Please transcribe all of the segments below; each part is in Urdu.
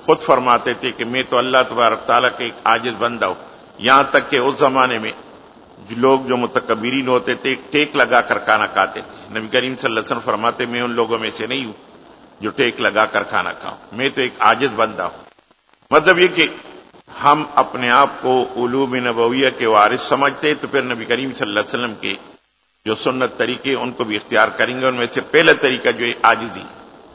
خود فرماتے تھے کہ میں تو اللہ تبارک تعالیٰ کے ایک عاجز بندہ ہوں. یہاں تک کہ اس زمانے میں لوگ جو متکبرین ہوتے تھے ٹیک لگا کر کھانا کھاتے تھے. نبی کریم صلی اللہ علیہ وسلم فرماتے میں ان لوگوں میں سے نہیں ہوں جو ٹیک لگا کر کھانا کھاؤں، میں تو ایک عاجز بندہ ہوں. مطلب یہ کہ ہم اپنے آپ کو علوم نبویہ کے وارث سمجھتے تو پھر نبی کریم صلی اللہ علیہ وسلم کے جو سنت طریقے ان کو بھی اختیار کریں گے. ان میں سے پہلا طریقہ جو ہے عاجزی.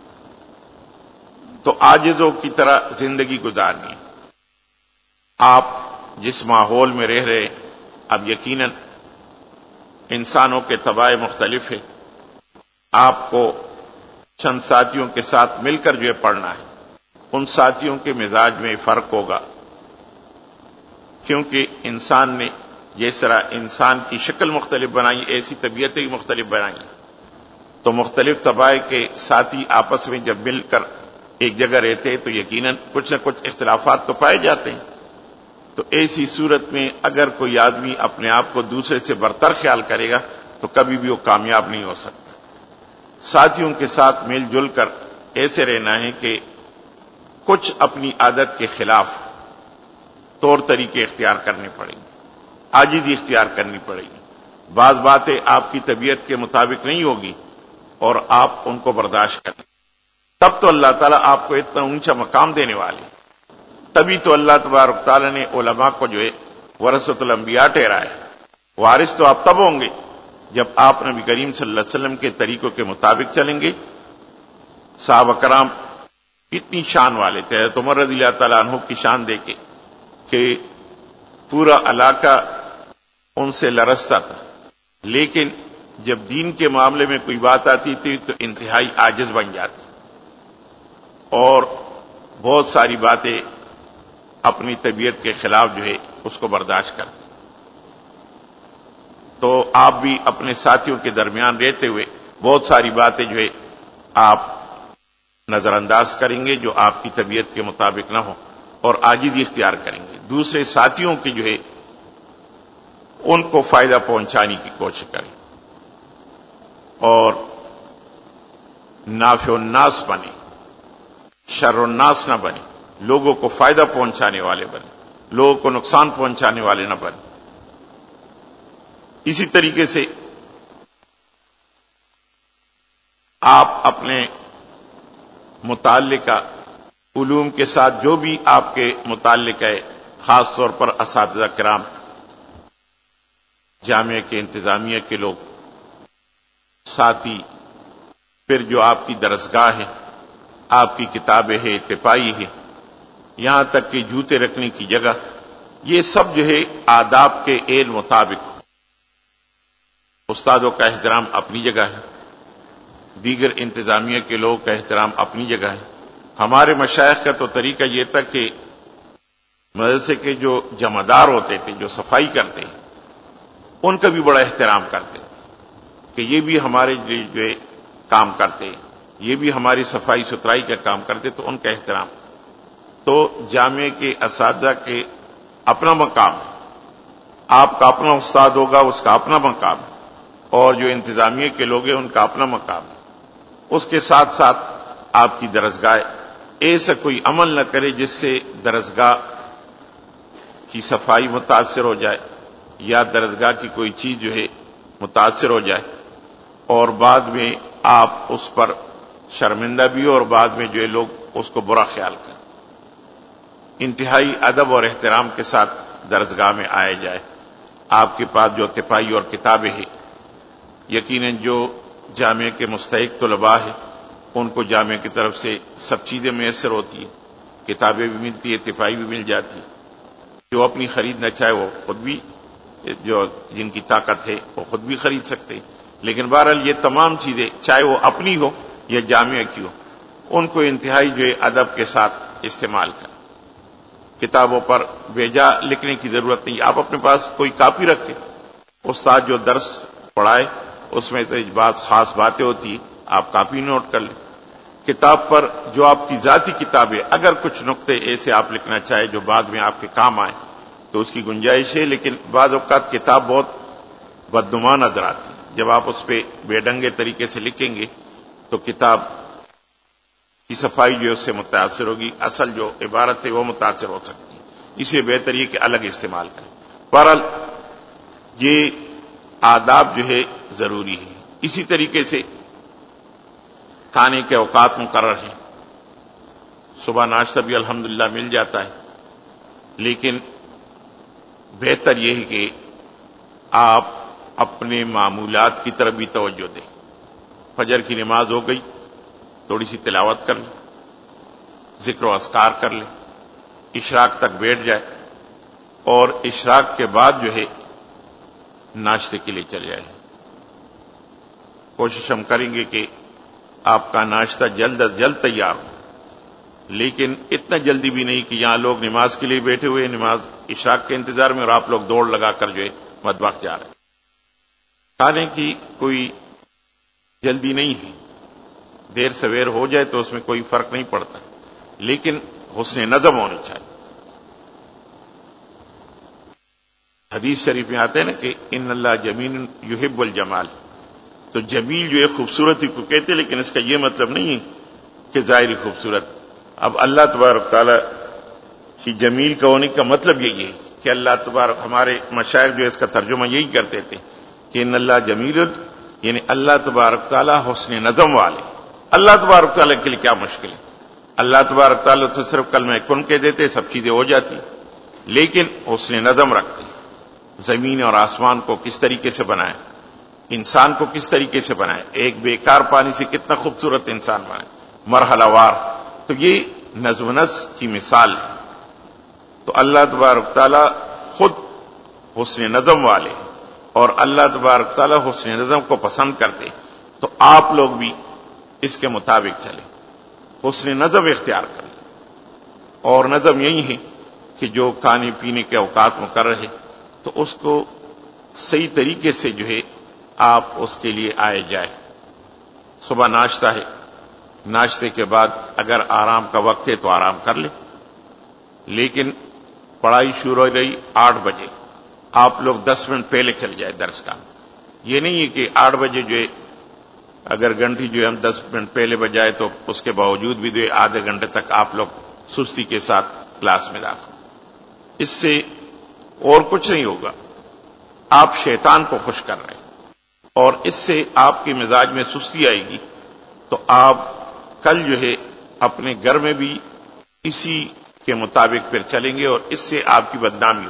تو عاجزوں کی طرح زندگی گزارنی. آپ جس ماحول میں رہ رہے اب یقیناً انسانوں کے طبائع مختلف ہے. آپ کو چند ساتھیوں کے ساتھ مل کر جو ہے پڑھنا ہے. ان ساتھیوں کے مزاج میں فرق ہوگا، کیونکہ انسان نے جس طرح انسان کی شکل مختلف بنائی ایسی طبیعتیں مختلف بنائی. تو مختلف طبائع کے ساتھی آپس میں جب مل کر ایک جگہ رہتے تو یقیناً کچھ نہ کچھ اختلافات تو پائے جاتے ہیں. تو ایسی صورت میں اگر کوئی آدمی اپنے آپ کو دوسرے سے برتر خیال کرے گا تو کبھی بھی وہ کامیاب نہیں ہو سکتا. ساتھیوں کے ساتھ مل جل کر ایسے رہنا ہے کہ کچھ اپنی عادت کے خلاف طور طریقے اختیار کرنے پڑیں گے، عاجزی اختیار کرنی پڑے گی. بعض باتیں آپ کی طبیعت کے مطابق نہیں ہوگی اور آپ ان کو برداشت کریں، تب تو اللہ تعالیٰ آپ کو اتنا اونچا مقام دینے والے. تبھی تو اللہ تبارک تعالیٰ نے علماء کو جو ہے ورثۃ الانبیاء ٹھہرایا. وارث تو آپ تب ہوں گے جب آپ نبی کریم صلی اللہ علیہ وسلم کے طریقوں کے مطابق چلیں گے. صحابہ کرام اتنی شان والے تھے. حضرت عمر رضی اللہ تعالیٰ عنہ کی شان دیکھے کہ پورا علاقہ ان سے لرزتا تھا، لیکن جب دین کے معاملے میں کوئی بات آتی تھی تو انتہائی عاجز بن جاتے اور بہت ساری باتیں اپنی طبیعت کے خلاف جو ہے اس کو برداشت کرتے. تو آپ بھی اپنے ساتھیوں کے درمیان رہتے ہوئے بہت ساری باتیں جو ہے آپ نظر انداز کریں گے جو آپ کی طبیعت کے مطابق نہ ہو اور عاجزی اختیار کریں گے. دوسرے ساتھیوں کی جو ہے ان کو فائدہ پہنچانے کی کوشش کریں اور نافع الناس بنے، شر الناس نہ بنے. لوگوں کو فائدہ پہنچانے والے بنے، لوگوں کو نقصان پہنچانے والے نہ بنے. اسی طریقے سے آپ اپنے متعلقہ علوم کے ساتھ جو بھی آپ کے متعلق ہے، خاص طور پر اساتذہ کرام، جامعہ کے انتظامیہ کے لوگ، ساتھی، پھر جو آپ کی درسگاہ ہے، آپ کی کتابیں ہے، تپائی ہے، یہاں تک کہ جوتے رکھنے کی جگہ، یہ سب جو ہے آداب کے علم مطابق. استادوں کا احترام اپنی جگہ ہے، دیگر انتظامیہ کے لوگوں کا احترام اپنی جگہ ہے. ہمارے مشائخ کا تو طریقہ یہ تھا کہ مدرسے کے جو جمعدار ہوتے تھے، جو صفائی کرتے ہیں، ان کا بھی بڑا احترام کرتے کہ یہ بھی ہمارے جو کام کرتے، یہ بھی ہماری صفائی ستھرائی کا کام کرتے، تو ان کا احترام. تو جامعہ کے اساتذہ کے اپنا مقام ہے، آپ کا اپنا استاد ہوگا، اس کا اپنا مقام ہے، اور جو انتظامیہ کے لوگ ہیں ان کا اپنا مقام ہے. اس کے ساتھ ساتھ آپ کی درسگاہ ایسا کوئی عمل نہ کرے جس سے درسگاہ کی صفائی متاثر ہو جائے یا درسگاہ کی کوئی چیز جو ہے متاثر ہو جائے اور بعد میں آپ اس پر شرمندہ بھی ہو اور بعد میں جو ہے لوگ اس کو برا خیال کریں. انتہائی ادب اور احترام کے ساتھ درسگاہ میں آیا جائے. آپ کے پاس جو تپائی اور کتابیں ہیں، یقیناً جو جامعہ کے مستحق طلباء ہیں ان کو جامعہ کی طرف سے سب چیزیں میسر ہوتی ہیں، کتابیں بھی ملتی ہے، تپائی بھی مل جاتی ہے. جو اپنی خریدنا چاہے وہ خود بھی، جو جن کی طاقت ہے وہ خود بھی خرید سکتے ہیں. لیکن بہرحال یہ تمام چیزیں چاہے وہ اپنی ہو یا جامعہ کی ہو، ان کو انتہائی جو ہے ادب کے ساتھ استعمال کریں. کتابوں پر بیجا لکھنے کی ضرورت نہیں. آپ اپنے پاس کوئی کاپی رکھیں، استاد جو درس پڑھائے اس میں تو بعض خاص باتیں ہوتی ہیں، آپ کاپی نوٹ کر لیں. کتاب پر جو آپ کی ذاتی کتاب ہے، اگر کچھ نقطے ایسے آپ لکھنا چاہے جو بعد میں آپ کے کام آئے تو اس کی گنجائش ہے. لیکن بعض اوقات کتاب بہت بدنما نظر آتی ہے، جب آپ اس پہ بے ڈنگے طریقے سے لکھیں گے تو کتاب کی صفائی جو ہے اس سے متاثر ہوگی، اصل جو عبارت ہے وہ متاثر ہو سکتی ہے، اس لیے بہتر یہ کہ الگ استعمال کریں۔ بہرحال یہ آداب جو ہے ضروری ہے۔ اسی طریقے سے کھانے کے اوقات مقرر ہیں، صبح ناشتہ بھی الحمدللہ مل جاتا ہے، لیکن بہتر یہ ہے کہ آپ اپنے معمولات کی طرف بھی توجہ دیں۔ فجر کی نماز ہو گئی، تھوڑی سی تلاوت کر لیں، ذکر و اذکار کر لیں، اشراق تک بیٹھ جائے، اور اشراق کے بعد جو ہے ناشتے کے لیے چل جائے۔ کوشش ہم کریں گے کہ آپ کا ناشتہ جلد از جلد تیار ہو، لیکن اتنا جلدی بھی نہیں کہ یہاں لوگ نماز کے لیے بیٹھے ہوئے نماز اشراق کے انتظار میں، اور آپ لوگ دوڑ لگا کر جو ہے مطبخ جا رہے ہیں۔ کھانے کی کوئی جلدی نہیں ہے، دیر سویر ہو جائے تو اس میں کوئی فرق نہیں پڑتا، لیکن حسن نظم ہونی چاہیے۔ حدیث شریف میں آتے ہیں نا کہ ان اللہ جمیل یحب الجمال، تو جمیل جو ہے خوبصورتی کو کہتے ہیں، لیکن اس کا یہ مطلب نہیں ہے کہ ظاہری خوبصورت۔ اب اللہ تبارک تعالی کی جمیل کا ہونے کا مطلب یہی ہے کہ اللہ تبارک، ہمارے مشائخ جو اس کا ترجمہ یہی کرتے تھے کہ ان اللہ جمیل، یعنی اللہ تبارک تعالی حسن نظم والے۔ اللہ تبارک تعالی کے لیے کیا مشکل ہے؟ اللہ تبارک تعالی تو صرف کلمہ کن کہہ دیتے، سب چیزیں ہو جاتی، لیکن حسن نظم رکھتے۔ زمین اور آسمان کو کس طریقے سے بنائے، انسان کو کس طریقے سے بنائے، ایک بیکار پانی سے کتنا خوبصورت انسان بنائے، مرحلہ وار۔ تو یہ نظم و نسق کی مثال ہے۔ تو اللہ تبارک تعالی خود حسن نظم والے، اور اللہ تبارک تعالی حسن نظم کو پسند کرتے، تو آپ لوگ بھی اس کے مطابق چلیں، حسن نظم اختیار کریں۔ اور نظم یہی ہے کہ جو کھانے پینے کے اوقات مقرر ہے تو اس کو صحیح طریقے سے جو ہے آپ اس کے لیے آئے جائے۔ صبح ناشتہ ہے، ناشتے کے بعد اگر آرام کا وقت ہے تو آرام کر لیں، لیکن پڑھائی شروع ہو رہی 8 بجے، آپ لوگ 10 منٹ پہلے چل جائے درس کا۔ یہ نہیں ہے کہ 8 بجے جو ہے اگر گھنٹی جو ہے ہم 10 منٹ پہلے بجائے تو اس کے باوجود بھی جو ہے آدھے گھنٹے تک آپ لوگ سستی کے ساتھ کلاس میں داخل، اس سے اور کچھ نہیں ہوگا، آپ شیطان کو خوش کر رہے ہیں، اور اس سے آپ کے مزاج میں سستی آئے گی، تو آپ کل جو ہے اپنے گھر میں بھی اسی کے مطابق پھر چلیں گے، اور اس سے آپ کی بدنامی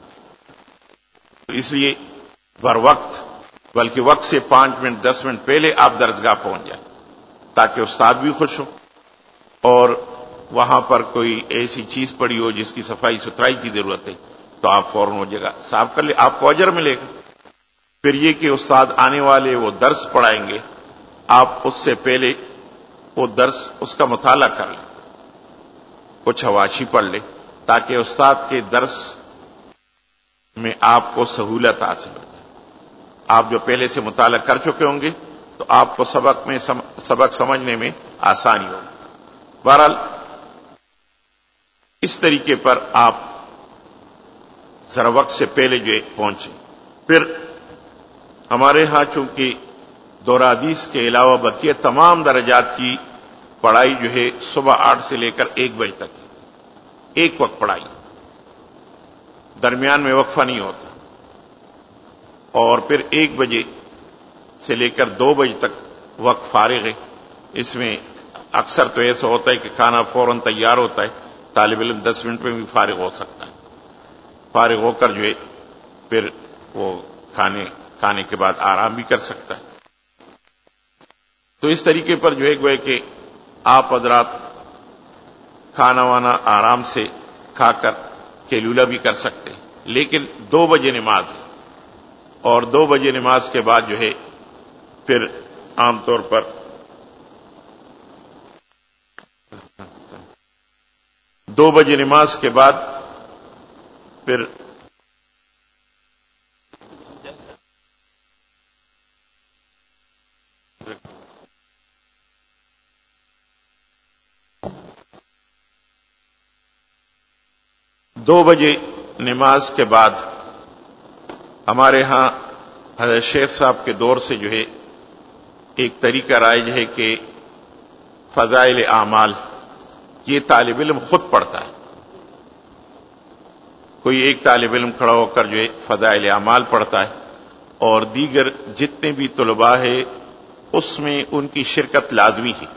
ہوگی۔ اس لیے بر وقت، بلکہ وقت سے 5 منٹ 10 منٹ پہلے آپ درسگاہ پہنچ جائیں، تاکہ استاد بھی خوش ہو، اور وہاں پر کوئی ایسی چیز پڑی ہو جس کی صفائی ستھرائی کی ضرورت ہے تو آپ فوراً وہ جگہ صاف کر لیں، آپ کو اجر ملے گا۔ پھر یہ کہ استاد آنے والے وہ درس پڑھائیں گے، آپ اس سے پہلے وہ درس اس کا مطالعہ کر لیں، کچھ حواشی پڑھ لیں، تاکہ استاد کے درس میں آپ کو سہولت حاصل ہو جائے۔ آپ جو پہلے سے مطالعہ کر چکے ہوں گے تو آپ کو سبق سمجھنے میں آسانی ہوگی۔ بہرحال اس طریقے پر آپ ذرا وقت سے پہلے جو پہنچے۔ پھر ہمارے ہاں چونکہ دورہ حدیث کے علاوہ بقیہ تمام درجات کی پڑھائی جو ہے صبح 8 سے لے کر 1 بجے تک ہے، ایک وقت پڑھائی، درمیان میں وقفہ نہیں ہوتا، اور پھر 1 بجے سے لے کر 2 بجے تک وقت فارغ ہے۔ اس میں اکثر تو ایسا ہوتا ہے کہ کھانا فوراً تیار ہوتا ہے، طالب علم 10 منٹ میں بھی فارغ ہو سکتا ہے، فارغ ہو کر جو ہے پھر وہ کھانے کے بعد آرام بھی کر سکتا ہے۔ تو اس طریقے پر جو ہے گویا کہ آپ حضرات کھانا وانا آرام سے کھا کر کیلولہ بھی کر سکتے ہیں، لیکن 2 بجے نماز ہے، اور 2 بجے نماز کے بعد جو ہے پھر عام طور پر 2 بجے نماز کے بعد پھر دو بجے نماز کے بعد ہمارے ہاں حضرت شیخ صاحب کے دور سے جو ہے ایک طریقہ رائج ہے کہ فضائل اعمال یہ طالب علم خود پڑھتا ہے. کوئی ایک طالب علم کھڑا ہو کر جو ہے فضائل اعمال پڑھتا ہے اور دیگر جتنے بھی طلباء ہے اس میں ان کی شرکت لازمی ہے.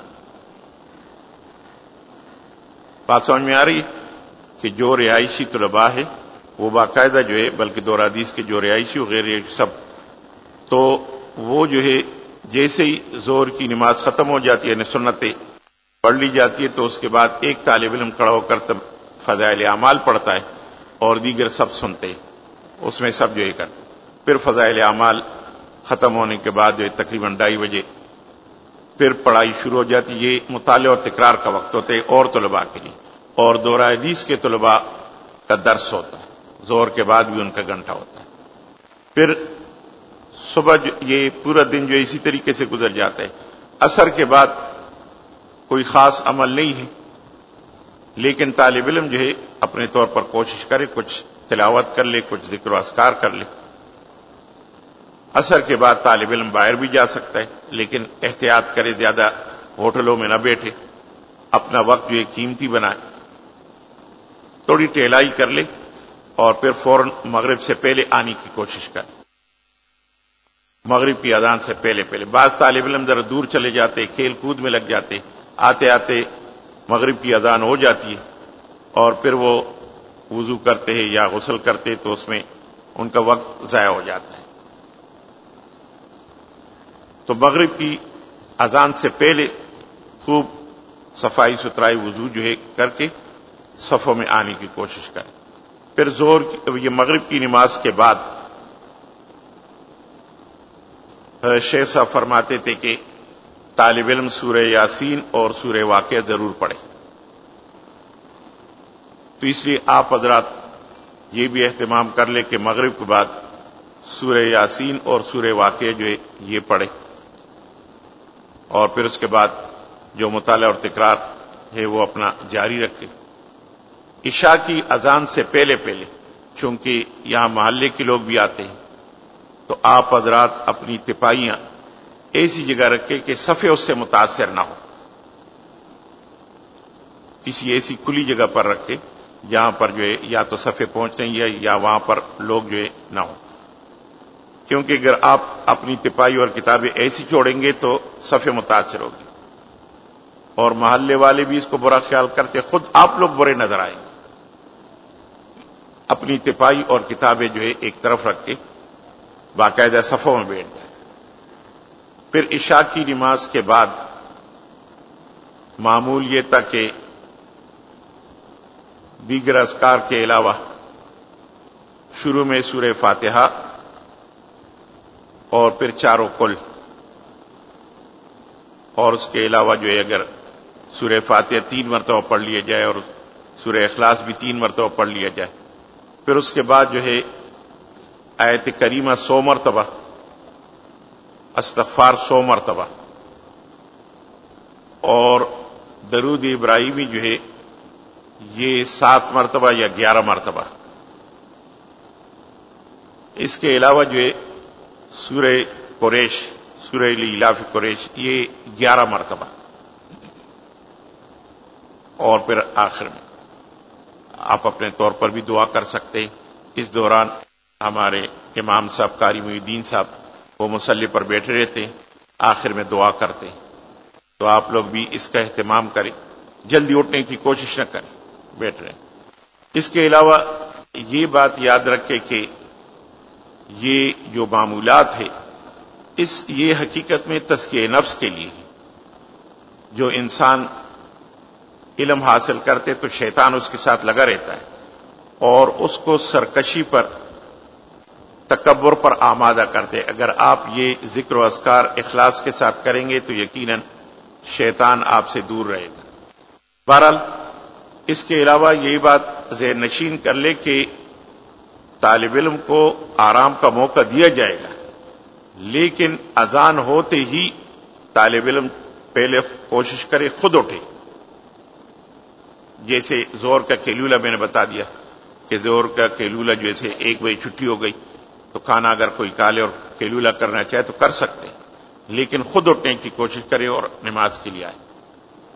بات سمجھ میں آ رہی ہے کہ جو رہائشی طلباء ہے وہ باقاعدہ جو ہے، بلکہ دور حدیث کے جو رہائشی وغیرہ سب، تو وہ جو ہے جیسے ہی ظہر کی نماز ختم ہو جاتی ہے، یعنی سنتیں پڑھ لی جاتی ہے، تو اس کے بعد ایک طالب علم کھڑا ہو کر تب فضائل اعمال پڑھتا ہے اور دیگر سب سنتے ہیں، اس میں سب جو ہے کرتے. پھر فضائل اعمال ختم ہونے کے بعد جو ہے تقریباً 2:30 بجے پھر پڑھائی شروع ہو جاتی. یہ مطالعہ اور تکرار کا وقت ہوتا ہے اور طلباء کے لیے، اور دورہ حدیث کے طلباء کا درس ہوتا ہے. ظہر کے بعد بھی ان کا گھنٹہ ہوتا ہے. پھر صبح یہ پورا دن جو اسی طریقے سے گزر جاتا ہے. عصر کے بعد کوئی خاص عمل نہیں ہے، لیکن طالب علم جو ہے اپنے طور پر کوشش کرے، کچھ تلاوت کر لے، کچھ ذکر و اذکار کر لے. عصر کے بعد طالب علم باہر بھی جا سکتا ہے، لیکن احتیاط کرے، زیادہ ہوٹلوں میں نہ بیٹھے، اپنا وقت جو ہے قیمتی بنائے، تھوڑی ٹہلائی کر لے اور پھر فوراً مغرب سے پہلے آنے کی کوشش کرے، مغرب کی اذان سے پہلے پہلے. بعض طالب علم ذرا دور چلے جاتے، کھیل کود میں لگ جاتے، آتے آتے مغرب کی اذان ہو جاتی ہے اور پھر وہ وضو کرتے ہیں یا غسل کرتے، تو اس میں ان کا وقت ضائع ہو جاتا ہے. تو مغرب کی اذان سے پہلے خوب صفائی ستھرائی وضو جو ہے کر کے صفوں میں آنے کی کوشش کریں. پھر یہ مغرب کی نماز کے بعد شیخ صاحب فرماتے تھے کہ طالب علم سورہ یاسین اور سورہ واقعہ ضرور پڑھے. تو اس لیے آپ حضرات یہ بھی اہتمام کر لیں کہ مغرب کے بعد سورہ یاسین اور سورہ واقعہ جو ہے یہ پڑھے، اور پھر اس کے بعد جو مطالعہ اور تکرار ہے وہ اپنا جاری رکھے. عشاء کی اذان سے پہلے پہلے، چونکہ یہاں محلے کے لوگ بھی آتے ہیں، تو آپ حضرات اپنی تپائیاں ایسی جگہ رکھے کہ صفے اس سے متاثر نہ ہو. کسی ایسی کھلی جگہ پر رکھے جہاں پر جو ہے یا تو صفے پہنچتے ہیں یا وہاں پر لوگ جو ہے نہ ہو. کیونکہ اگر آپ اپنی تپائی اور کتابیں ایسی چھوڑیں گے تو صفے متاثر ہوگی، اور محلے والے بھی اس کو برا خیال کرتے، خود آپ لوگ برے نظر آئیں گے. اپنی تپائی اور کتابیں جو ہے ایک طرف رکھ کے باقاعدہ صفوں میں بیٹھ جائیں. پھر عشاء کی نماز کے بعد معمول یہ تھا کہ دیگر اذکار کے علاوہ شروع میں سورہ فاتحہ اور پھر چاروں کل، اور اس کے علاوہ جو ہے اگر سورہ فاتحہ 3 مرتبہ پڑھ لیا جائے اور سورہ اخلاص بھی 3 مرتبہ پڑھ لیا جائے. پھر اس کے بعد جو ہے آیت کریمہ 100 مرتبہ، استغفار 100 مرتبہ، اور درود ابراہیمی جو ہے یہ 7 مرتبہ یا 11 مرتبہ. اس کے علاوہ جو ہے سورہ قریش، سورہ لیلاف قریش، یہ 11 مرتبہ، اور پھر آخر میں آپ اپنے طور پر بھی دعا کر سکتے. اس دوران ہمارے امام صاحب قاری محی الدین صاحب وہ مصلی پر بیٹھے رہتے، آخر میں دعا کرتے. تو آپ لوگ بھی اس کا اہتمام کریں، جلدی اٹھنے کی کوشش نہ کریں، بیٹھ رہے. اس کے علاوہ یہ بات یاد رکھے کہ یہ جو معمولات ہے یہ حقیقت میں تزکیہ نفس کے لیے ہے. جو انسان علم حاصل کرتے تو شیطان اس کے ساتھ لگا رہتا ہے اور اس کو سرکشی پر، تکبر پر آمادہ کرتے. اگر آپ یہ ذکر و اذکار اخلاص کے ساتھ کریں گے تو یقیناً شیطان آپ سے دور رہے گا. بہرحال اس کے علاوہ یہی بات ذہن نشین کر لے کہ طالب علم کو آرام کا موقع دیا جائے گا، لیکن اذان ہوتے ہی طالب علم پہلے کوشش کرے خود اٹھے. جیسے ظہر کا قیلولہ میں نے بتا دیا کہ ظہر کا قیلولہ جیسے 1 بجے چھٹی ہو گئی تو کھانا اگر کوئی کھا لے اور قیلولہ کرنا چاہے تو کر سکتے، لیکن خود اٹھنے کی کوشش کرے اور نماز کے لیے آئے.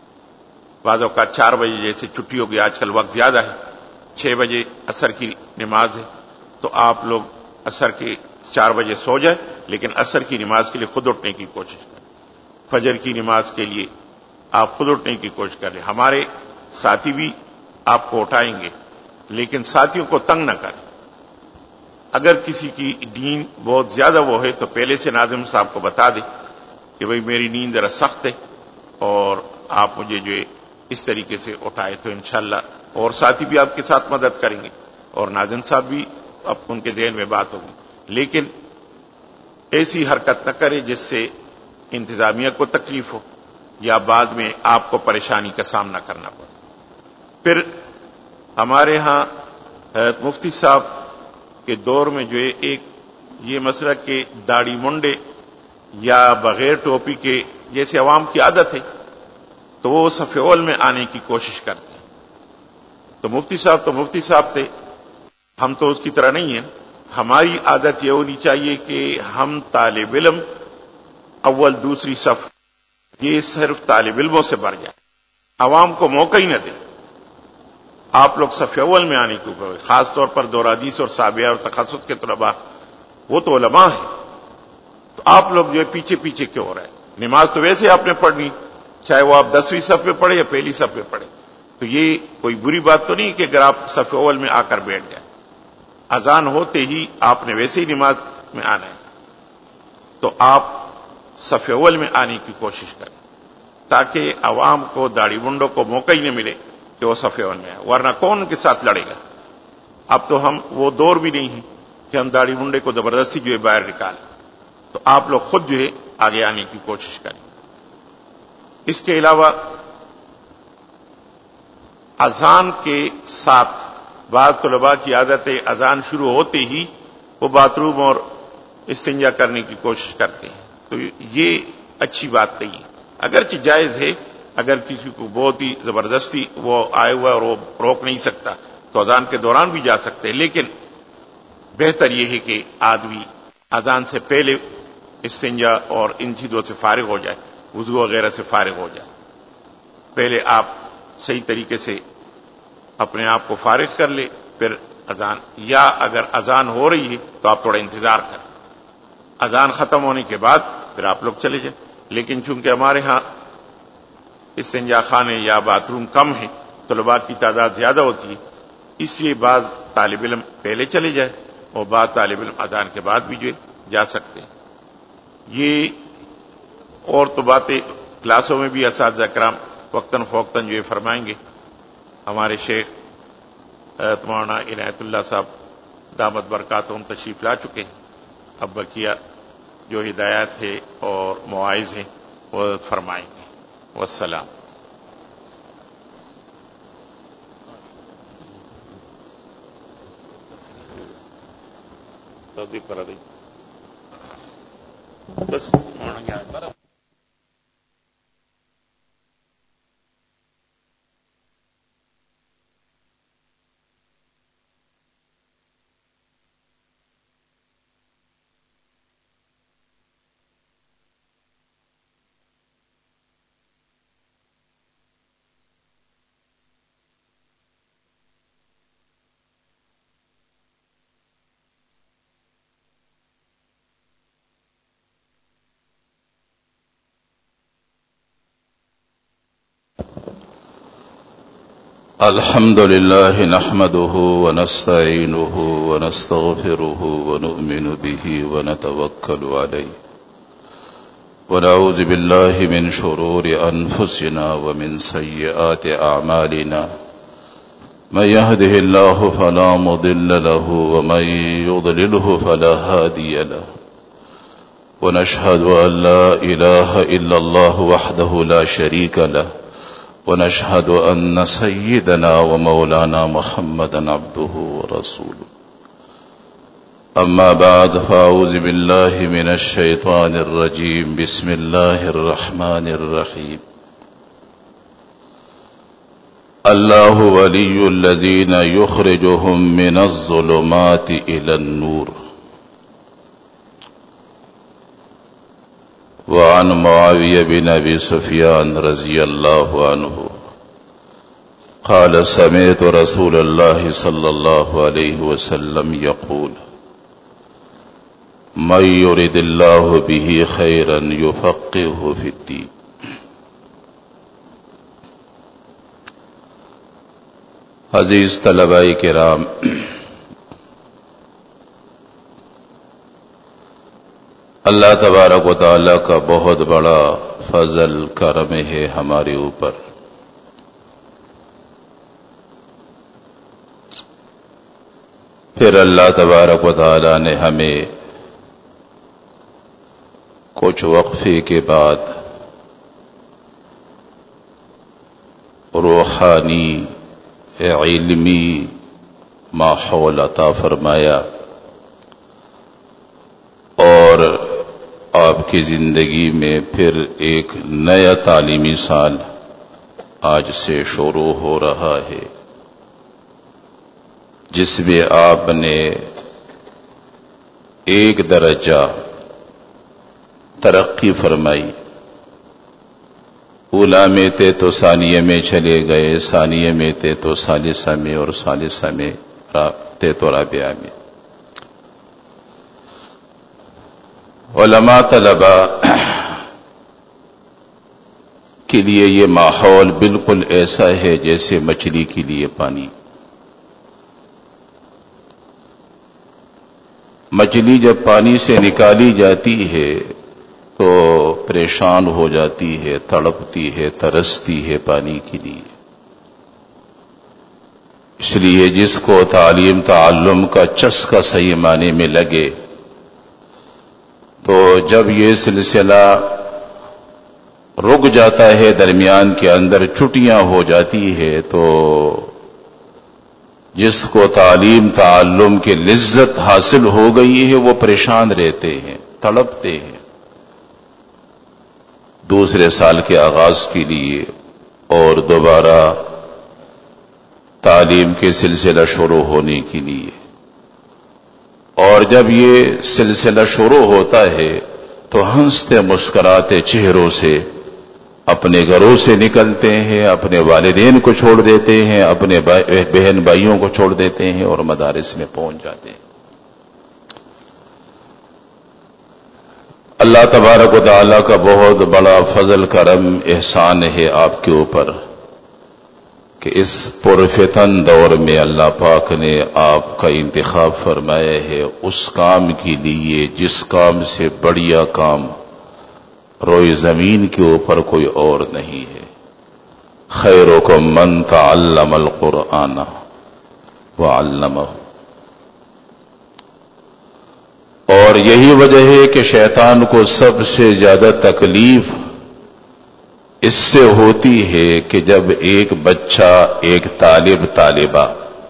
بعض اوقات 4 بجے جیسے چھٹی ہو گئی، آج کل وقت زیادہ ہے، 6 بجے عصر کی نماز ہے، تو آپ لوگ عصر کے 4 بجے سو جائیں، لیکن عصر کی نماز کے لیے خود اٹھنے کی کوشش کریں، فجر کی نماز کے لیے آپ خود اٹھنے کی کوشش کریں۔ ہمارے ساتھی بھی آپ کو اٹھائیں گے، لیکن ساتھیوں کو تنگ نہ کریں۔ اگر کسی کی نیند بہت زیادہ وہ ہے تو پہلے سے ناظم صاحب کو بتا دیں کہ بھئی میری نیند ذرا سخت ہے اور آپ مجھے جو ہے اس طریقے سے اٹھائے، تو انشاءاللہ اور ساتھی بھی آپ کے ساتھ مدد کریں گے اور ناظم صاحب بھی اب ان کے ذہن میں بات ہوگی، لیکن ایسی حرکت نہ کرے جس سے انتظامیہ کو تکلیف ہو یا بعد میں آپ کو پریشانی کا سامنا کرنا پڑے۔ پھر ہمارے ہاں حضرت مفتی صاحب کے دور میں جو ہے ایک یہ مسئلہ کہ داڑھی منڈے یا بغیر ٹوپی کے جیسے عوام کی عادت ہے تو وہ صف اول میں آنے کی کوشش کرتے ہیں، تو مفتی صاحب تھے، ہم تو اس کی طرح نہیں ہیں۔ ہماری عادت یہ ہونی چاہیے کہ ہم طالب علم اول دوسری صف یہ صرف طالب علموں سے بھر جائے، عوام کو موقع ہی نہ دے۔ آپ لوگ صف اول میں آنے کی کوشش، خاص طور پر دور حدیث اور سابعہ اور تخصص کے طلباء، وہ تو علماء ہیں، تو آپ لوگ جو ہے پیچھے پیچھے کیوں ہو رہے ہیں؟ نماز تو ویسے آپ نے پڑھنی، چاہے وہ آپ 10ویں صف میں پڑھے یا پہلی صف میں پڑھے، تو یہ کوئی بری بات تو نہیں کہ اگر آپ صف اول میں آ کر بیٹھ جائیں۔ اذان ہوتے ہی آپ نے ویسے ہی نماز میں آنا ہے تو آپ صف اول میں آنے کی کوشش کریں تاکہ عوام کو داڑھی منڈوں کو موقع ہی نہ ملے کہ وہ صف اول میں آئے، ورنہ کون ان کے ساتھ لڑے گا؟ اب تو ہم وہ دور بھی نہیں ہے کہ ہم داڑھی منڈے کو زبردستی جو ہے باہر نکالیں، تو آپ لوگ خود جو ہے آگے آنے کی کوشش کریں۔ اس کے علاوہ اذان کے ساتھ بعض طلباء کی عادت ہے اذان شروع ہوتے ہی وہ باتھ روم اور استنجا کرنے کی کوشش کرتے ہیں، تو یہ اچھی بات نہیں ہے۔ اگرچہ جائز ہے، اگر کسی کو بہت ہی زبردستی وہ آئے ہوا اور وہ روک نہیں سکتا تو اذان کے دوران بھی جا سکتے ہیں، لیکن بہتر یہ ہے کہ آدمی اذان سے پہلے استنجا اور ان چیزوں سے فارغ ہو جائے، وضو وغیرہ سے فارغ ہو جائے۔ پہلے آپ صحیح طریقے سے اپنے آپ کو فارغ کر لے، پھر اذان، یا اگر اذان ہو رہی ہے تو آپ تھوڑا انتظار کریں، اذان ختم ہونے کے بعد پھر آپ لوگ چلے جائیں۔ لیکن چونکہ ہمارے ہاں استنجا خانے یا باتھ روم کم ہیں، طلباء کی تعداد زیادہ ہوتی ہے، اس لیے بعض طالب علم پہلے چلے جائے اور بعض طالب علم اذان کے بعد بھی جو جا سکتے ہیں۔ یہ اور تو باتیں کلاسوں میں بھی اساتذہ کرام وقتاً فوقتاً جو فرمائیں گے۔ ہمارے شیخ حضرت مولانا عنایت اللہ صاحب دامت برکاتہم تشریف لا چکے ہیں، اب بقیہ جو ہدایات ہے اور مواعظ ہیں وہ فرمائیں گے۔ والسلام۔ بس الحمد لله نحمده ونستعينه ونستغفره ونؤمن به ونتوكل عليه ونعوذ بالله من شرور أنفسنا ومن سيئات أعمالنا من يهده الله فلا مضل له ومن يضلله فلا هادي له ونشهد أن لا إله إلا الله وحده لا شريك له ونشهد أن سيدنا ومولانا محمدا عبده ورسوله أما بعد فأعوذ بالله من الشيطان الرجيم بسم الله الرحمن الرحيم الله ولي الذين يخرجهم من الظلمات إلى النور وعن معاوية بن أبي سفيان رضي الله عنه قال سمعت رسول الله صلى الله عليه وسلم يقول من يرد الله به خيرا يفقهه في الدين. عزیز طلباء کرام، اللہ تبارک و تعالی کا بہت بڑا فضل کرم ہے ہمارے اوپر. پھر اللہ تبارک و تعالی نے ہمیں کچھ وقفے کے بعد روحانی علمی ماحول عطا فرمایا اور آپ کی زندگی میں پھر ایک نیا تعلیمی سال آج سے شروع ہو رہا ہے، جس میں آپ نے ایک درجہ ترقی فرمائی. اولا میں تھے تو ثانیہ میں چلے گئے، ثانیہ میں تھے تو ثالثہ میں، اور ثالثہ میں تھے تو رابعہ میں. علماء طلباء کے لیے یہ ماحول بالکل ایسا ہے جیسے مچھلی کے لیے پانی. مچھلی جب پانی سے نکالی جاتی ہے تو پریشان ہو جاتی ہے، تڑپتی ہے، ترستی ہے پانی کے لیے. اس لیے جس کو تعلیم تعلم کا چسکا صحیح معنی میں لگے تو جب یہ سلسلہ رک جاتا ہے، درمیان کے اندر چھٹیاں ہو جاتی ہے، تو جس کو تعلیم تعلم کی لذت حاصل ہو گئی ہے وہ پریشان رہتے ہیں، تڑپتے ہیں دوسرے سال کے آغاز کے لیے اور دوبارہ تعلیم کے سلسلہ شروع ہونے کے لیے. اور جب یہ سلسلہ شروع ہوتا ہے تو ہنستے مسکراتے چہروں سے اپنے گھروں سے نکلتے ہیں، اپنے والدین کو چھوڑ دیتے ہیں، اپنے بہن بھائیوں کو چھوڑ دیتے ہیں اور مدارس میں پہنچ جاتے ہیں. اللہ تبارک و تعالی کا بہت بڑا فضل کرم احسان ہے آپ کے اوپر کہ اس پرفتن دور میں اللہ پاک نے آپ کا انتخاب فرمایا ہے اس کام کے لیے جس کام سے بڑیا کام روئے زمین کے اوپر کوئی اور نہیں ہے. خیرکم من تعلم القرآن وعلمہ. اور یہی وجہ ہے کہ شیطان کو سب سے زیادہ تکلیف اس سے ہوتی ہے کہ جب ایک بچہ، ایک طالبہ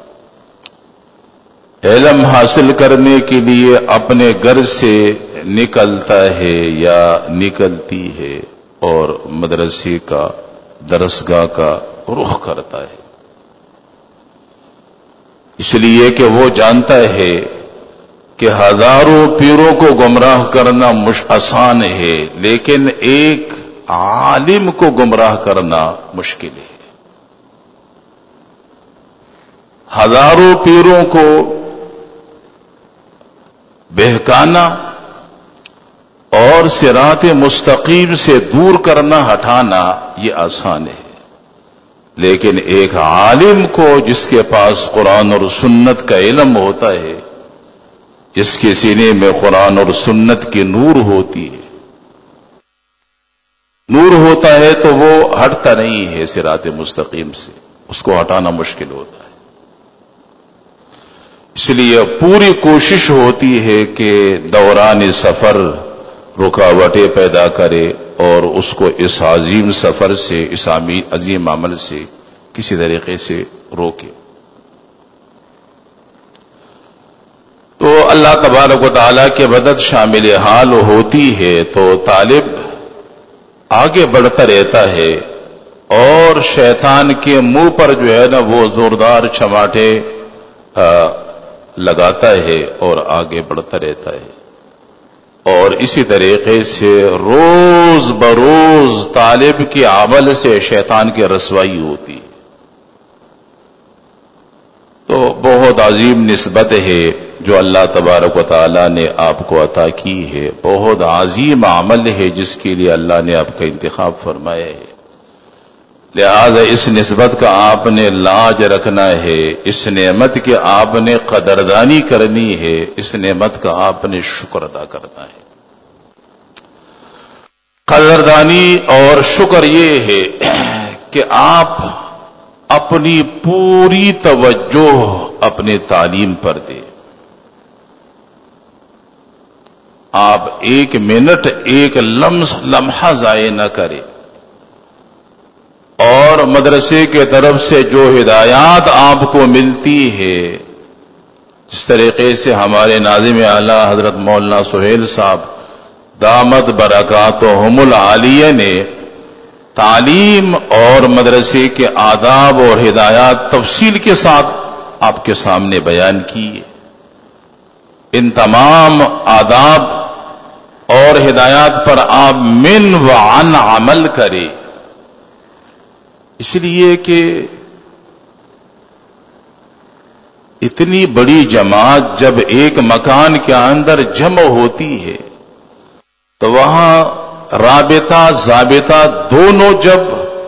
علم حاصل کرنے کے لیے اپنے گھر سے نکلتا ہے یا نکلتی ہے اور مدرسے کا، درسگاہ کا رخ کرتا ہے، اس لیے کہ وہ جانتا ہے کہ ہزاروں پیروں کو گمراہ کرنا آسان ہے لیکن ایک عالم کو گمراہ کرنا مشکل ہے. ہزاروں پیروں کو بہکانا اور صراط مستقیم سے دور کرنا، ہٹانا یہ آسان ہے، لیکن ایک عالم کو جس کے پاس قرآن اور سنت کا علم ہوتا ہے، جس کے سینے میں قرآن اور سنت کی نور ہوتی ہے، نور ہوتا ہے تو وہ ہٹتا نہیں ہے صراط مستقیم سے، اس کو ہٹانا مشکل ہوتا ہے. اس لیے پوری کوشش ہوتی ہے کہ دوران سفر رکاوٹیں پیدا کرے اور اس کو اس عظیم سفر سے، اس عظیم عمل سے کسی طریقے سے روکے. تو اللہ تبارک و تعالیٰ کے مدد شامل حال ہوتی ہے تو طالب آگے بڑھتا رہتا ہے اور شیطان کے منہ پر جو ہے نا وہ زوردار چماٹے لگاتا ہے اور آگے بڑھتا رہتا ہے. اور اسی طریقے سے روز بروز طالب کے عمل سے شیطان کی رسوائی ہوتی ہے. تو بہت عظیم نسبت ہے جو اللہ تبارک و تعالی نے آپ کو عطا کی ہے، بہت عظیم عمل ہے جس کے لیے اللہ نے آپ کا انتخاب فرمایا ہے، لہذا اس نسبت کا آپ نے لاج رکھنا ہے، اس نعمت کی آپ نے قدردانی کرنی ہے، اس نعمت کا آپ نے شکر ادا کرنا ہے۔ قدردانی اور شکر یہ ہے کہ آپ اپنی پوری توجہ اپنے تعلیم پر دیں، آپ ایک منٹ ایک لمحہ ضائع نہ کریں، اور مدرسے کے طرف سے جو ہدایات آپ کو ملتی ہے، جس طریقے سے ہمارے ناظم اعلیٰ حضرت مولانا سہیل صاحب دامت برکاتہم العالیہ نے تعلیم اور مدرسے کے آداب اور ہدایات تفصیل کے ساتھ آپ کے سامنے بیان کی، ان تمام آداب اور ہدایات پر آپ من و عن عمل کریں، اس لیے کہ اتنی بڑی جماعت جب ایک مکان کے اندر جمع ہوتی ہے تو وہاں رابطہ ضابطہ دونوں جب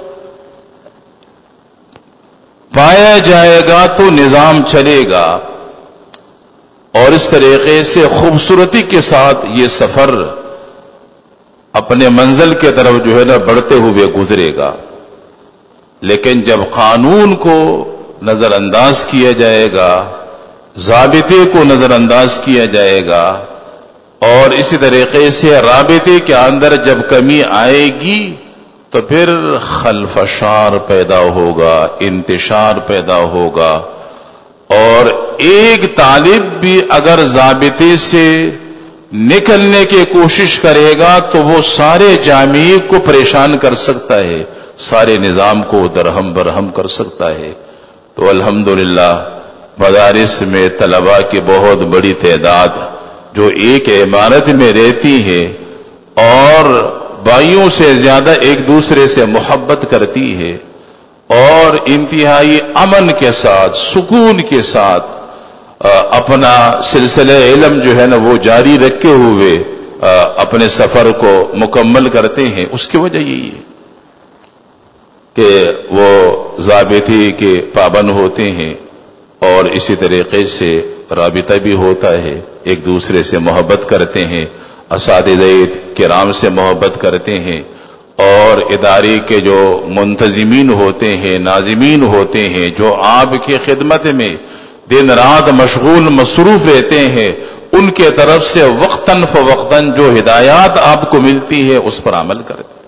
پایا جائے گا تو نظام چلے گا، اور اس طریقے سے خوبصورتی کے ساتھ یہ سفر اپنے منزل کے طرف جو ہے نا بڑھتے ہوئے گزرے گا۔ لیکن جب قانون کو نظر انداز کیا جائے گا، ضابطے کو نظر انداز کیا جائے گا، اور اسی طریقے سے رابطے کے اندر جب کمی آئے گی تو پھر خلفشار پیدا ہوگا، انتشار پیدا ہوگا، اور ایک طالب بھی اگر ضابطے سے نکلنے کی کوشش کرے گا تو وہ سارے جامعے کو پریشان کر سکتا ہے، سارے نظام کو درہم برہم کر سکتا ہے۔ تو الحمدللہ مدارس میں طلباء کی بہت بڑی تعداد جو ایک عمارت میں رہتی ہے اور بھائیوں سے زیادہ ایک دوسرے سے محبت کرتی ہے، اور انتہائی امن کے ساتھ سکون کے ساتھ اپنا سلسلہ علم جو ہے نا وہ جاری رکھے ہوئے اپنے سفر کو مکمل کرتے ہیں، اس کی وجہ یہی ہے کہ وہ ضابطے کے پابند ہوتے ہیں، اور اسی طریقے سے رابطہ بھی ہوتا ہے، ایک دوسرے سے محبت کرتے ہیں، اساتذہ کرام سے محبت کرتے ہیں، اور ادارے کے جو منتظمین ہوتے ہیں، ناظمین ہوتے ہیں، جو آپ کی خدمت میں دن رات مشغول مصروف رہتے ہیں، ان کے طرف سے وقتاً فوقتاً جو ہدایات آپ کو ملتی ہے اس پر عمل کرتے ہیں۔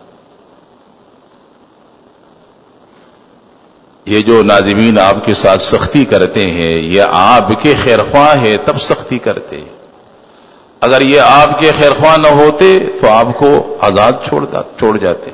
یہ جو ناظمین آپ کے ساتھ سختی کرتے ہیں یہ آپ کے خیرخواہ ہے تب سختی کرتے ہیں، اگر یہ آپ کے خیرخواہ نہ ہوتے تو آپ کو آزاد چھوڑ جاتے،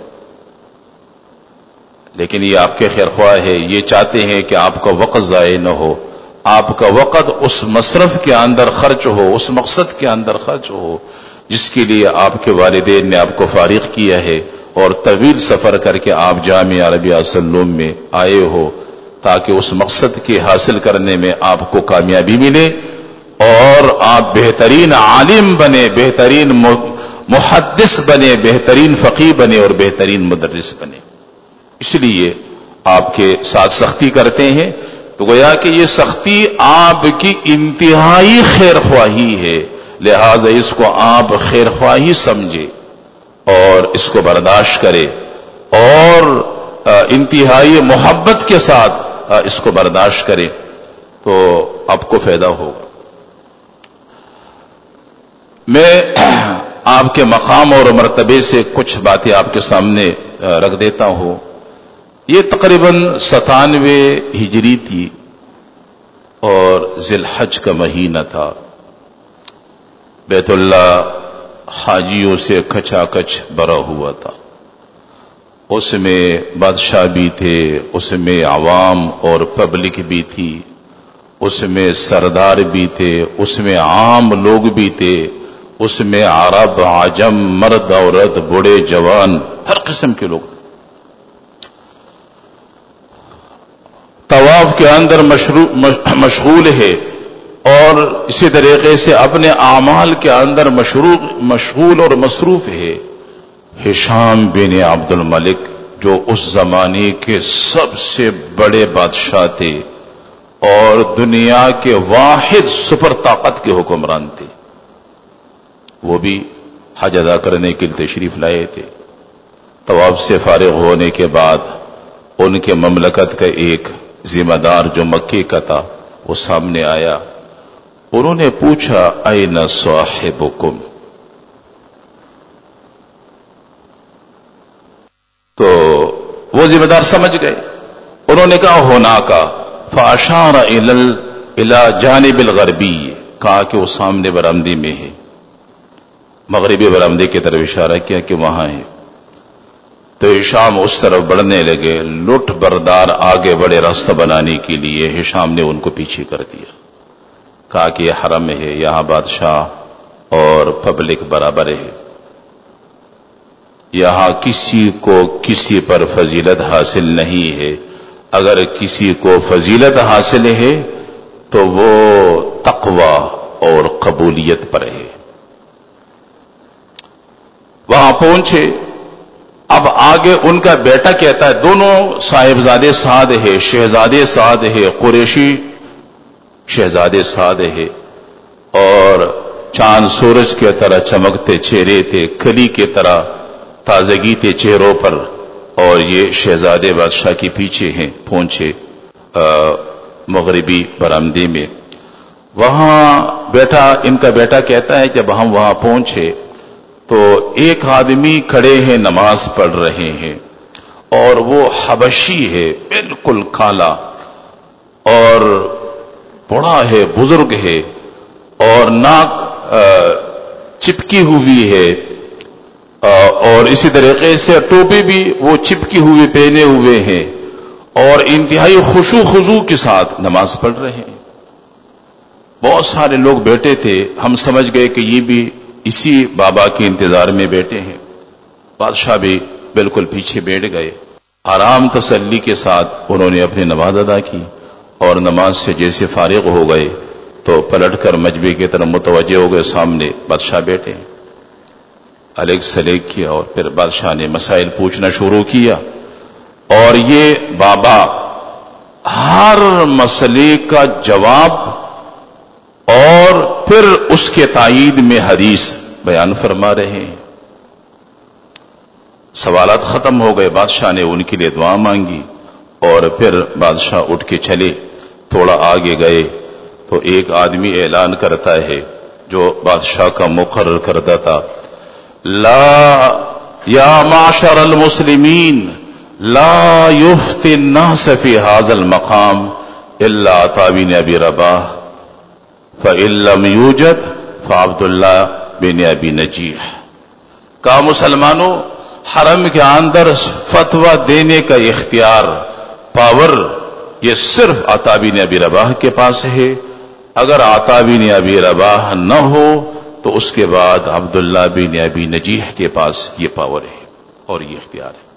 لیکن یہ آپ کے خیرخواہ ہے، یہ چاہتے ہیں کہ آپ کا وقت ضائع نہ ہو، آپ کا وقت اس مصرف کے اندر خرچ ہو، اس مقصد کے اندر خرچ ہو جس کے لیے آپ کے والدین نے آپ کو فارغ کیا ہے، اور طویل سفر کر کے آپ جامعہ عربیہ اسلوم میں آئے ہو تاکہ اس مقصد کے حاصل کرنے میں آپ کو کامیابی ملے، اور آپ بہترین عالم بنے، بہترین محدث بنے، بہترین فقیہ بنے اور بہترین مدرس بنے۔ اس لیے آپ کے ساتھ سختی کرتے ہیں، تو گویا کہ یہ سختی آپ کی انتہائی خیر خواہی ہے، لہذا اس کو آپ خیر خواہی سمجھے اور اس کو برداشت کرے، اور انتہائی محبت کے ساتھ اس کو برداشت کرے تو آپ کو فائدہ ہوگا۔ میں آپ کے مقام اور مرتبے سے کچھ باتیں آپ کے سامنے رکھ دیتا ہوں۔ یہ تقریباً 97 ہجری تھی اور ذی الحج کا مہینہ تھا، بیت اللہ حاجیوں سے کھچا کچ بھرا ہوا تھا، اس میں بادشاہ بھی تھے، اس میں عوام اور پبلک بھی تھی، اس میں سردار بھی تھے، اس میں عام لوگ بھی تھے، اس میں عرب عجم مرد عورت بوڑھے جوان ہر قسم کے لوگ۔ طواف ثواب کے اندر مشغول ہے اور اسی طریقے سے اپنے اعمال کے اندر مشغول اور مصروف ہے. ہشام بن عبد الملک جو اس زمانے کے سب سے بڑے بادشاہ تھے اور دنیا کے واحد سپر طاقت کے حکمران تھے، وہ بھی حج ادا کرنے کے لیے تشریف لائے تھے. طواف سے فارغ ہونے کے بعد ان کے مملکت کا ایک ذمہ دار جو مکے کا تھا وہ سامنے آیا. انہوں نے پوچھا این صاحبکم، تو وہ ذمہ دار سمجھ گئے. انہوں نے کہا ہونا کا فاشار الی جانب الغربی، کہا کہ وہ سامنے برآمدے میں ہے. مغربی برآمدے کی طرف اشارہ کیا کہ وہاں ہے. تو ہشام اس طرف بڑھنے لگے. لٹ بردار آگے بڑے راستہ بنانے کے لیے ہشام نے ان کو پیچھے کر دیا. کہا کہ یہ حرم ہے، یہاں بادشاہ اور پبلک برابر ہے، یہاں کسی کو کسی پر فضیلت حاصل نہیں ہے. اگر کسی کو فضیلت حاصل ہے تو وہ تقوی اور قبولیت پر ہے. وہاں پہنچے. اب آگے ان کا بیٹا کہتا ہے، دونوں صاحبزادے سعد ہے، شہزادے سعد ہے، قریشی شہزادے سعد ہے، اور چاند سورج کی طرح چمکتے چہرے تھے، کلی کی طرح تازگی تھے چہروں پر. اور یہ شہزادے بادشاہ کے پیچھے ہیں پہنچے مغربی برآمدے میں. وہاں ان کا بیٹا کہتا ہے جب ہم وہاں پہنچے تو ایک آدمی کھڑے ہیں نماز پڑھ رہے ہیں اور وہ حبشی ہے، بالکل کالا اور بڑا ہے، بزرگ ہے اور ناک چپکی ہوئی ہے، اور اسی طریقے سے ٹوپی بھی وہ چپکی ہوئی پہنے ہوئے ہیں اور انتہائی خشوع خضوع کے ساتھ نماز پڑھ رہے ہیں. بہت سارے لوگ بیٹھے تھے. ہم سمجھ گئے کہ یہ بھی اسی بابا کے انتظار میں بیٹھے ہیں. بادشاہ بھی بالکل پیچھے بیٹھ گئے. آرام تسلی کے ساتھ انہوں نے اپنی نماز ادا کی اور نماز سے جیسے فارغ ہو گئے تو پلٹ کر مجمع کی طرف متوجہ ہو گئے. سامنے بادشاہ بیٹھے، علیگ سلیگ کیا اور پھر بادشاہ نے مسائل پوچھنا شروع کیا. اور یہ بابا ہر مسئلے کا جواب اور پھر اس کے تائید میں حدیث بیان فرما رہے ہیں. سوالات ختم ہو گئے. بادشاہ نے ان کے لیے دعا مانگی اور پھر بادشاہ اٹھ کے چلے. تھوڑا آگے گئے تو ایک آدمی اعلان کرتا ہے جو بادشاہ کا مقرر کرتا تھا، لا یا معشر المسلمین لا یفتی الناس فی هذا المقام الا عطاء بن ابی رباح فإن لم یوجد فعبد اللہ بن ابی نجیح. کہا مسلمانوں، حرم کے اندر فتویٰ دینے کا اختیار، پاور، یہ صرف عطاء بن ابی رباح کے پاس ہے. اگر عطاء بن ابی رباح نہ ہو تو اس کے بعد عبداللہ بن ابی نجیح کے پاس یہ پاور ہے اور یہ اختیار ہے.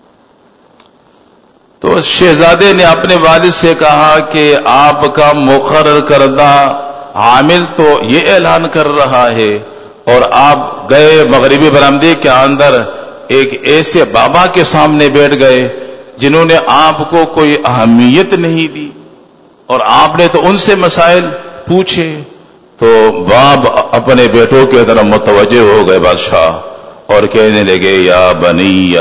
تو شہزادے نے اپنے والد سے کہا کہ آپ کا مقرر کردہ عامل تو یہ اعلان کر رہا ہے اور آپ گئے مغربی برآمدے کے اندر ایک ایسے بابا کے سامنے بیٹھ گئے جنہوں نے آپ کو کوئی اہمیت نہیں دی اور آپ نے تو ان سے مسائل پوچھے. تو باپ اپنے بیٹوں کی طرف متوجہ ہو گئے بادشاہ اور کہنے لگے، یا بنی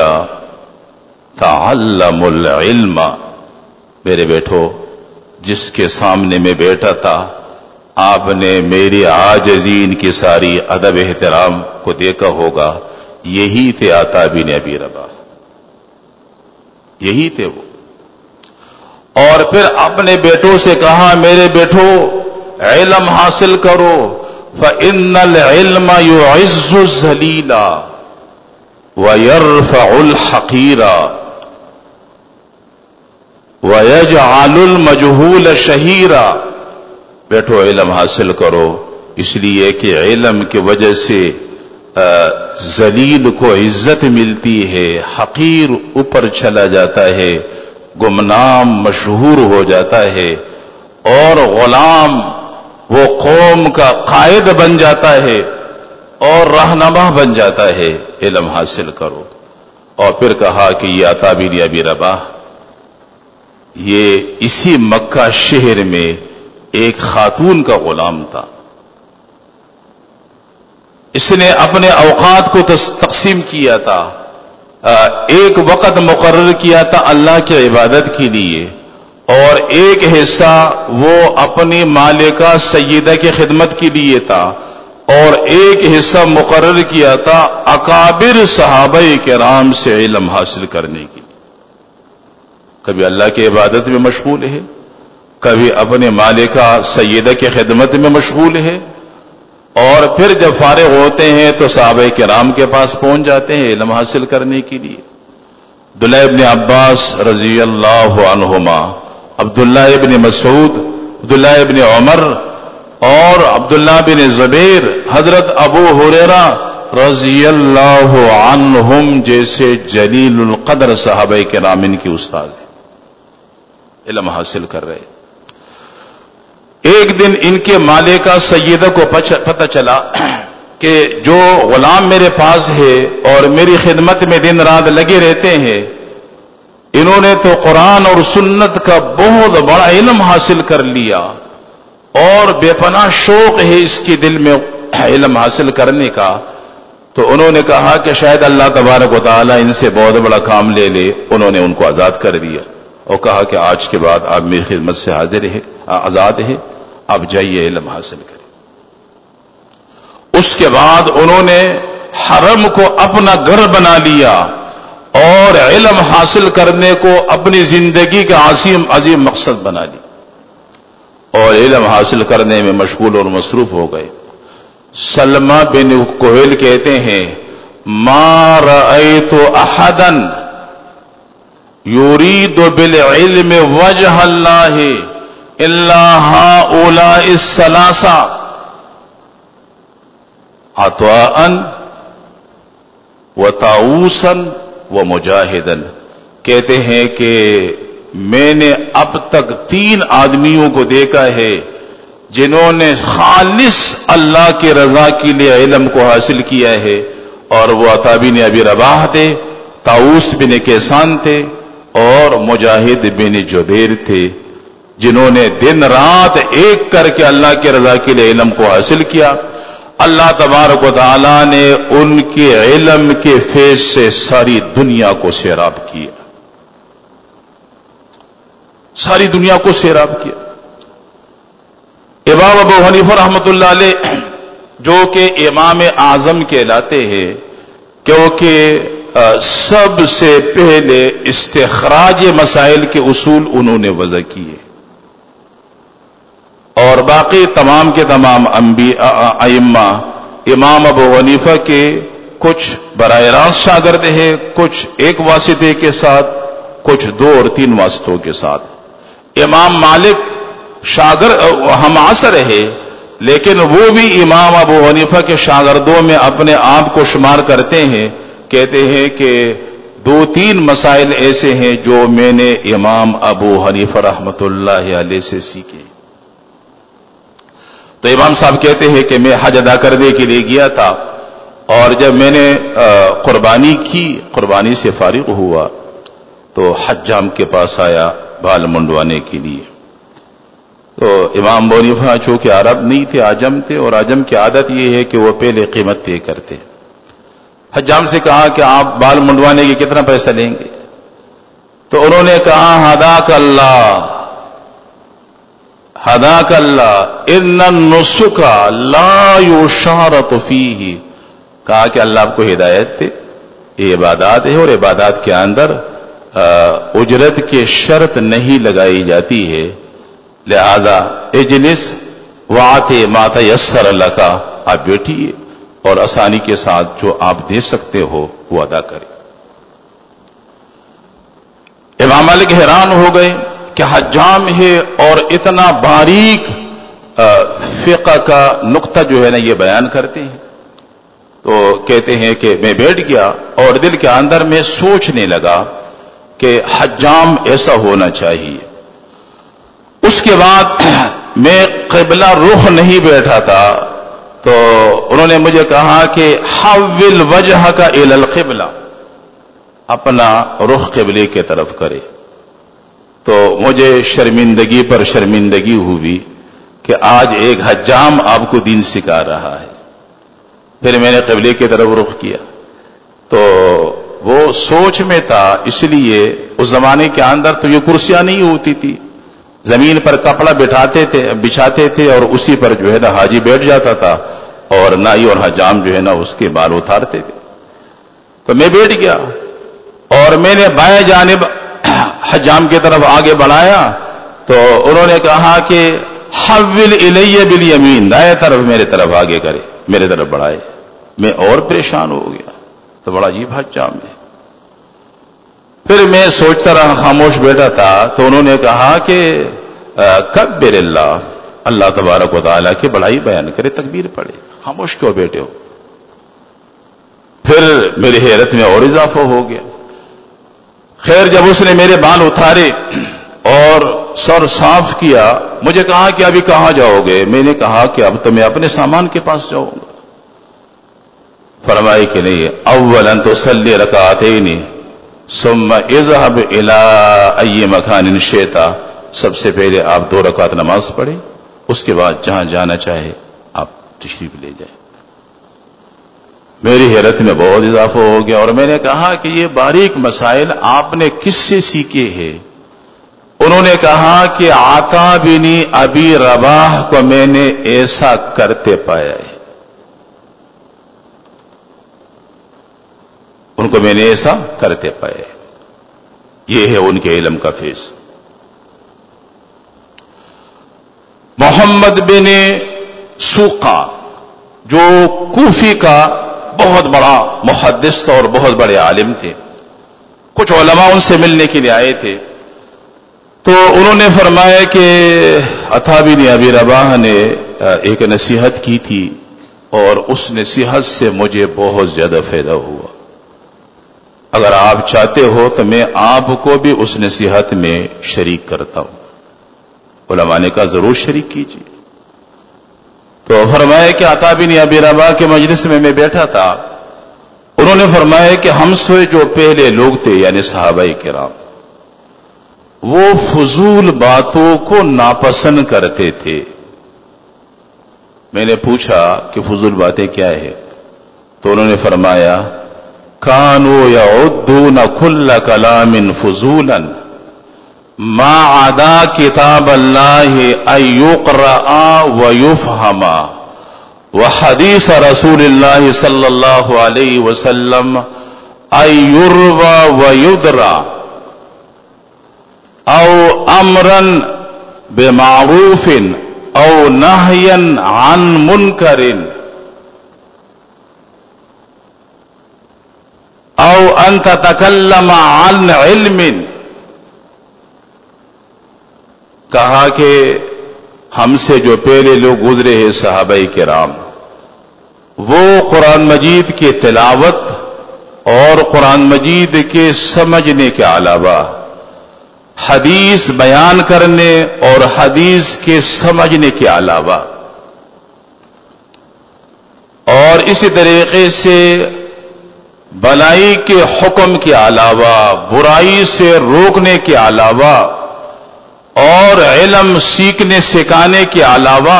تعلم العلم، میرے بیٹو جس کے سامنے میں بیٹھا تھا آپ نے میری عاجزین کی ساری ادب احترام کو دیکھا ہوگا، یہی تھے عطاء بن ابی رباح، یہی تھے وہ. اور پھر اپنے بیٹوں سے کہا، میرے بیٹو علم حاصل کرو، فإن العلم يعز الذلیل ويرفع الحقیر ويجعل المجهول شہیرا. بیٹھو علم حاصل کرو، اس لیے کہ علم کی وجہ سے ذلیل کو عزت ملتی ہے، حقیر اوپر چلا جاتا ہے، گمنام مشہور ہو جاتا ہے اور غلام وہ قوم کا قائد بن جاتا ہے اور رہنما بن جاتا ہے. علم حاصل کرو. اور پھر کہا کہ یہ عطا بن ابی رباح یہ اسی مکہ شہر میں ایک خاتون کا غلام تھا. اس نے اپنے اوقات کو تقسیم کیا تھا. ایک وقت مقرر کیا تھا اللہ کی عبادت کے لیے اور ایک حصہ وہ اپنی مالکہ سیدہ کی خدمت کے لیے تھا اور ایک حصہ مقرر کیا تھا اکابر صحابہ کرام سے علم حاصل کرنے کے لیے. کبھی اللہ کی عبادت میں مشغول ہے, کبھی اپنے مالکہ سیدہ کی خدمت میں مشغول ہے, اور پھر جب فارغ ہوتے ہیں تو صحابہ کرام کے پاس پہنچ جاتے ہیں علم حاصل کرنے کے لیے. عبداللہ ابن عباس رضی اللہ عنہما, عبداللہ ابن مسعود, عبداللہ ابن عمر اور عبداللہ بن زبیر, حضرت ابو ہریرہ رضی اللہ عنہم جیسے جلیل القدر صحابہ کرام ان کے استاد ہیں, علم حاصل کر رہے. ایک دن ان کے مالکہ سیدہ کو پتہ چلا کہ جو غلام میرے پاس ہے اور میری خدمت میں دن رات لگے رہتے ہیں, انہوں نے تو قرآن اور سنت کا بہت بڑا علم حاصل کر لیا اور بے پناہ شوق ہے اس کے دل میں علم حاصل کرنے کا. تو انہوں نے کہا کہ شاید اللہ تبارک و تعالی ان سے بہت بڑا کام لے لے. انہوں نے ان کو آزاد کر دیا اور کہا کہ آج کے بعد آپ میری خدمت سے حاضر ہے, آزاد ہے, آپ جائیے علم حاصل کریں. اس کے بعد انہوں نے حرم کو اپنا گھر بنا لیا اور علم حاصل کرنے کو اپنی زندگی کا عظیم مقصد بنا لی اور علم حاصل کرنے میں مشغول اور مصروف ہو گئے. سلمہ بن کوہیل کہتے ہیں ما رأیت احدا یرید بالعلم وجہ اللہ الا هؤلاء الثلاثہ عطاء وطاؤوسا ومجاہدا. کہتے ہیں کہ میں نے اب تک 3 آدمیوں کو دیکھا ہے جنہوں نے خالص اللہ کی رضا کے لیے علم کو حاصل کیا ہے, اور وہ عطا بن ابی رباح تھے, طاؤوس بن کیسان تھے اور مجاہد بن جبیر تھے, جنہوں نے دن رات ایک کر کے اللہ کی رضا کے لیے علم کو حاصل کیا. اللہ تبارک و تعالی نے ان کے علم کے فیض سے ساری دنیا کو سیراب کیا, ساری دنیا کو سیراب کیا. امام ابو حنیفہ رحمۃ اللہ علیہ جو کہ امام اعظم کہلاتے ہیں, کیونکہ سب سے پہلے استخراج مسائل کے اصول انہوں نے وضع کیے اور باقی تمام کے تمام ائمہ امام ابو حنیفہ کے کچھ براہ راست شاگرد ہیں, کچھ ایک واسطے کے ساتھ, کچھ 2 اور 3 واسطوں کے ساتھ. امام مالک شاگرد ہم عصر ہے, لیکن وہ بھی امام ابو حنیفہ کے شاگردوں میں اپنے آپ کو شمار کرتے ہیں. کہتے ہیں کہ 2-3 مسائل ایسے ہیں جو میں نے امام ابو حنیفہ رحمت اللہ علیہ سے سیکھے. تو امام صاحب کہتے ہیں کہ میں حج ادا کرنے کے لیے گیا تھا اور جب میں نے قربانی کی, قربانی سے فارغ ہوا تو حجام کے پاس آیا بال منڈوانے کے لیے. تو امام ابو حنیفہ چونکہ عرب نہیں تھے, عجم تھے, اور عجم کی عادت یہ ہے کہ وہ پہلے قیمت طے کرتے. حجام سے کہا کہ آپ بال منڈوانے کے کتنا پیسہ لیں گے؟ تو انہوں نے کہا ہداک اللہ, ہداک اللہ ان النسک لا یشارط فیہ. کہا کہ اللہ آپ کو ہدایت دے, یہ عبادات ہے اور عبادات کے اندر اجرت کی شرط نہیں لگائی جاتی ہے, لہذا اجلس وآتی ما تیسر لک, آپ بیٹھیے اور آسانی کے ساتھ جو آپ دے سکتے ہو وہ ادا کریں. امام مالک حیران ہو گئے کہ حجام ہے اور اتنا باریک فقہ کا نقطہ جو ہے نا یہ بیان کرتے ہیں. تو کہتے ہیں کہ میں بیٹھ گیا اور دل کے اندر میں سوچنے لگا کہ حجام ایسا ہونا چاہیے. اس کے بعد میں قبلہ رخ نہیں بیٹھا تھا تو انہوں نے مجھے کہا کہ حول وجہک الی القبلہ، اپنا رخ قبلے کی طرف کرے. تو مجھے شرمندگی پر شرمندگی ہوئی کہ آج ایک حجام آپ کو دین سکھا رہا ہے. پھر میں نے قبلے کی طرف رخ کیا تو وہ سوچ میں تھا. اس لیے اس زمانے کے اندر تو یہ کرسیاں نہیں ہوتی تھی، زمین پر کپڑا بچھاتے تھے اور اسی پر جو ہے نا حاجی بیٹھ جاتا تھا اور نائی اور حجام جو ہے نا اس کے بال اتارتے تھے. تو میں بیٹھ گیا اور میں نے بائیں جانب حجام کی طرف آگے بڑھایا تو انہوں نے کہا کہ حول الی بالیمین، دائیں طرف میرے طرف آگے کرے، میرے طرف بڑھائے. میں اور پریشان ہو گیا، تو بڑا عجیب حجام ہے. پھر میں سوچتا رہا، خاموش بیٹھا تھا. تو انہوں نے کہا کہ کبر اللہ تبارک و تعالیٰ کی بڑائی بیان کرے، تکبیر پڑھے، خاموش کیوں بیٹھے ہو؟ پھر میری حیرت میں اور اضافہ ہو گیا. خیر جب اس نے میرے بال اتارے اور سر صاف کیا، مجھے کہا کہ ابھی کہاں جاؤ گے؟ میں نے کہا کہ اب تو میں اپنے سامان کے پاس جاؤں گا. فرمائے کہ نہیں، اولا تصلی رکعتین ثم اذهب الى اي مكان شئت، سب سے پہلے آپ 2 رکعت نماز پڑھیں، اس کے بعد جہاں جانا چاہے آپ تشریف لے جائیں. میری حیرت میں بہت اضافہ ہو گیا اور میں نے کہا کہ یہ باریک مسائل آپ نے کس سے سیکھے ہیں؟ انہوں نے کہا کہ عطا بن ابی رباح کو میں نے ایسا کرتے پایا ہے، ان کو میں نے ایسا کرتے پائے. یہ ہے ان کے علم کا فیض. محمد بن سوقا جو کوفی کا بہت بڑا محدث اور بہت بڑے عالم تھے، کچھ علماء ان سے ملنے کے لیے آئے تھے. تو انہوں نے فرمایا کہ عطا بن ابی رباح نے ایک نصیحت کی تھی اور اس نصیحت سے مجھے بہت زیادہ فائدہ ہوا. اگر آپ چاہتے ہو تو میں آپ کو بھی اس نصیحت میں شریک کرتا ہوں. علماء نے کہا ضرور شریک کیجیے. تو فرمایا کہ عطا بن ابی رباح کے مجلس میں بیٹھا تھا. انہوں نے فرمایا کہ ہم سے جو پہلے لوگ تھے یعنی صحابہ کرام، وہ فضول باتوں کو ناپسند کرتے تھے. میں نے پوچھا کہ فضول باتیں کیا ہے؟ تو انہوں نے فرمایا كانوا يعدون كل كلام فضولا ما عدا كتاب الله أن يقرأ ويفهم وحديث رسول الله صلى الله عليه وسلم أن يروى ويدرى أو أمرا بمعروف أو نهيا عن منكر او ان تتکلم عن علم. کہا کہ ہم سے جو پہلے لوگ گزرے ہیں صحابہ کرام، وہ قرآن مجید کی تلاوت اور قرآن مجید کے سمجھنے کے علاوہ حدیث بیان کرنے اور حدیث کے سمجھنے کے علاوہ اور اسی طریقے سے بلائی کے حکم کے علاوہ، برائی سے روکنے کے علاوہ اور علم سیکھنے سکھانے کے علاوہ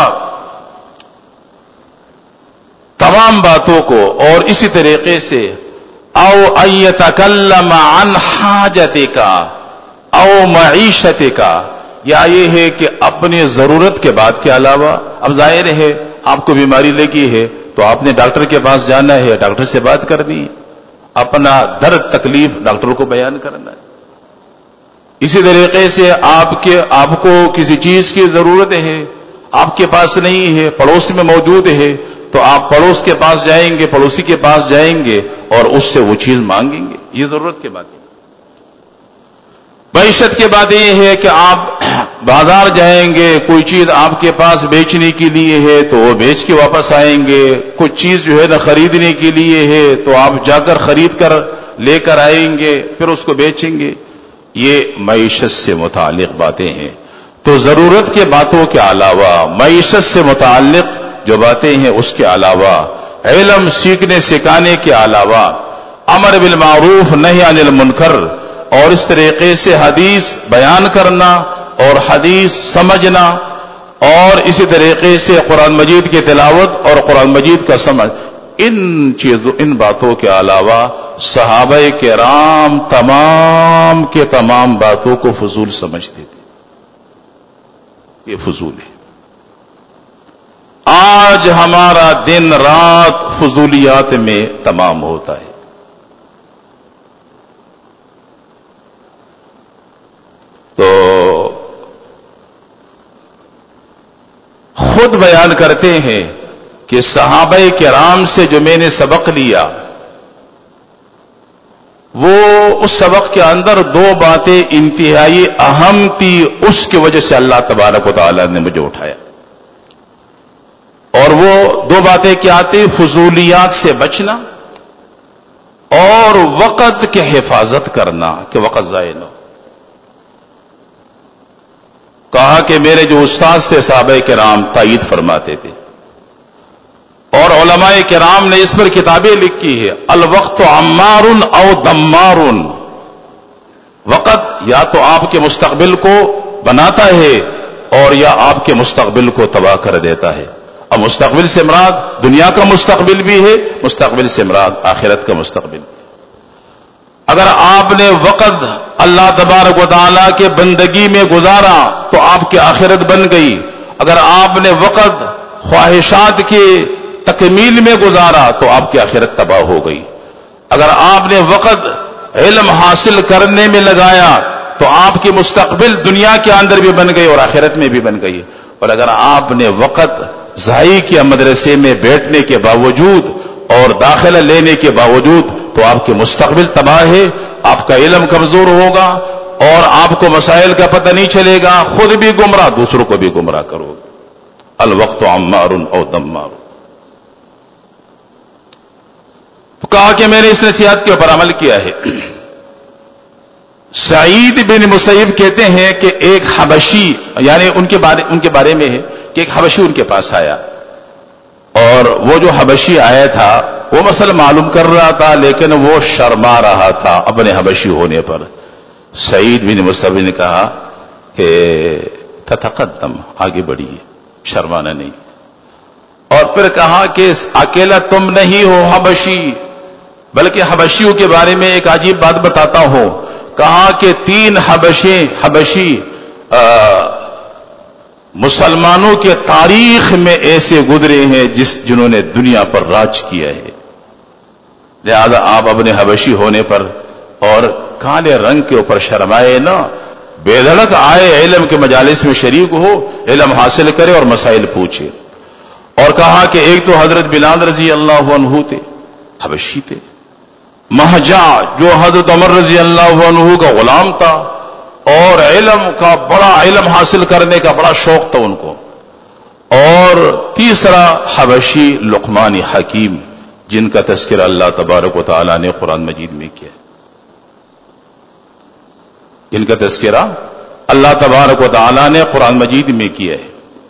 تمام باتوں کو، اور اسی طریقے سے او ان یتکلم عن حاجتک او معیشتک، یا یہ ہے کہ اپنی ضرورت کے بات کے علاوہ، اب ظاہر ہے آپ کو بیماری لگی ہے تو آپ نے ڈاکٹر کے پاس جانا ہے، ڈاکٹر سے بات کرنی ہے، اپنا درد تکلیف ڈاکٹر کو بیان کرنا ہے. اسی طریقے سے آپ کو کسی چیز کی ضرورت ہے، آپ کے پاس نہیں ہے، پڑوس میں موجود ہے، تو آپ پڑوس کے پاس جائیں گے، پڑوسی کے پاس جائیں گے اور اس سے وہ چیز مانگیں گے. یہ ضرورت کی بات ہے. معیشت کی بات یہ ہے کہ آپ بازار جائیں گے، کوئی چیز آپ کے پاس بیچنے کے لیے ہے تو وہ بیچ کے واپس آئیں گے، کچھ چیز جو ہے نا خریدنے کے لیے ہے تو آپ جا کر خرید کر لے کر آئیں گے، پھر اس کو بیچیں گے. یہ معیشت سے متعلق باتیں ہیں. تو ضرورت کے باتوں کے علاوہ معیشت سے متعلق جو باتیں ہیں اس کے علاوہ علم سیکھنے سکھانے کے علاوہ امر بالمعروف نہی عن المنکر اور اس طریقے سے حدیث بیان کرنا اور حدیث سمجھنا اور اسی طریقے سے قرآن مجید کی تلاوت اور قرآن مجید کا سمجھ، ان باتوں کے علاوہ صحابہ کرام تمام کے تمام باتوں کو فضول سمجھتے تھے. یہ فضول ہے. آج ہمارا دن رات فضولیات میں تمام ہوتا ہے. تو خود بیان کرتے ہیں کہ صحابہ کرام سے جو میں نے سبق لیا وہ اس سبق کے اندر دو باتیں انتہائی اہم تھی، اس کی وجہ سے اللہ تبارک و تعالی نے مجھے اٹھایا. اور وہ دو باتیں کیا تھی؟ فضولیات سے بچنا اور وقت کی حفاظت کرنا کہ وقت ضائع نہ ہو. کہا کہ میرے جو استاد تھے صحابہ کرام تائید فرماتے تھے اور علماء کرام نے اس پر کتابیں لکھی ہے، الوقت عمار او دمار. وقت یا تو آپ کے مستقبل کو بناتا ہے اور یا آپ کے مستقبل کو تباہ کر دیتا ہے. اب مستقبل سے مراد دنیا کا مستقبل بھی ہے، مستقبل سے مراد آخرت کا مستقبل بھی. اگر آپ نے وقت اللہ تبارک و تعالیٰ کے بندگی میں گزارا تو آپ کی آخرت بن گئی. اگر آپ نے وقت خواہشات کی تکمیل میں گزارا تو آپ کی آخرت تباہ ہو گئی. اگر آپ نے وقت علم حاصل کرنے میں لگایا تو آپ کی مستقبل دنیا کے اندر بھی بن گئی اور آخرت میں بھی بن گئی. اور اگر آپ نے وقت ضائع کیا مدرسے میں بیٹھنے کے باوجود اور داخلہ لینے کے باوجود تو آپ کے مستقبل تباہ ہے، آپ کا علم کمزور ہوگا اور آپ کو مسائل کا پتہ نہیں چلے گا، خود بھی گمراہ دوسروں کو بھی گمراہ کرو گے. الوقت عمار او دمار. تو کہا کہ میں نے اس نصیحت کے اوپر عمل کیا ہے. سعید بن مسیب کہتے ہیں کہ ایک حبشی، یعنی ان کے بارے میں ہے کہ ایک حبشی ان کے پاس آیا اور وہ جو حبشی آیا تھا وہ مسئلہ معلوم کر رہا تھا لیکن وہ شرما رہا تھا اپنے حبشی ہونے پر. سعید بن مسیب نے کہا کہ تتقدم، آگے بڑھیے، شرمانا نہیں. اور پھر کہا کہ اکیلا تم نہیں ہو حبشی بلکہ حبشیوں کے بارے میں ایک عجیب بات بتاتا ہوں. کہا کہ 3 حبشی مسلمانوں کے تاریخ میں ایسے گزرے ہیں جنہوں نے دنیا پر راج کیا ہے. لہذا آپ اپنے حبشی ہونے پر اور کالے رنگ کے اوپر شرمائے نہ، بے دھڑک آئے، علم کے مجالس میں شریک ہو، علم حاصل کرے اور مسائل پوچھے. اور کہا کہ ایک تو حضرت بلال رضی اللہ عنہ تھے، حبشی تھے. مہجا جو حضرت عمر رضی اللہ عنہ کا غلام تھا اور علم حاصل کرنے کا بڑا شوق تھا ان کو. اور تیسرا حبشی لقمان حکیم جن کا تذکرہ اللہ تبارک و تعالی نے قرآن مجید میں کیا. جن کا تذکرہ اللہ تبارک و تعالی نے قرآن مجید میں کیا ہے.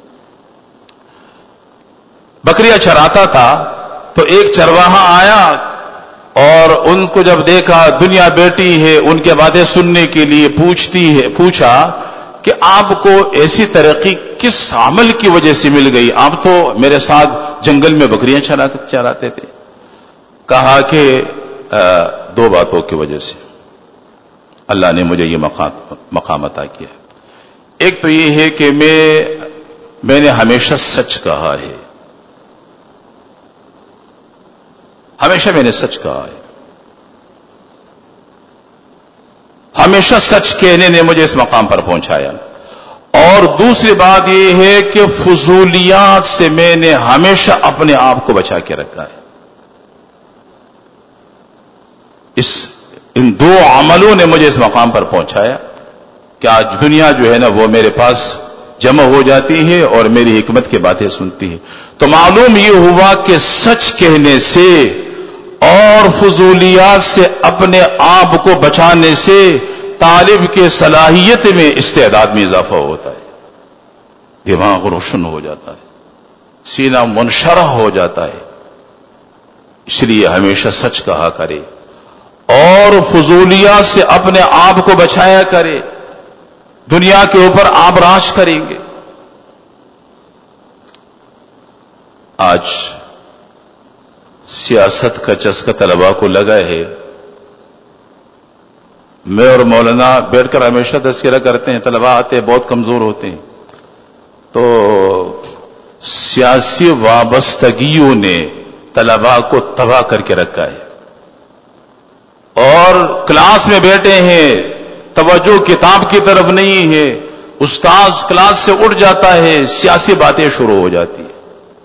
بکریاں چراتا تھا تو ایک چرواہا آیا اور ان کو جب دیکھا دنیا بیٹھی ہے ان کے باتیں سننے کے لیے پوچھا کہ آپ کو ایسی ترقی کس عمل کی وجہ سے مل گئی؟ آپ تو میرے ساتھ جنگل میں بکریاں چراتے تھے. کہا کہ 2 باتوں کی وجہ سے اللہ نے مجھے یہ مقام عطا کیا. ایک تو یہ ہے کہ میں نے ہمیشہ سچ کہا ہے، ہمیشہ میں نے سچ کہا ہے. ہمیشہ سچ کہنے نے مجھے اس مقام پر پہنچایا. اور دوسری بات یہ ہے کہ فضولیات سے میں نے ہمیشہ اپنے آپ کو بچا کے رکھا ہے. ان 2 عملوں نے مجھے اس مقام پر پہنچایا کہ آج دنیا جو ہے نا وہ میرے پاس جمع ہو جاتی ہے اور میری حکمت کی باتیں سنتی ہے. تو معلوم یہ ہوا کہ سچ کہنے سے اور فضولیات سے اپنے آپ کو بچانے سے طالب کے صلاحیت میں استعداد میں اضافہ ہوتا ہے، دماغ روشن ہو جاتا ہے، سینہ منشرح ہو جاتا ہے. اس لیے ہمیشہ سچ کہا کرے اور فضولیات سے اپنے آپ کو بچایا کرے. دنیا کے اوپر آپ راج کریں گے. آج سیاست کا چسکا طلباء کو لگا ہے. میں اور مولانا بیٹھ کر ہمیشہ تذکرہ کرتے ہیں، طلباء آتے ہیں بہت کمزور ہوتے ہیں، تو سیاسی وابستگیوں نے طلباء کو تباہ کر کے رکھا ہے. اور کلاس میں بیٹھے ہیں، توجہ کتاب کی طرف نہیں ہے، استاذ کلاس سے اٹھ جاتا ہے، سیاسی باتیں شروع ہو جاتی ہیں.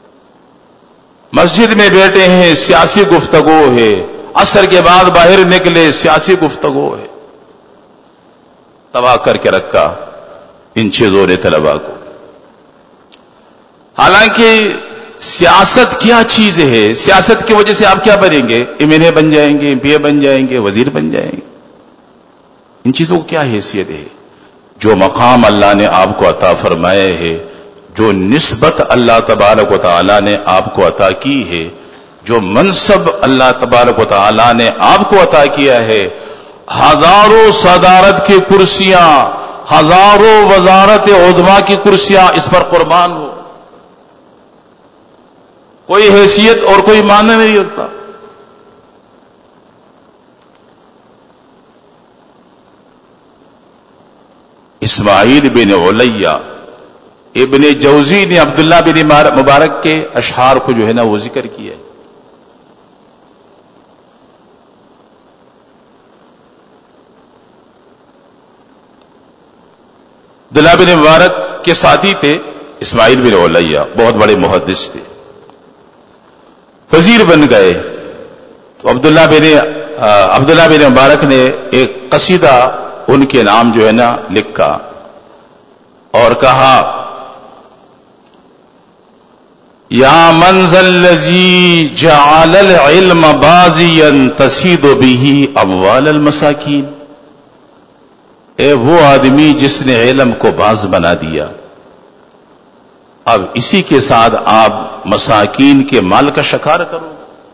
مسجد میں بیٹھے ہیں، سیاسی گفتگو ہے، عصر کے بعد باہر نکلے، سیاسی گفتگو ہے. تباہ کر کے رکھا ان چیزوں نے طلباء کو. حالانکہ سیاست کیا چیز ہے؟ سیاست کی وجہ سے آپ کیا بنیں گے؟ ایم این اے بن جائیں گے، ایم پی اے بن جائیں گے، وزیر بن جائیں گے. ان چیزوں کو کیا حیثیت ہے؟ جو مقام اللہ نے آپ کو عطا فرمائے ہے، جو نسبت اللہ تبارک و تعالی نے آپ کو عطا کی ہے، جو منصب اللہ تبارک و تعالی نے آپ کو عطا کیا ہے، ہزاروں صدارت کی کرسیاں، ہزاروں وزارت عظما کی کرسیاں اس پر قربان ہو، کوئی حیثیت اور کوئی معنی نہیں رکھتا. اسماعیل بن علیہ ابن جوزی نے عبداللہ بن مبارک کے اشعار کو جو ہے نا وہ ذکر کیا ہے. عبداللہ بن مبارک کے ساتھی تھے اسماعیل بن علیہ، بہت بڑے محدث تھے، وزیر بن گئے. تو عبداللہ بن مبارک نے ایک قصیدہ ان کے نام جو ہے نا لکھا اور کہا، یا منزل الذی جعل العلم بازیا تسید به اموال المساکین. اے وہ آدمی جس نے علم کو باز بنا دیا، اب اسی کے ساتھ آپ مساکین کے مال کا شکار کرو.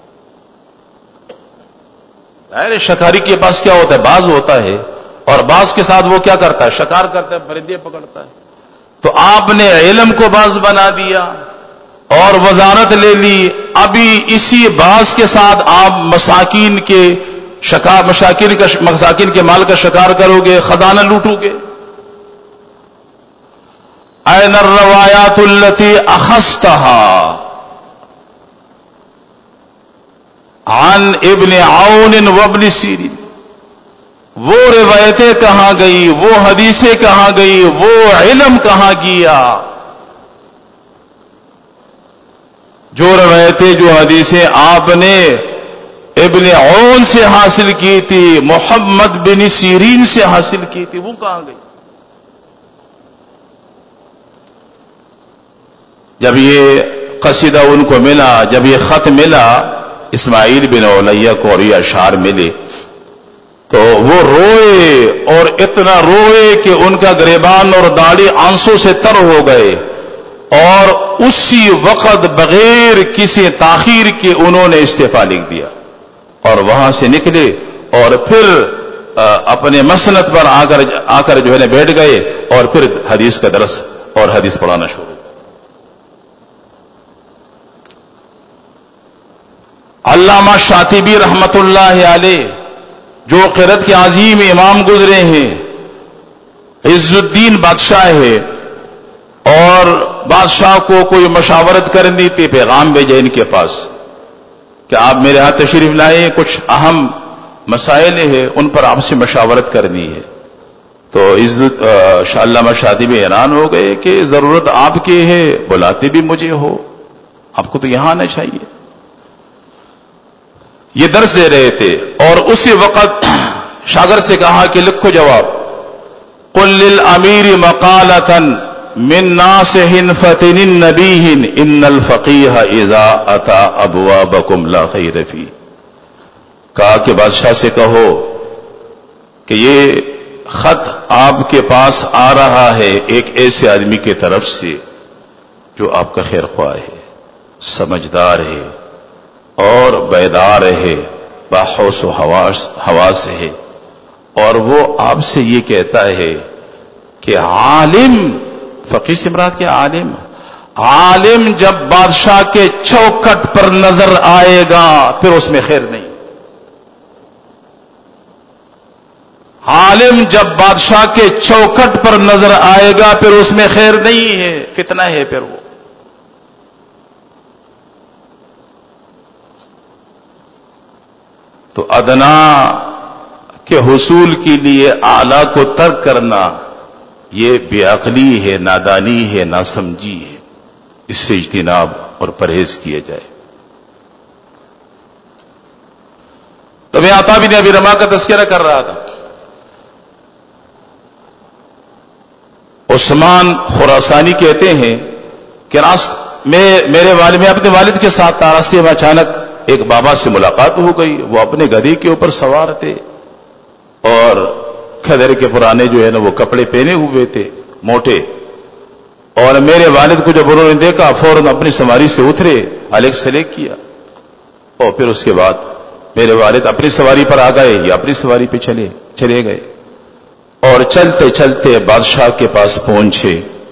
ارے شکاری کے پاس کیا ہوتا ہے؟ باز ہوتا ہے، اور باز کے ساتھ وہ کیا کرتا ہے؟ شکار کرتا ہے، پرندے پکڑتا ہے. تو آپ نے علم کو باز بنا دیا اور وزارت لے لی. ابھی اسی باز کے ساتھ آپ مساکین کے مال کا شکار کرو گے، خزانہ لوٹو گے. این الروایات التي اخذتها عن ابن عون وابن سیرین. وہ روایتیں کہاں گئی، وہ حدیثیں کہاں گئی، وہ علم کہاں گیا؟ جو روایتیں جو حدیثیں آپ نے ابن عون سے حاصل کی تھی، محمد بن سیرین سے حاصل کی تھی، وہ کہاں گئی؟ جب یہ قصیدہ ان کو ملا، جب یہ خط ملا اسماعیل بن علیہ کو اور یہ اشعار ملے، تو وہ روئے اور اتنا روئے کہ ان کا گریبان اور داڑھی آنسوں سے تر ہو گئے، اور اسی وقت بغیر کسی تاخیر کے انہوں نے استعفا لکھ دیا اور وہاں سے نکلے اور پھر اپنے مسند پر آ کر جو ہے نا بیٹھ گئے اور پھر حدیث کا درس اور حدیث پڑھانا شروع. علامہ شاطبی رحمت اللہ علیہ جو قرأت کے عظیم امام گزرے ہیں، عز الدین بادشاہ ہے، اور بادشاہ کو کوئی مشاورت کرنی تھی، پیغام بھیجے ان کے پاس کہ آپ میرے ہاتھ تشریف لائیں، کچھ اہم مسائل ہیں ان پر آپ سے مشاورت کرنی ہے. تو علامہ شاطبی حیران ہو گئے کہ ضرورت آپ کی ہے، بلاتے بھی مجھے ہو، آپ کو تو یہاں آنا چاہیے. یہ درس دے رہے تھے اور اسی وقت شاگرد سے کہا کہ لکھو جواب. قل للامیر مقالة من ناصح فتن نبیہ ان الفقیہ اذا اتی ابوابکم لا خیر فی. کہا کہ بادشاہ سے کہو کہ یہ خط آپ کے پاس آ رہا ہے ایک ایسے آدمی کی طرف سے جو آپ کا خیر خواہ ہے، سمجھدار ہے اور بیدار ہے، باحوث و حواس ہے، اور وہ آپ سے یہ کہتا ہے کہ عالم، فقیہ سے مراد کیا؟ عالم جب بادشاہ کے چوکھٹ پر نظر آئے گا پھر اس میں خیر نہیں۔ عالم جب بادشاہ کے چوکھٹ پر نظر آئے گا پھر اس میں خیر نہیں ہے، فتنہ ہے پھر وہ۔ تو ادنا کے حصول کے لیے اعلی کو ترک کرنا یہ بے عقلی ہے، نادانی ہے، ناسمجھی ہے، اس سے اجتناب اور پرہیز کیا جائے۔ تو میں عطا بن ابی رباح کا تذکرہ کر رہا تھا۔ عثمان خراسانی کہتے ہیں کہ میں اپنے والد کے ساتھ تھا، راستے میں اچانک ایک بابا سے ملاقات ہو گئی، وہ اپنے گدھے کے اوپر سوار تھے اور کھدر کے پرانے جو ہے نا وہ کپڑے پہنے ہوئے تھے موٹے، اور میرے والد کو جب انہوں نے دیکھا فوراً اپنی سواری سے اترے، علیک سلیک کیا، اور پھر اس کے بعد میرے والد اپنی سواری پر آ گئے یا اپنی سواری پہ چلے گئے، اور چلتے چلتے بادشاہ کے پاس پہنچے۔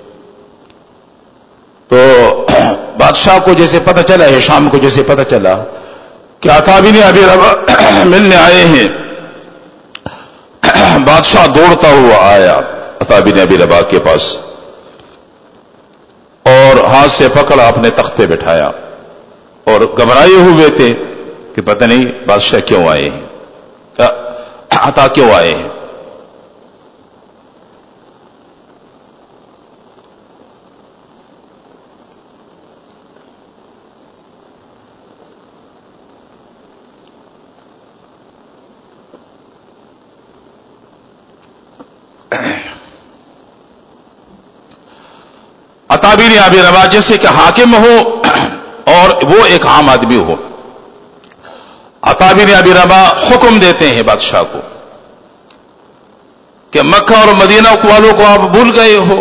تو بادشاہ کو جیسے پتہ چلا، ہشام کو جیسے پتہ چلا کہ عطا بن ابی رباح ملنے آئے ہیں، بادشاہ دوڑتا ہوا آیا عطا بن ابی رباح کے پاس اور ہاتھ سے پکڑا، اپنے تخت پہ بٹھایا، اور گھبرائے ہوئے تھے کہ پتہ نہیں بادشاہ کیوں آئے ہیں، عطا کیوں آئے ہیں۔ عطا بن ابی رباح جیسے کہ حاکم ہو اور وہ ایک عام آدمی ہو، عطا بن ابی رباح حکم دیتے ہیں بادشاہ کو کہ مکہ اور مدینہ والوں کو آپ بھول گئے ہو،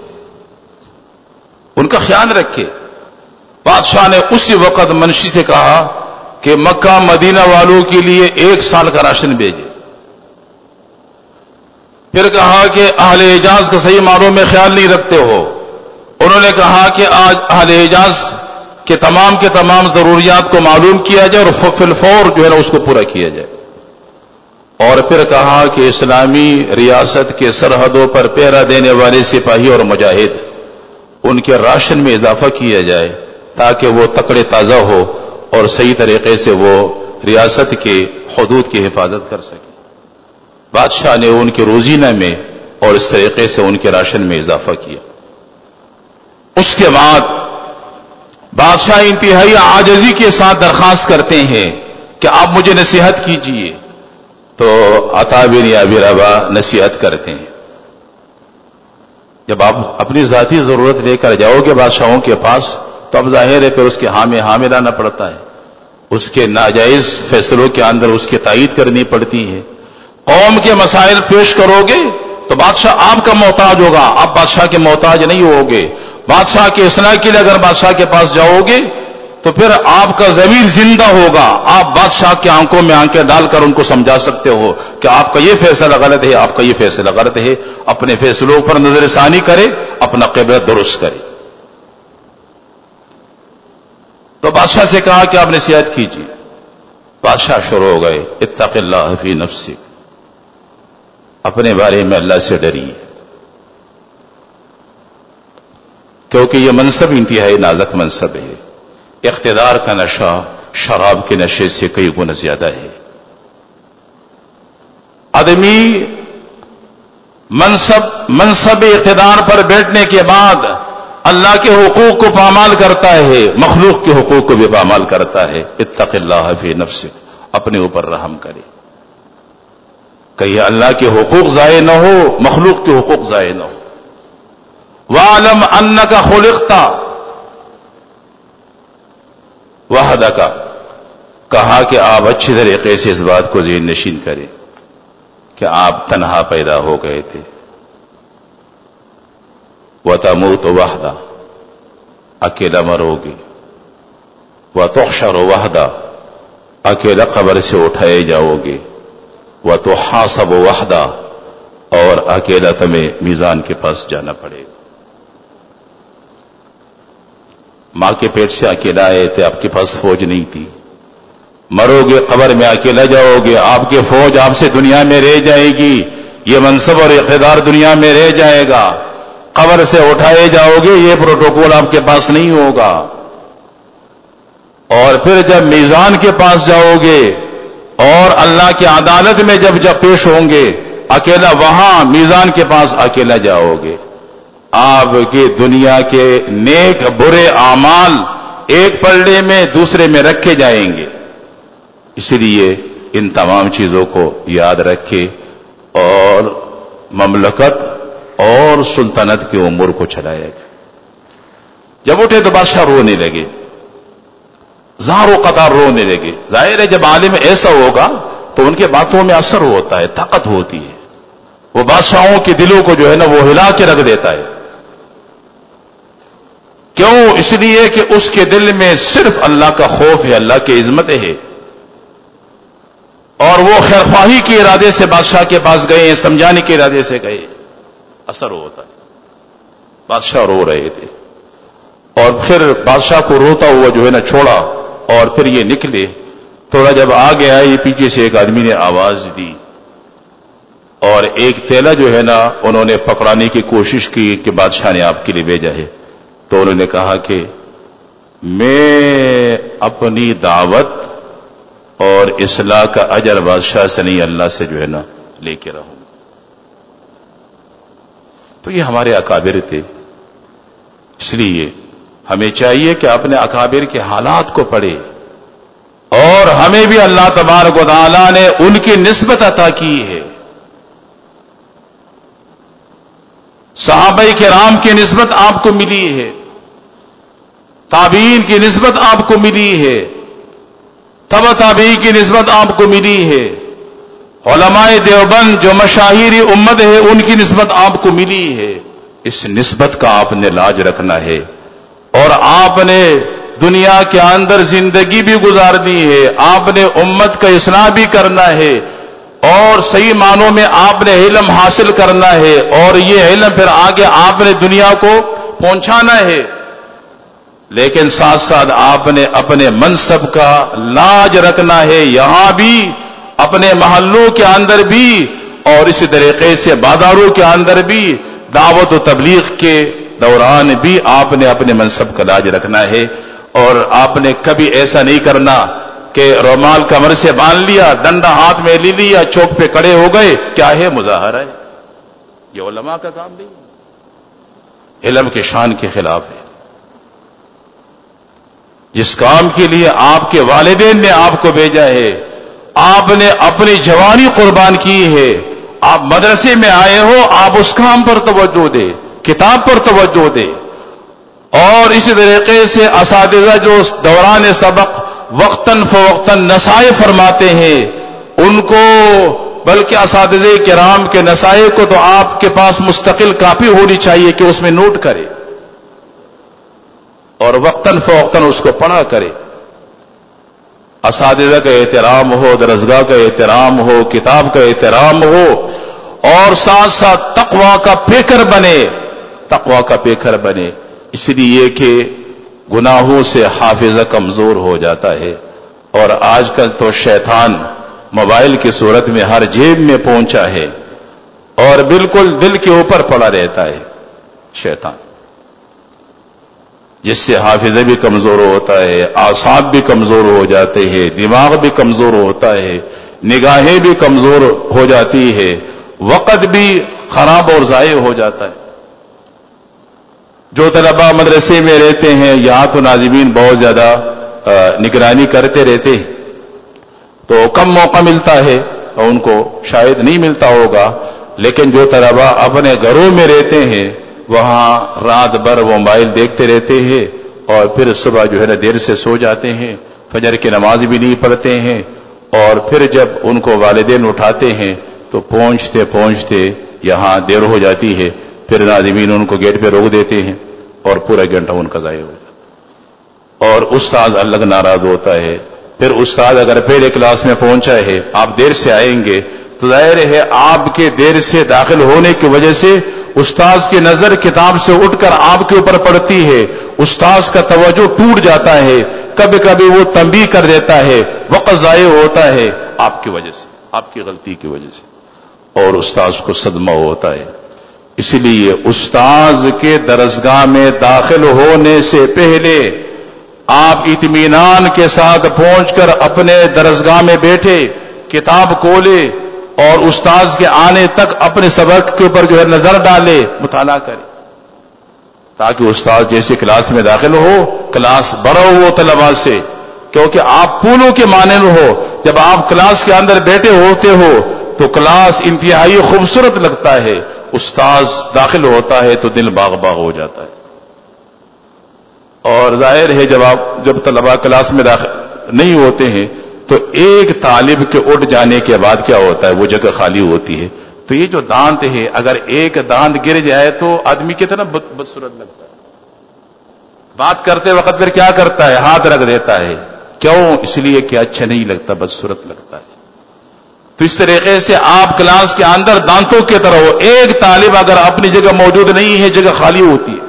ان کا خیال رکھے۔ بادشاہ نے اسی وقت منشی سے کہا کہ مکہ مدینہ والوں کے لیے 1 سال کا راشن بھیجے۔ پھر کہا کہ اہل حجاز کا صحیح معنوں میں خیال نہیں رکھتے ہو، انہوں نے کہا کہ آج اہل حجاز کے تمام ضروریات کو معلوم کیا جائے اور فی الفور جو ہے نا اس کو پورا کیا جائے۔ اور پھر کہا کہ اسلامی ریاست کے سرحدوں پر پہرا دینے والے سپاہی اور مجاہد ان کے راشن میں اضافہ کیا جائے تاکہ وہ تکڑے تازہ ہو اور صحیح طریقے سے وہ ریاست کے حدود کی حفاظت کر سکے۔ بادشاہ نے ان کے روزینہ میں اور اس طریقے سے ان کے راشن میں اضافہ کیا۔ اس کے بعد بادشاہ انتہائی عاجزی کے ساتھ درخواست کرتے ہیں کہ آپ مجھے نصیحت کیجئے، تو عطا بن ابی رباح نصیحت کرتے ہیں۔ جب آپ اپنی ذاتی ضرورت لے کر جاؤ گے بادشاہوں کے پاس تو اب ظاہر ہے پھر اس کے ہاں میں لانا پڑتا ہے، اس کے ناجائز فیصلوں کے اندر اس کی تائید کرنی پڑتی ہے۔ قوم کے مسائل پیش کرو گے تو بادشاہ آپ کا محتاج ہوگا، آپ بادشاہ کے محتاج نہیں ہوگے۔ بادشاہ کے اصلاح کے لیے اگر بادشاہ کے پاس جاؤ گے تو پھر آپ کا ضمیر زندہ ہوگا، آپ بادشاہ کے آنکھوں میں آنکھیں ڈال کر ان کو سمجھا سکتے ہو کہ آپ کا یہ فیصلہ غلط ہے، آپ کا یہ فیصلہ غلط ہے، اپنے فیصلوں پر نظر ثانی کرے، اپنا قبلہ درست کرے۔ تو بادشاہ سے کہا کہ آپ نصیحت کیجیے۔ بادشاہ شروع ہو گئے، اتق اللہ فی نفسک، اپنے بارے میں اللہ سے ڈریے، کیونکہ یہ منصب انتہائی نازک منصب ہے، اقتدار کا نشہ شراب کے نشے سے کئی گنا زیادہ ہے۔ آدمی منصب اقتدار پر بیٹھنے کے بعد اللہ کے حقوق کو پامال کرتا ہے، مخلوق کے حقوق کو بھی پامال کرتا ہے۔ اتق اللہ فی نفسک، اپنے اوپر رحم کرے، کہیں اللہ کے حقوق ضائع نہ ہو، مخلوق کے حقوق ضائع نہ ہو۔ وَاعْلَمْ أَنَّكَ خُلِقْتَ وَحْدَكَ، کہا کہ آپ اچھی طریقے سے اس بات کو ذہن نشین کریں کہ آپ تنہا پیدا ہو گئے تھے. وَتَمُوتُ وَحْدَ، اکیلا مرو گے. وَتُحْشَرُ وَحْدَ، اکیلا قبر سے اٹھائے جاؤ گے. وَتُحَاسَبُ وَحْدَ، اور اکیلا تمہیں میزان کے پاس جانا پڑے گا. ماں کے پیٹ سے اکیلا آئے تھے، آپ کے پاس فوج نہیں تھی. مرو گے قبر میں اکیلا جاؤ گے. آپ کے فوج آپ سے دنیا میں رہ جائے گی، یہ منصب اور اقتدار دنیا میں رہ جائے گا. قبر سے اٹھائے جاؤ گے، یہ پروٹوکول آپ کے پاس نہیں ہوگا. اور پھر جب میزان کے پاس جاؤ گے اور اللہ کی عدالت میں جب پیش ہوں گے، اکیلا وہاں میزان کے پاس اکیلا جاؤ گے. آپ کی دنیا کے نیک برے اعمال ایک پلڑے میں دوسرے میں رکھے جائیں گے. اسی لیے ان تمام چیزوں کو یاد رکھے اور مملکت اور سلطنت کے امور کو چلایا گیا. جب اٹھے تو بادشاہ رونے لگے، زار و قطار رونے لگے. ظاہر ہے جب عالم ایسا ہوگا تو ان کے باتوں میں اثر ہوتا ہے، طاقت ہوتی ہے. وہ بادشاہوں کے دلوں کو جو ہے نا وہ ہلا کے رکھ دیتا ہے. کیوں؟ اس لیے کہ اس کے دل میں صرف اللہ کا خوف ہے، اللہ کی عظمت ہے. اور وہ خیر خواہی کے ارادے سے بادشاہ کے پاس گئے، سمجھانے کے ارادے سے گئے. اثر ہوتا ہے. بادشاہ رو رہے تھے اور پھر بادشاہ کو روتا ہوا جو ہے نا چھوڑا اور پھر یہ نکلے. تھوڑا جب آگے آئے، یہ پیچھے سے ایک آدمی نے آواز دی اور ایک تیلا جو ہے نا انہوں نے پکڑانے کی کوشش کی کہ بادشاہ نے آپ کے لیے بھیجا ہے. تو انہوں نے کہا کہ میں اپنی دعوت اور اصلاح کا اجر بادشاہ سے نہیں، اللہ سے جو ہے نا لے کے رہوں. تو یہ ہمارے اکابر تھے. اس لیے ہمیں چاہیے کہ اپنے اکابر کے حالات کو پڑھے اور ہمیں بھی اللہ تبارک و تعالی نے ان کی نسبت عطا کی ہے. صحابہ کرام کی نسبت آپ کو ملی ہے، تابعین کی نسبت آپ کو ملی ہے، تبع تابعین کی نسبت آپ کو ملی ہے، علماء دیوبند جو مشاہیر امت ہے ان کی نسبت آپ کو ملی ہے. اس نسبت کا آپ نے لاج رکھنا ہے اور آپ نے دنیا کے اندر زندگی بھی گزارنی ہے. آپ نے امت کا اصلاح بھی کرنا ہے اور صحیح معنوں میں آپ نے علم حاصل کرنا ہے اور یہ علم پھر آگے آپ نے دنیا کو پہنچانا ہے. لیکن ساتھ ساتھ آپ نے اپنے منصب کا لاج رکھنا ہے، یہاں بھی اپنے محلوں کے اندر بھی اور اسی طریقے سے بازاروں کے اندر بھی دعوت و تبلیغ کے دوران بھی آپ نے اپنے منصب کا لاج رکھنا ہے. اور آپ نے کبھی ایسا نہیں کرنا کہ رومال کمر سے باندھ لیا، ڈنڈا ہاتھ میں لے لیا، چوک پہ کھڑے ہو گئے. کیا ہے؟ مظاہرہ ہے. یہ علماء کا کام نہیں، علم کے شان کے خلاف ہے. جس کام کے لیے آپ کے والدین نے آپ کو بھیجا ہے، آپ نے اپنی جوانی قربان کی ہے. آپ مدرسے میں آئے ہو، آپ اس کام پر توجہ دے، کتاب پر توجہ دے. اور اسی طریقے سے اساتذہ جو دوران سبق وقتاً فوقتاً نصائح فرماتے ہیں ان کو، بلکہ اساتذہ کرام کے نصائح کو تو آپ کے پاس مستقل کاپی ہونی چاہیے کہ اس میں نوٹ کرے اور وقتاً فوقتاً اس کو پڑھا کرے. اساتذہ کا احترام ہو، درسگاہ کا احترام ہو، کتاب کا احترام ہو اور ساتھ ساتھ تقوی کا پیکر بنے، تقوی کا پیکر بنے. اس لیے کہ گناہوں سے حافظہ کمزور ہو جاتا ہے اور آج کل تو شیطان موبائل کی صورت میں ہر جیب میں پہنچا ہے اور بالکل دل کے اوپر پڑا رہتا ہے شیطان، جس سے حافظہ بھی کمزور ہوتا ہے، اعصاب بھی کمزور ہو جاتے ہیں، دماغ بھی کمزور ہوتا ہے، نگاہیں بھی کمزور ہو جاتی ہے، وقت بھی خراب اور ضائع ہو جاتا ہے. جو طلباء مدرسے میں رہتے ہیں یہاں تو ناظمین بہت زیادہ نگرانی کرتے رہتے ہیں تو کم موقع ملتا ہے اور ان کو شاید نہیں ملتا ہوگا. لیکن جو طلباء اپنے گھروں میں رہتے ہیں وہاں رات بھر موبائل دیکھتے رہتے ہیں اور پھر صبح جو ہے نا دیر سے سو جاتے ہیں، فجر کی نماز بھی نہیں پڑھتے ہیں اور پھر جب ان کو والدین اٹھاتے ہیں تو پہنچتے پہنچتے یہاں دیر ہو جاتی ہے، پھر ناظمین ان کو گیٹ پہ روک دیتے ہیں اور پورا گھنٹہ ان کا ضائع ہو جاتا ہے، اور استاد الگ ناراض ہوتا ہے۔ پھر استاد اگر پہلے کلاس میں پہنچا ہے، آپ دیر سے آئیں گے تو ظاہر ہے آپ کے دیر سے داخل ہونے کی وجہ سے استاذ کی نظر کتاب سے اٹھ کر آپ کے اوپر پڑتی ہے، استاذ کا توجہ ٹوٹ جاتا ہے، کبھی کبھی وہ تنبیہ کر دیتا ہے، وقت ضائع ہوتا ہے آپ کی وجہ سے، آپ کی غلطی کی وجہ سے، اور استاذ کو صدمہ ہوتا ہے۔ اس لیے استاذ کے درسگاہ میں داخل ہونے سے پہلے آپ اطمینان کے ساتھ پہنچ کر اپنے درسگاہ میں بیٹھے، کتاب کھولے اور استاذ کے آنے تک اپنے سبق کے اوپر جو ہے نظر ڈالے، مطالعہ کرے، تاکہ استاذ جیسے کلاس میں داخل ہو، کلاس بھرا ہو طلباء سے، کیونکہ آپ پھولوں کے مانند ہو۔ جب آپ کلاس کے اندر بیٹھے ہوتے ہو تو کلاس انتہائی خوبصورت لگتا ہے، استاذ داخل ہوتا ہے تو دل باغ باغ ہو جاتا ہے۔ اور ظاہر ہے جب طلباء کلاس میں داخل نہیں ہوتے ہیں تو ایک طالب کے اٹھ جانے کے بعد کیا ہوتا ہے، وہ جگہ خالی ہوتی ہے، تو یہ جو دانت ہے اگر ایک دانت گر جائے تو آدمی کتنا بدصورت لگتا ہے، بات کرتے وقت پھر کیا کرتا ہے، ہاتھ رکھ دیتا ہے، کیوں؟ اس لیے کہ اچھا نہیں لگتا، بدصورت لگتا ہے۔ تو اس طریقے سے آپ کلاس کے اندر دانتوں کی طرح ہو، ایک طالب اگر اپنی جگہ موجود نہیں ہے، جگہ خالی ہوتی ہے،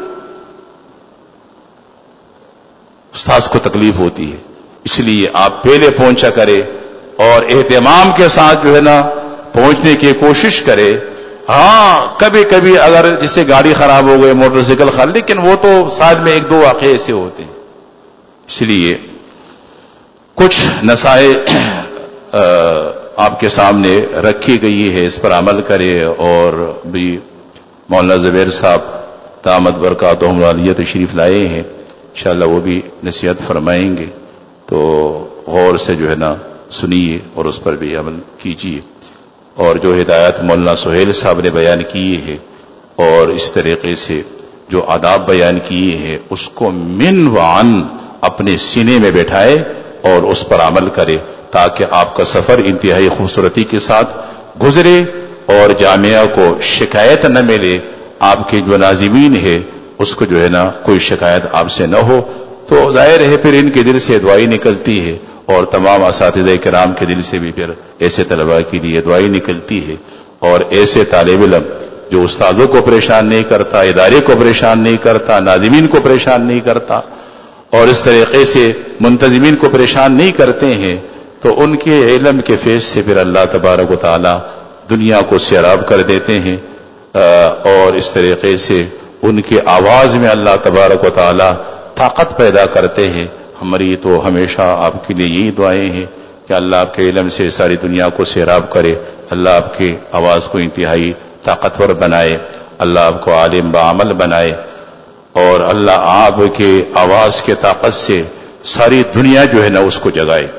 استاذ کو تکلیف ہوتی ہے۔ اس لیے آپ پہلے پہنچا کرے اور اہتمام کے ساتھ جو ہے نا پہنچنے کی کوشش کرے۔ ہاں کبھی کبھی اگر جسے گاڑی خراب ہو گئے، موٹر سائیکل خراب، لیکن وہ تو سال میں ایک دو واقعے ایسے ہوتے ہیں۔ اس لیے کچھ نصائح آپ کے سامنے رکھی گئی ہے، اس پر عمل کرے، اور بھی مولانا زبیر صاحب دامت برکاتہم العالیہ تشریف لائے ہیں، انشاءاللہ وہ بھی نصیحت فرمائیں گے، تو غور سے جو ہے نا سنیے اور اس پر بھی عمل کیجیے۔ اور جو ہدایت مولانا سہیل صاحب نے بیان کیے ہیں اور اس طریقے سے جو آداب بیان کیے ہیں، اس کو من وعن اپنے سینے میں بیٹھائے اور اس پر عمل کرے، تاکہ آپ کا سفر انتہائی خوبصورتی کے ساتھ گزرے اور جامعہ کو شکایت نہ ملے، آپ کے جو ناظمین ہے اس کو جو ہے نا کوئی شکایت آپ سے نہ ہو، تو ظاہر ہے پھر ان کے دل سے دعائی نکلتی ہے، اور تمام اساتذہ کرام کے دل سے بھی پھر ایسے طلباء کے لیے دعائی نکلتی ہے، اور ایسے طالب علم جو استادوں کو پریشان نہیں کرتا، ادارے کو پریشان نہیں کرتا، ناظمین کو پریشان نہیں کرتا، اور اس طریقے سے منتظمین کو پریشان نہیں کرتے ہیں، تو ان کے علم کے فیض سے پھر اللہ تبارک و تعالی دنیا کو سیراب کر دیتے ہیں، اور اس طریقے سے ان کے آواز میں اللہ تبارک و تعالی طاقت پیدا کرتے ہیں۔ ہماری تو ہمیشہ آپ کے لیے یہی دعائیں ہیں کہ اللہ آپ کے علم سے ساری دنیا کو سیراب کرے، اللہ آپ کی آواز کو انتہائی طاقتور بنائے، اللہ آپ کو عالم بعمل بنائے، اور اللہ آپ کے آواز کے طاقت سے ساری دنیا جو ہے نا اس کو جگائے۔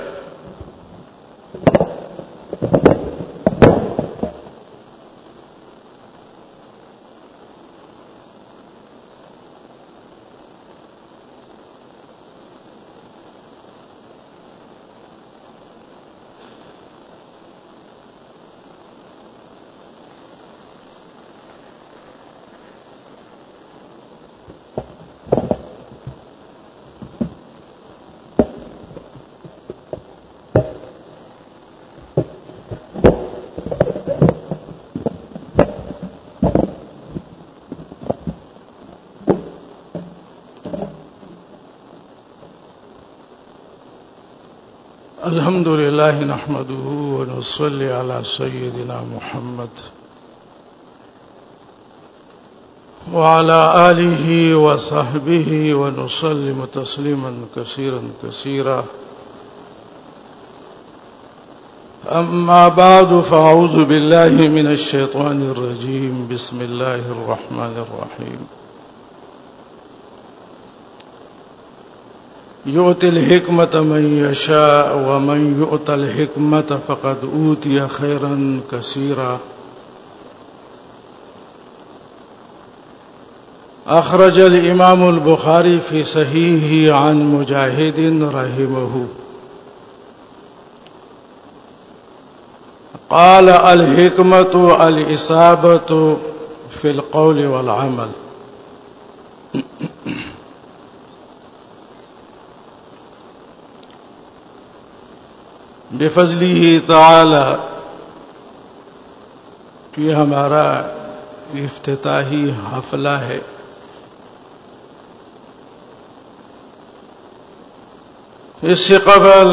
الحمد لله نحمده ونصلي على سيدنا محمد وعلى آله وصحبه ونسلم تسليما كثيرا كثيرا. أما بعد فأعوذ بالله من الشيطان الرجيم. بسم الله الرحمن الرحيم. يؤتي الحكمة من يشاء ومن يؤت الحكمة فقد أوتي خيرا كثيرا. أخرج الإمام البخاري في صحيحه عن مجاهد رحمه قال الحکمة الإصابة في القول والعمل. بفضلہ تعالی یہ ہمارا افتتاحی حفلہ ہے. اس سے قبل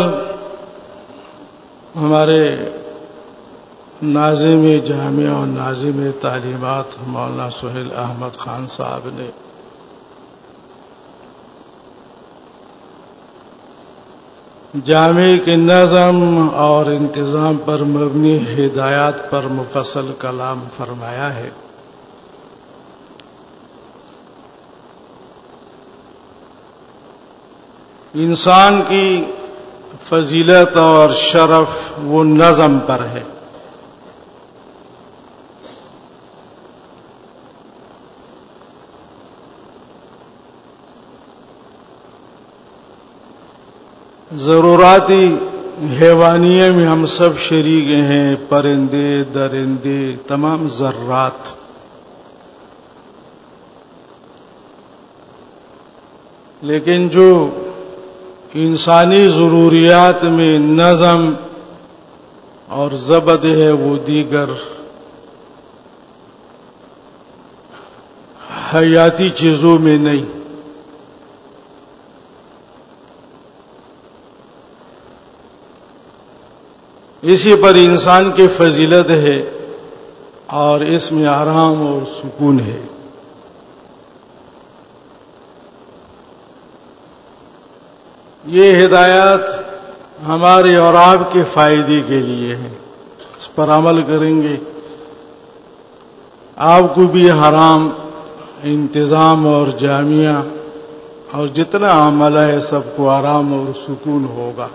ہمارے ناظم جامعہ اور ناظم تعلیمات مولانا سہیل احمد خان صاحب نے جامع کے نظم اور انتظام پر مبنی ہدایات پر مفصل کلام فرمایا ہے. انسان کی فضیلت اور شرف وہ نظم پر ہے. ضروراتی حیوانیہ میں ہم سب شریک ہیں، پرندے درندے تمام ذرات. لیکن جو انسانی ضروریات میں نظم اور ضبط ہے وہ دیگر حیاتی چیزوں میں نہیں. اسی پر انسان کی فضیلت ہے اور اس میں آرام اور سکون ہے. یہ ہدایات ہمارے اور آپ کے فائدے کے لیے ہے. اس پر عمل کریں گے آپ کو بھی حرام انتظام اور جامعہ اور جتنا عمل ہے سب کو آرام اور سکون ہوگا،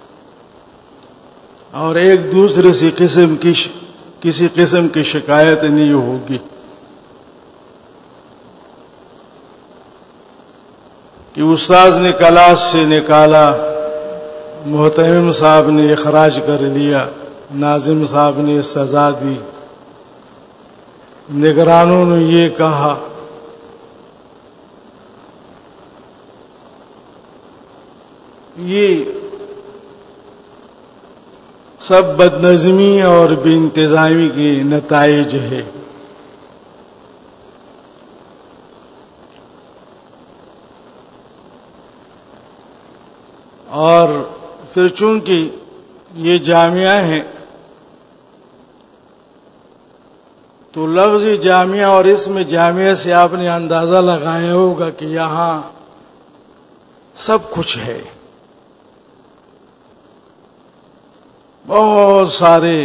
اور ایک دوسرے سے کسی قسم کی شکایت نہیں ہوگی کہ استاذ نے کلاس سے نکالا، محتمم صاحب نے اخراج کر لیا، ناظم صاحب نے سزا دی، نگرانوں نے یہ کہا. یہ سب بدنظمی اور بے انتظامی کے نتائج ہے. اور پھر چونکہ یہ جامعہ ہیں تو لفظ جامعہ اور اسم جامعہ سے آپ نے اندازہ لگایا ہوگا کہ یہاں سب کچھ ہے. بہت سارے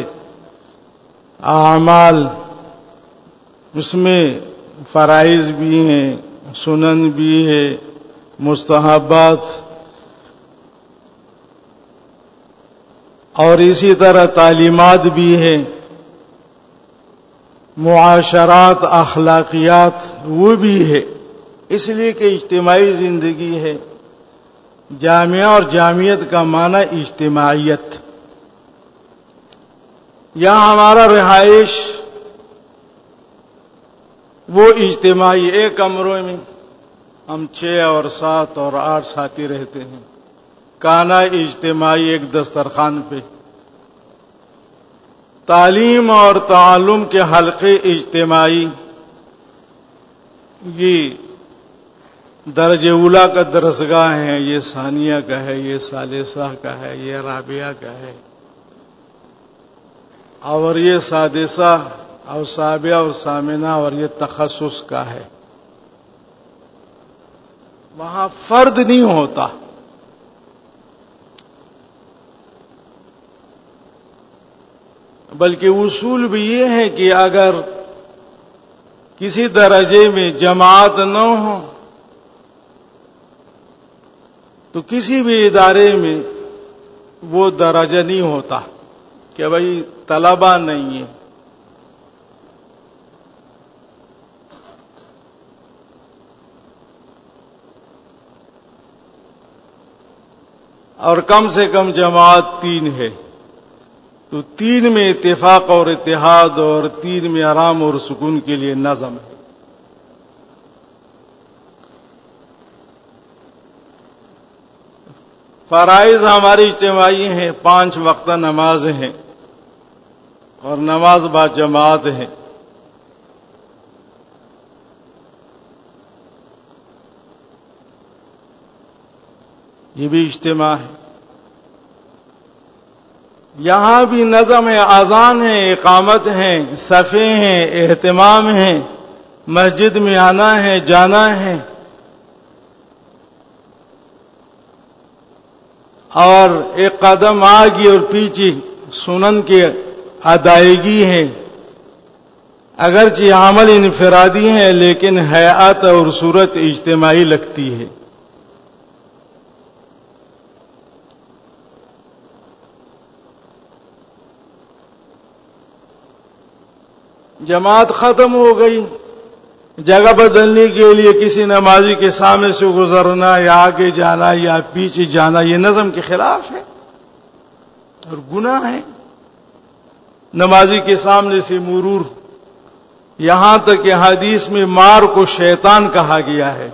اعمال اس میں فرائض بھی ہیں، سنن بھی ہے، مستحبات، اور اسی طرح تعلیمات بھی ہیں، معاشرات، اخلاقیات وہ بھی ہے. اس لیے کہ اجتماعی زندگی ہے. جامعہ اور جامعیت کا معنی اجتماعیت. یہاں ہمارا رہائش وہ اجتماعی، ایک کمرے میں ہم 6 اور 7 اور 8 ساتھی رہتے ہیں. کھانا اجتماعی ایک دسترخوان پہ، تعلیم اور تعلم کے حلقے اجتماعی. یہ درجہ اولا کا درسگاہ ہے، یہ ثانیہ کا ہے، یہ ثالثہ کا ہے، یہ رابعہ کا ہے، اور یہ سادسہ اور سابعہ اور ثامنہ، اور یہ تخصص کا ہے. وہاں فرد نہیں ہوتا، بلکہ اصول بھی یہ ہے کہ اگر کسی درجے میں جماعت نہ ہو تو کسی بھی ادارے میں وہ درجہ نہیں ہوتا کہ بھائی طلبہ نہیں ہے. اور کم سے کم جماعت 3 ہے. تو 3 میں اتفاق اور اتحاد اور 3 میں آرام اور سکون کے لیے نظم ہے. فرائض ہماری اجتماعی ہیں، 5 وقتہ نماز ہیں اور نماز با جماعت ہے. یہ بھی اجتماع ہے. یہاں بھی نظم ہے، اذان ہے، اقامت ہے، صفیں ہیں، اہتمام ہے، مسجد میں آنا ہے، جانا ہے، اور ایک قدم آگے اور پیچھے سنن کی ادائیگی ہے. اگرچہ عمل انفرادی ہے لیکن ہیئت اور صورت اجتماعی لگتی ہے. جماعت ختم ہو گئی، جگہ بدلنے کے لیے کسی نمازی کے سامنے سے گزرنا یا آگے جانا یا پیچھے جانا یہ نظم کے خلاف ہے اور گناہ ہے. نمازی کے سامنے سے مرور، یہاں تک کہ حدیث میں مار کو شیطان کہا گیا ہے.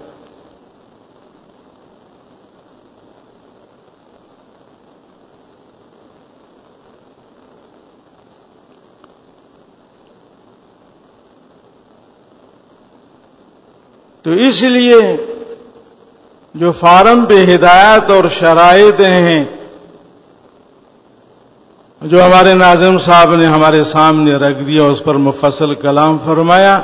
تو اس لیے جو فارم پہ ہدایات اور شرائط ہیں جو ہمارے ناظم صاحب نے ہمارے سامنے رکھ دیا، اس پر مفصل کلام فرمایا،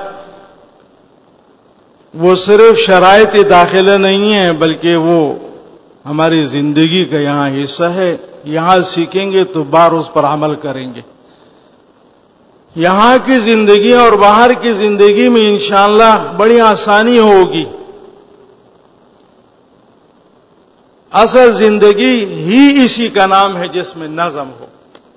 وہ صرف شرائط داخلہ نہیں ہیں بلکہ وہ ہماری زندگی کا یہاں حصہ ہے. یہاں سیکھیں گے تو بار اس پر عمل کریں گے. یہاں کی زندگی اور باہر کی زندگی میں انشاءاللہ بڑی آسانی ہوگی. اصل زندگی ہی اسی کا نام ہے جس میں نظم ہو.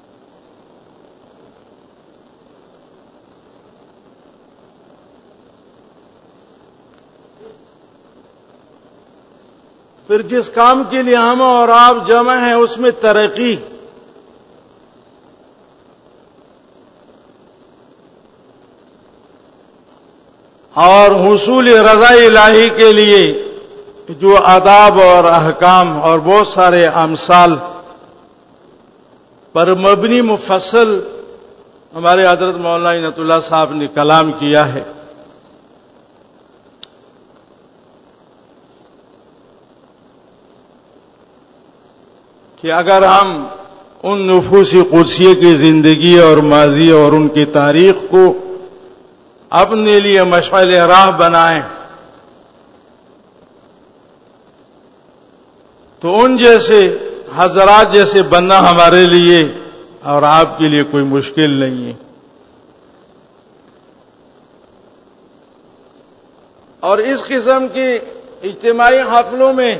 پھر جس کام کے لیے ہم اور آپ جمع ہیں اس میں ترقی، اور حصول رضا الہی کے لیے جو آداب اور احکام اور بہت سارے امثال پر مبنی مفصل ہمارے حضرت مولانا عنایت اللہ صاحب نے کلام کیا ہے. کہ اگر ہم ان نفوس قدسیہ کی زندگی اور ماضی اور ان کی تاریخ کو اپنے لیے مشعل راہ بنائیں تو ان جیسے حضرات جیسے بننا ہمارے لیے اور آپ کے لیے کوئی مشکل نہیں ہے. اور اس قسم کی اجتماعی حفلوں میں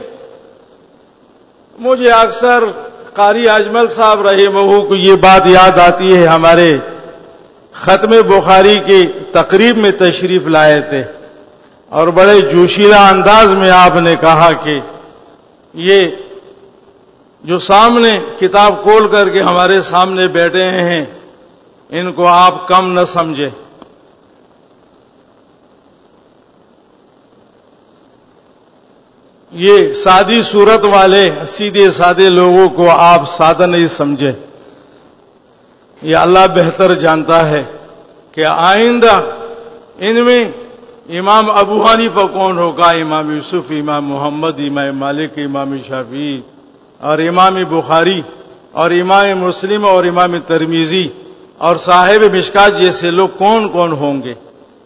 مجھے اکثر قاری اجمل صاحب رحمہ کو یہ بات یاد آتی ہے. ہمارے ختم بخاری کی تقریب میں تشریف لائے تھے اور بڑے جوشیلہ انداز میں آپ نے کہا کہ یہ جو سامنے کتاب کھول کر کے ہمارے سامنے بیٹھے ہیں ان کو آپ کم نہ سمجھے. یہ سادی صورت والے سیدھے سادے لوگوں کو آپ سادہ نہیں سمجھے. یہ اللہ بہتر جانتا ہے کہ آئندہ ان میں امام ابو حنیفہ کون ہوگا، امام یوسف، امام محمد، امام مالک، امام شافعی اور امام بخاری اور امام مسلم اور امام ترمذی اور صاحب مشکات جیسے لوگ کون کون ہوں گے.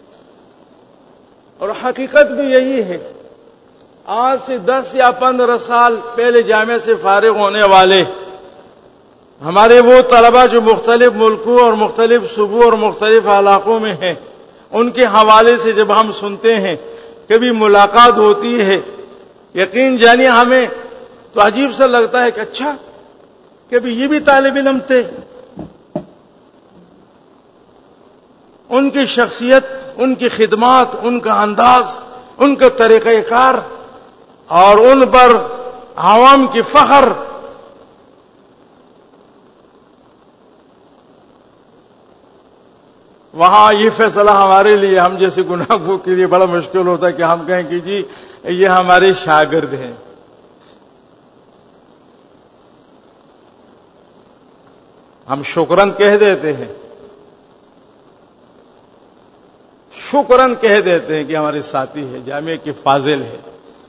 اور حقیقت بھی یہی ہے. آج سے 10 یا 15 سال پہلے جامعہ سے فارغ ہونے والے ہمارے وہ طلبہ جو مختلف ملکوں اور مختلف صوبوں اور مختلف علاقوں میں ہیں، ان کے حوالے سے جب ہم سنتے ہیں، کبھی ملاقات ہوتی ہے، یقین جانیے ہمیں تو عجیب سا لگتا ہے کہ اچھا کبھی یہ بھی طالب علم تھے. ان کی شخصیت، ان کی خدمات، ان کا انداز، ان کا طریقہ کار اور ان پر عوام کی فخر وہاں یہ فیصلہ ہمارے لیے، ہم جیسے گناہگاروں کے لیے بڑا مشکل ہوتا ہے کہ ہم کہیں کہ جی یہ ہمارے شاگرد ہیں. ہم شکرن کہہ دیتے ہیں، شکرن کہہ دیتے ہیں کہ ہمارے ساتھی ہے، جامعہ کے فاضل ہے.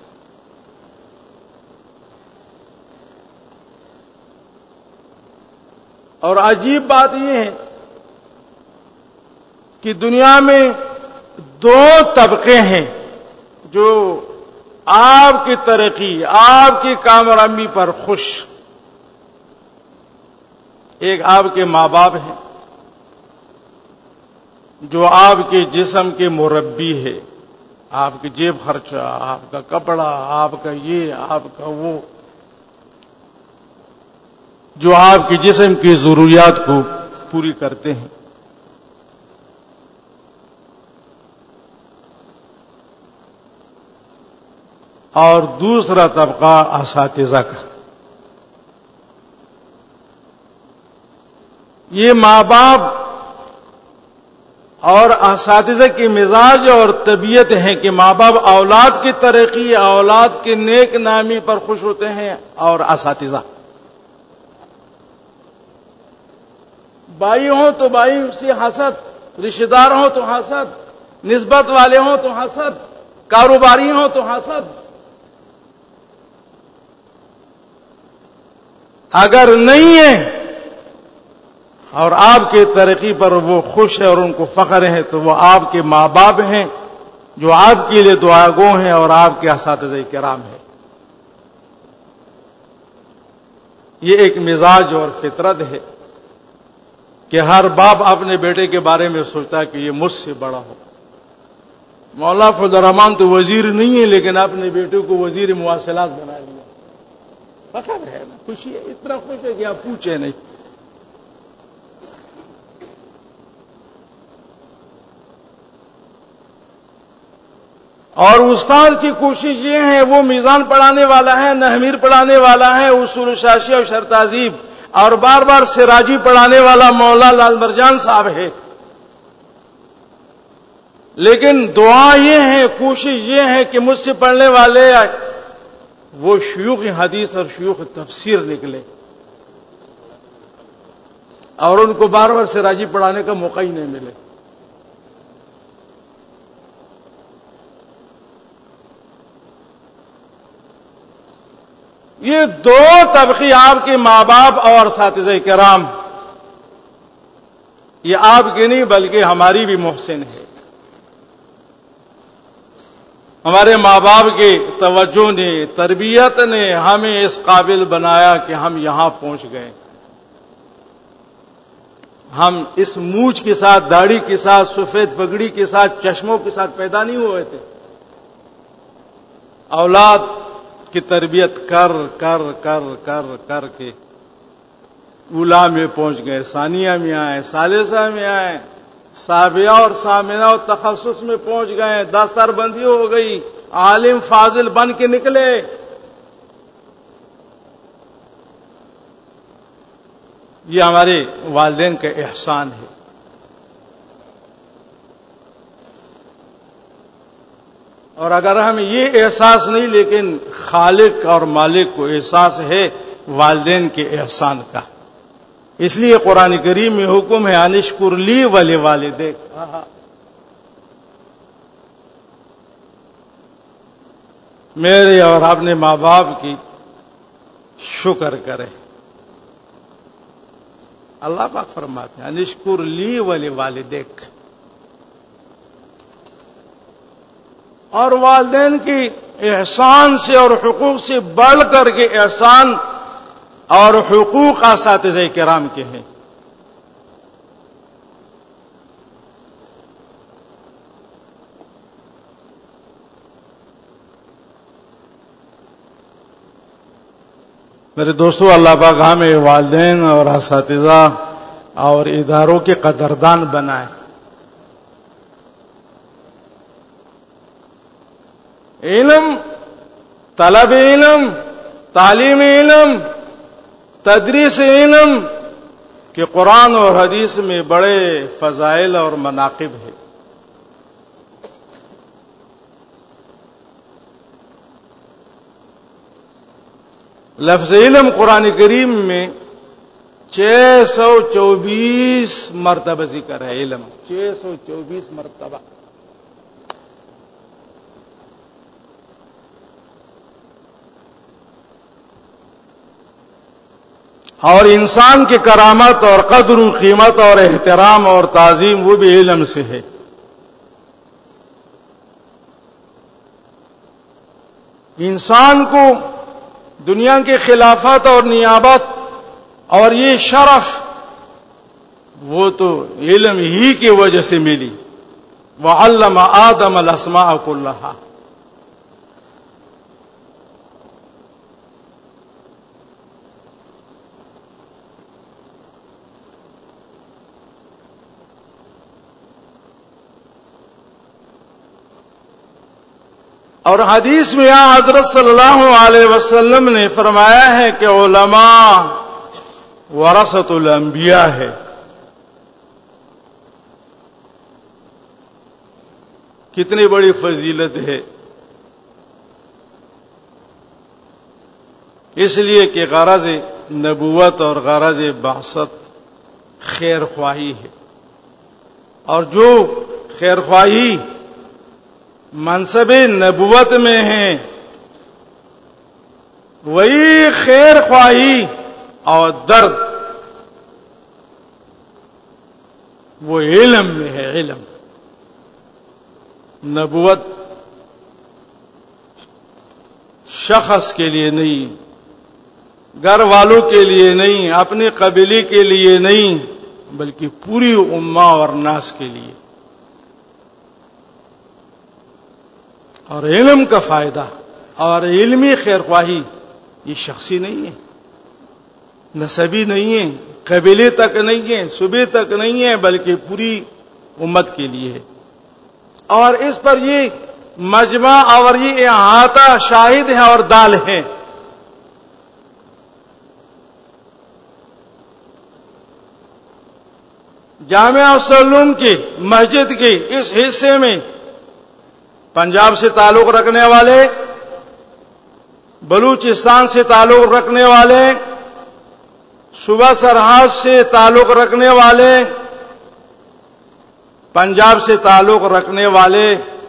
اور عجیب بات یہ ہے کہ دنیا میں دو طبقے ہیں جو آپ کی ترقی، آپ کی کامیابی پر خوش. ایک آپ کے ماں باپ ہیں جو آپ کے جسم کے مربی ہے، آپ کی جیب خرچہ، آپ کا کپڑا، آپ کا یہ، آپ کا وہ، جو آپ کے جسم کی ضروریات کو پوری کرتے ہیں. اور دوسرا طبقہ اساتذہ کا. یہ ماں باپ اور اساتذہ کی مزاج اور طبیعت ہے کہ ماں باپ اولاد کی ترقی، اولاد کے نیک نامی پر خوش ہوتے ہیں، اور اساتذہ بھائی ہوں تو بھائی سے حسد، رشتہ دار ہوں تو حسد، نسبت والے ہوں تو حسد، کاروباری ہوں تو حسد. اگر نہیں ہے اور آپ کی ترقی پر وہ خوش ہے اور ان کو فخر ہے تو وہ آپ کے ماں باپ ہیں جو آپ کے لیے دعا گو ہیں، اور آپ کے اساتذہ کرام ہیں. یہ ایک مزاج اور فطرت ہے کہ ہر باپ اپنے بیٹے کے بارے میں سوچتا ہے کہ یہ مجھ سے بڑا ہو. مولانا فضل الرحمان تو وزیر نہیں ہے لیکن اپنے بیٹے کو وزیر مواصلات بنا لیا. فخر ہے، خوشی ہے، اتنا خوش ہے کہ آپ پوچھے نہیں. اور استاد کی کوشش یہ ہے، وہ میزان پڑھانے والا ہے، نحویر پڑھانے والا ہے، اصول شاشی اور شرط تہذیب، اور بار بار سراجی پڑھانے والا مولا لال مرجان صاحب ہے. لیکن دعا یہ ہے، کوشش یہ ہے کہ مجھ سے پڑھنے والے وہ شیوخ حدیث اور شیوخ تفسیر نکلے، اور ان کو بار بار سراجی پڑھانے کا موقع ہی نہیں ملے. یہ دو طبقے آپ کے ماں باپ اور اساتذہ کرام، یہ آپ کی نہیں بلکہ ہماری بھی محسن ہے. ہمارے ماں باپ کی توجہ نے، تربیت نے ہمیں اس قابل بنایا کہ ہم یہاں پہنچ گئے. ہم اس مونچھ کے ساتھ، داڑھی کے ساتھ، سفید پگڑی کے ساتھ، چشموں کے ساتھ پیدا نہیں ہوئے تھے. اولاد کی تربیت کر کر کر کر کر کے اولا میں پہنچ گئے، ثانیہ میں آئے، ثالثہ میں آئے، سابعہ اور ثامنہ اور تخصص میں پہنچ گئے، دستار بندی ہو گئی، عالم فاضل بن کے نکلے. یہ ہمارے والدین کا احسان ہے. اور اگر ہمیں یہ احساس نہیں لیکن خالق اور مالک کو احساس ہے والدین کے احسان کا، اس لیے قرآن کریم میں حکم ہے انشکر لی ولوالدیک. میرے اور اپنے ماں باپ کی شکر کرے. اللہ پاک فرماتے ہیں انشکر لی ولوالدیک. اور والدین کی احسان سے اور حقوق سے بڑھ کر کے احسان اور حقوق اساتذہ کرام کے ہیں. میرے دوستو، اللہ پاک ہمیں والدین اور اساتذہ اور اداروں کے قدردان بنائے. علم، طلب علم، تعلیم علم، تدریس علم، کہ قرآن اور حدیث میں بڑے فضائل اور مناقب ہیں. لفظ علم قرآن کریم میں 624 مرتبہ ذکر ہے. علم 624 مرتبہ. اور انسان کی کرامت اور قدر و قیمت اور احترام اور تعظیم وہ بھی علم سے ہے. انسان کو دنیا کے خلافت اور نیابت اور یہ شرف وہ تو علم ہی کی وجہ سے ملی. وعلم آدم الاسماء کلھا. اور حدیث میں یہاں حضرت صلی اللہ علیہ وسلم نے فرمایا ہے کہ علماء ورثۃ الانبیاء ہے. کتنی بڑی فضیلت ہے. اس لیے کہ غرض نبوت اور غرض بعثت خیر خواہی ہے. اور جو خیر خواہی منصب نبوت میں ہے وہی خیر خواہی اور درد وہ علم میں ہے. علم نبوت شخص کے لیے نہیں، گھر والوں کے لیے نہیں، اپنے قبیلے کے لیے نہیں، بلکہ پوری امہ اور ناس کے لیے. اور علم کا فائدہ اور علمی خیر خواہی یہ شخصی نہیں ہے، نسبی نہیں ہے، قبیلے تک نہیں ہے، صوبے تک نہیں ہے، بلکہ پوری امت کے لیے ہے. اور اس پر یہ مجمع اور یہ احاطہ شاہد ہے اور دال ہے. جامعہ العلوم کی مسجد کے اس حصے میں پنجاب سے تعلق رکھنے والے، بلوچستان سے تعلق رکھنے والے، صوبہ سرحد سے تعلق رکھنے والے، پنجاب سے تعلق رکھنے والے،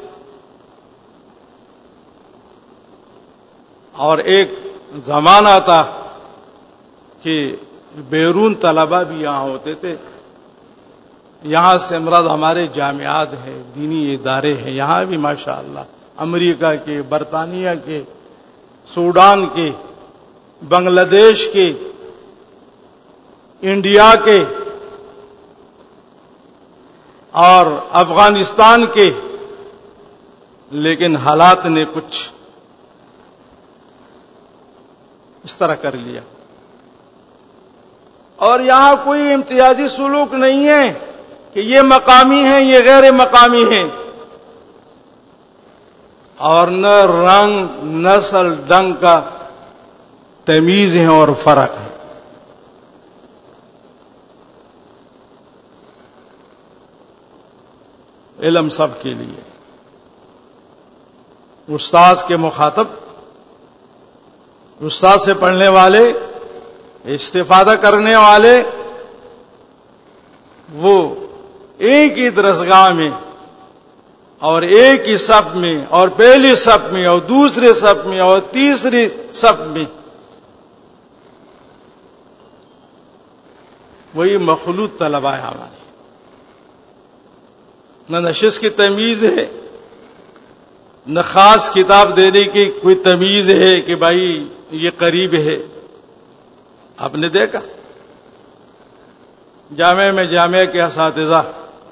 اور ایک زمانہ تھا کہ بیرون طلبہ بھی یہاں ہوتے تھے. یہاں سے مراد ہمارے جامعات ہیں، دینی ادارے ہیں. یہاں بھی ماشاءاللہ امریکہ کے، برطانیہ کے، سوڈان کے، بنگلہ دیش کے، انڈیا کے اور افغانستان کے، لیکن حالات نے کچھ اس طرح کر لیا. اور یہاں کوئی امتیازی سلوک نہیں ہے کہ یہ مقامی ہیں یہ غیر مقامی ہیں، اور نہ رنگ نسل ڈنگ کا تمیز ہے اور فرق ہے. علم سب کے لیے. استاذ کے مخاطب، استاد سے پڑھنے والے، استفادہ کرنے والے، وہ ایک ہی درسگاہ میں اور ایک ہی صف میں اور پہلی صف میں اور دوسرے صف میں اور تیسری صف میں وہی مخلوط طلبہ ہے ہمارے. نہ نشست کی تمیز ہے، نہ خاص کتاب دینے کی کوئی تمیز ہے کہ بھائی یہ قریب ہے. آپ نے دیکھا جامعہ میں جامعہ کے اساتذہ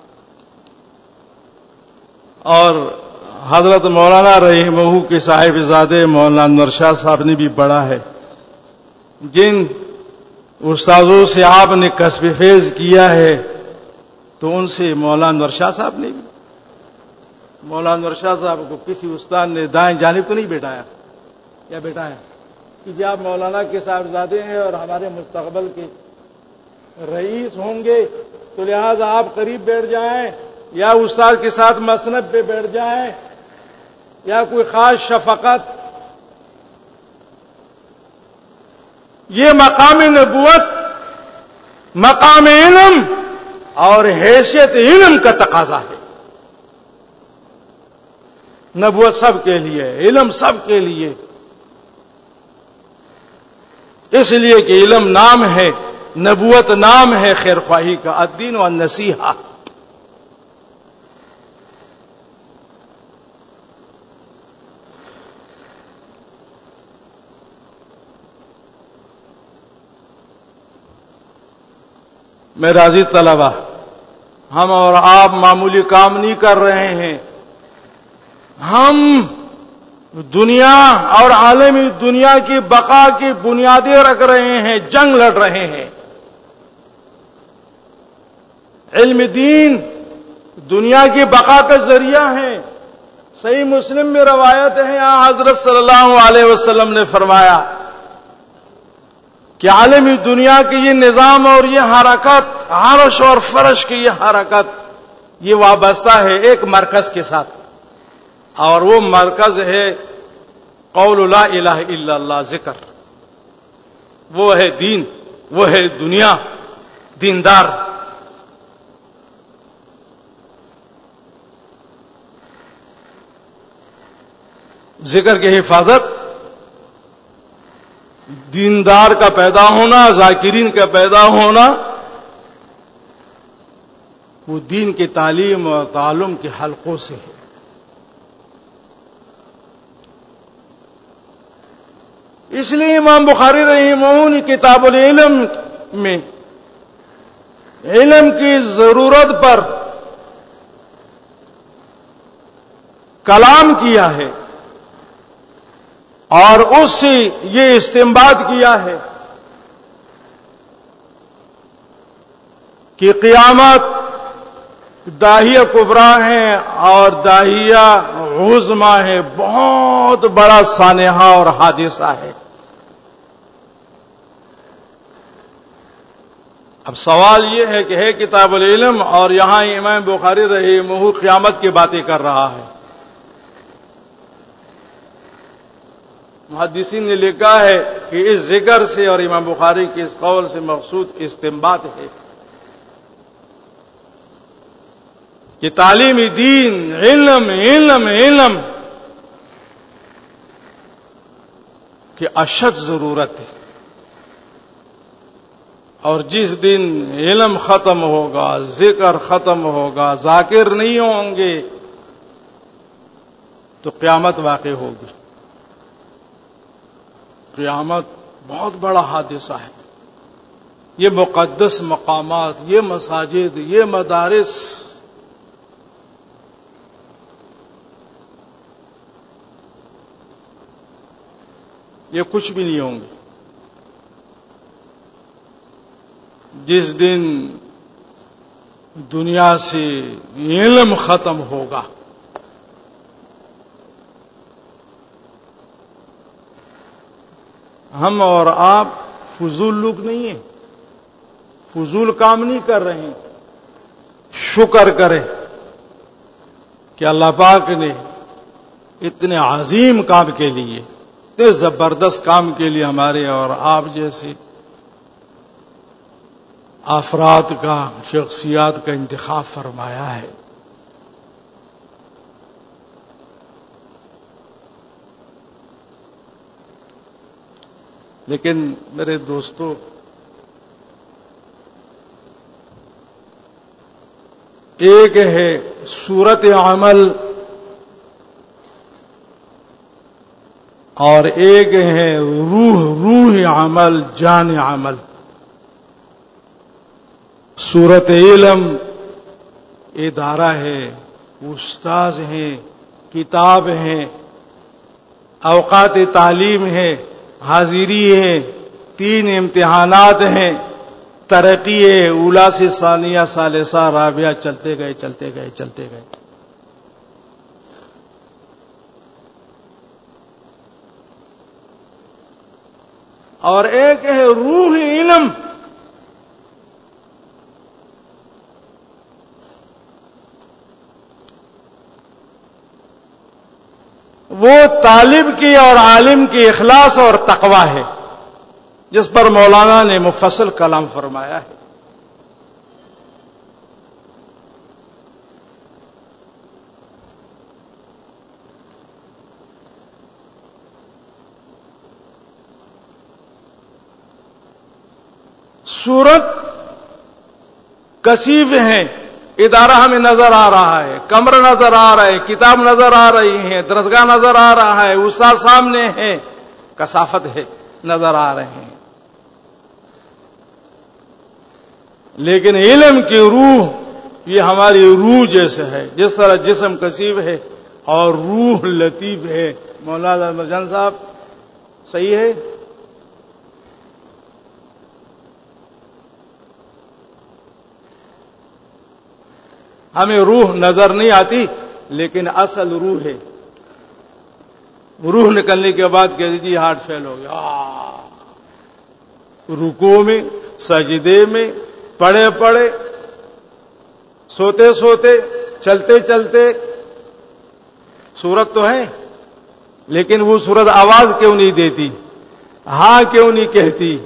اور حضرت مولانا رحمہ کے صاحب زادے مولانا انور شاہ صاحب نے بھی پڑھا ہے. جن استاذوں سے آپ نے کسب فیض کیا ہے تو ان سے مولانا انور شاہ صاحب نے بھی. مولانا انور شاہ صاحب کو کسی استاد نے دائیں جانب تو نہیں بیٹھایا یا بیٹھایا کہ جی آپ مولانا کے صاحبزادے ہیں اور ہمارے مستقبل کے رئیس ہوں گے تو لہذا آپ قریب بیٹھ جائیں یا استاد کے ساتھ مسند پہ بیٹھ جائیں یا کوئی خاص شفقت. یہ مقام نبوت، مقام علم اور حیثیت علم کا تقاضا ہے. نبوت سب کے لیے، علم سب کے لیے، اس لیے کہ علم نام ہے، نبوت نام ہے خیر خواہی کا، الدین والنصیحہ. میرے عزیز طلبہ، ہم اور آپ معمولی کام نہیں کر رہے ہیں، ہم دنیا اور عالمی دنیا کی بقا کی بنیادیں رکھ رہے ہیں، جنگ لڑ رہے ہیں. علم دین دنیا کی بقا کا ذریعہ ہے. صحیح مسلم میں روایت ہے، یہاں حضرت صلی اللہ علیہ وسلم نے فرمایا کہ عالمی دنیا کی یہ نظام اور یہ حرکت، عرش اور فرش کی یہ حرکت، یہ وابستہ ہے ایک مرکز کے ساتھ، اور وہ مرکز ہے قول لا الہ الا اللہ، ذکر. وہ ہے دین، وہ ہے دنیا، دیندار. ذکر کی حفاظت، دیندار کا پیدا ہونا، ذاکرین کا پیدا ہونا، وہ دین کی تعلیم اور تعلم کے حلقوں سے ہے. اس لیے امام بخاری رحمہ اللہ نے کتاب العلم میں علم کی ضرورت پر کلام کیا ہے اور اس سے یہ استنباط کیا ہے کہ قیامت داہیہ کبریٰ ہے اور داہیہ عظمیٰ ہے، بہت بڑا سانحہ اور حادثہ ہے. اب سوال یہ ہے کہ ہے کتاب العلم اور یہاں امام بخاری رحمہ اللہ قیامت کی باتیں کر رہا ہے. محدثین نے لکھا ہے کہ اس ذکر سے اور امام بخاری کے اس قول سے مقصود استنباط ہے کہ تعلیم دین، علم علم علم کی اشد ضرورت ہے. اور جس دن علم ختم ہوگا، ذکر ختم ہوگا، ذاکر نہیں ہوں گے تو قیامت واقع ہوگی. قیامت بہت بڑا حادثہ ہے. یہ مقدس مقامات، یہ مساجد، یہ مدارس، یہ کچھ بھی نہیں ہوں گے جس دن دنیا سے علم ختم ہوگا. ہم اور آپ فضول لوگ نہیں ہیں، فضول کام نہیں کر رہے ہیں. شکر کریں کہ اللہ پاک نے اتنے عظیم کام کے لیے، اتنے زبردست کام کے لیے ہمارے اور آپ جیسے افراد کا، شخصیات کا انتخاب فرمایا ہے. لیکن میرے دوستو، ایک ہے صورت عمل اور ایک ہے روح عمل، جان عمل. صورت علم ادارہ ہے، استاذ ہیں، کتاب ہیں، اوقات تعلیم ہے، حاضری ہے، 3 امتحانات ہیں، ترقی ہے، اولا سے ثانیہ ثالثہ رابعہ، چلتے گئے چلتے گئے چلتے گئے. اور ایک ہے روح علم. وہ طالب کی اور عالم کی اخلاص اور تقوی ہے، جس پر مولانا نے مفصل کلام فرمایا ہے۔ سورت کثیف ہے، ادارہ ہمیں نظر آ رہا ہے، کمر نظر آ رہا ہے، کتاب نظر آ رہی ہے، درسگاہ نظر آ رہا ہے، استاد سامنے ہے، کثافت ہے، نظر آ رہے ہیں، لیکن علم کی روح یہ ہماری روح جیسے ہے، جس طرح جسم کثیف ہے اور روح لطیف ہے۔ مولانا مرجان صاحب صحیح ہے؟ ہمیں روح نظر نہیں آتی، لیکن اصل روح ہے۔ روح نکلنے کے بعد کہتے جی ہارٹ فیل ہو گیا، رکوع میں، سجدے میں، پڑھے پڑھے، سوتے سوتے، چلتے چلتے، سورت تو ہے لیکن وہ سورت آواز کیوں نہیں دیتی، ہاں کیوں نہیں کہتی؟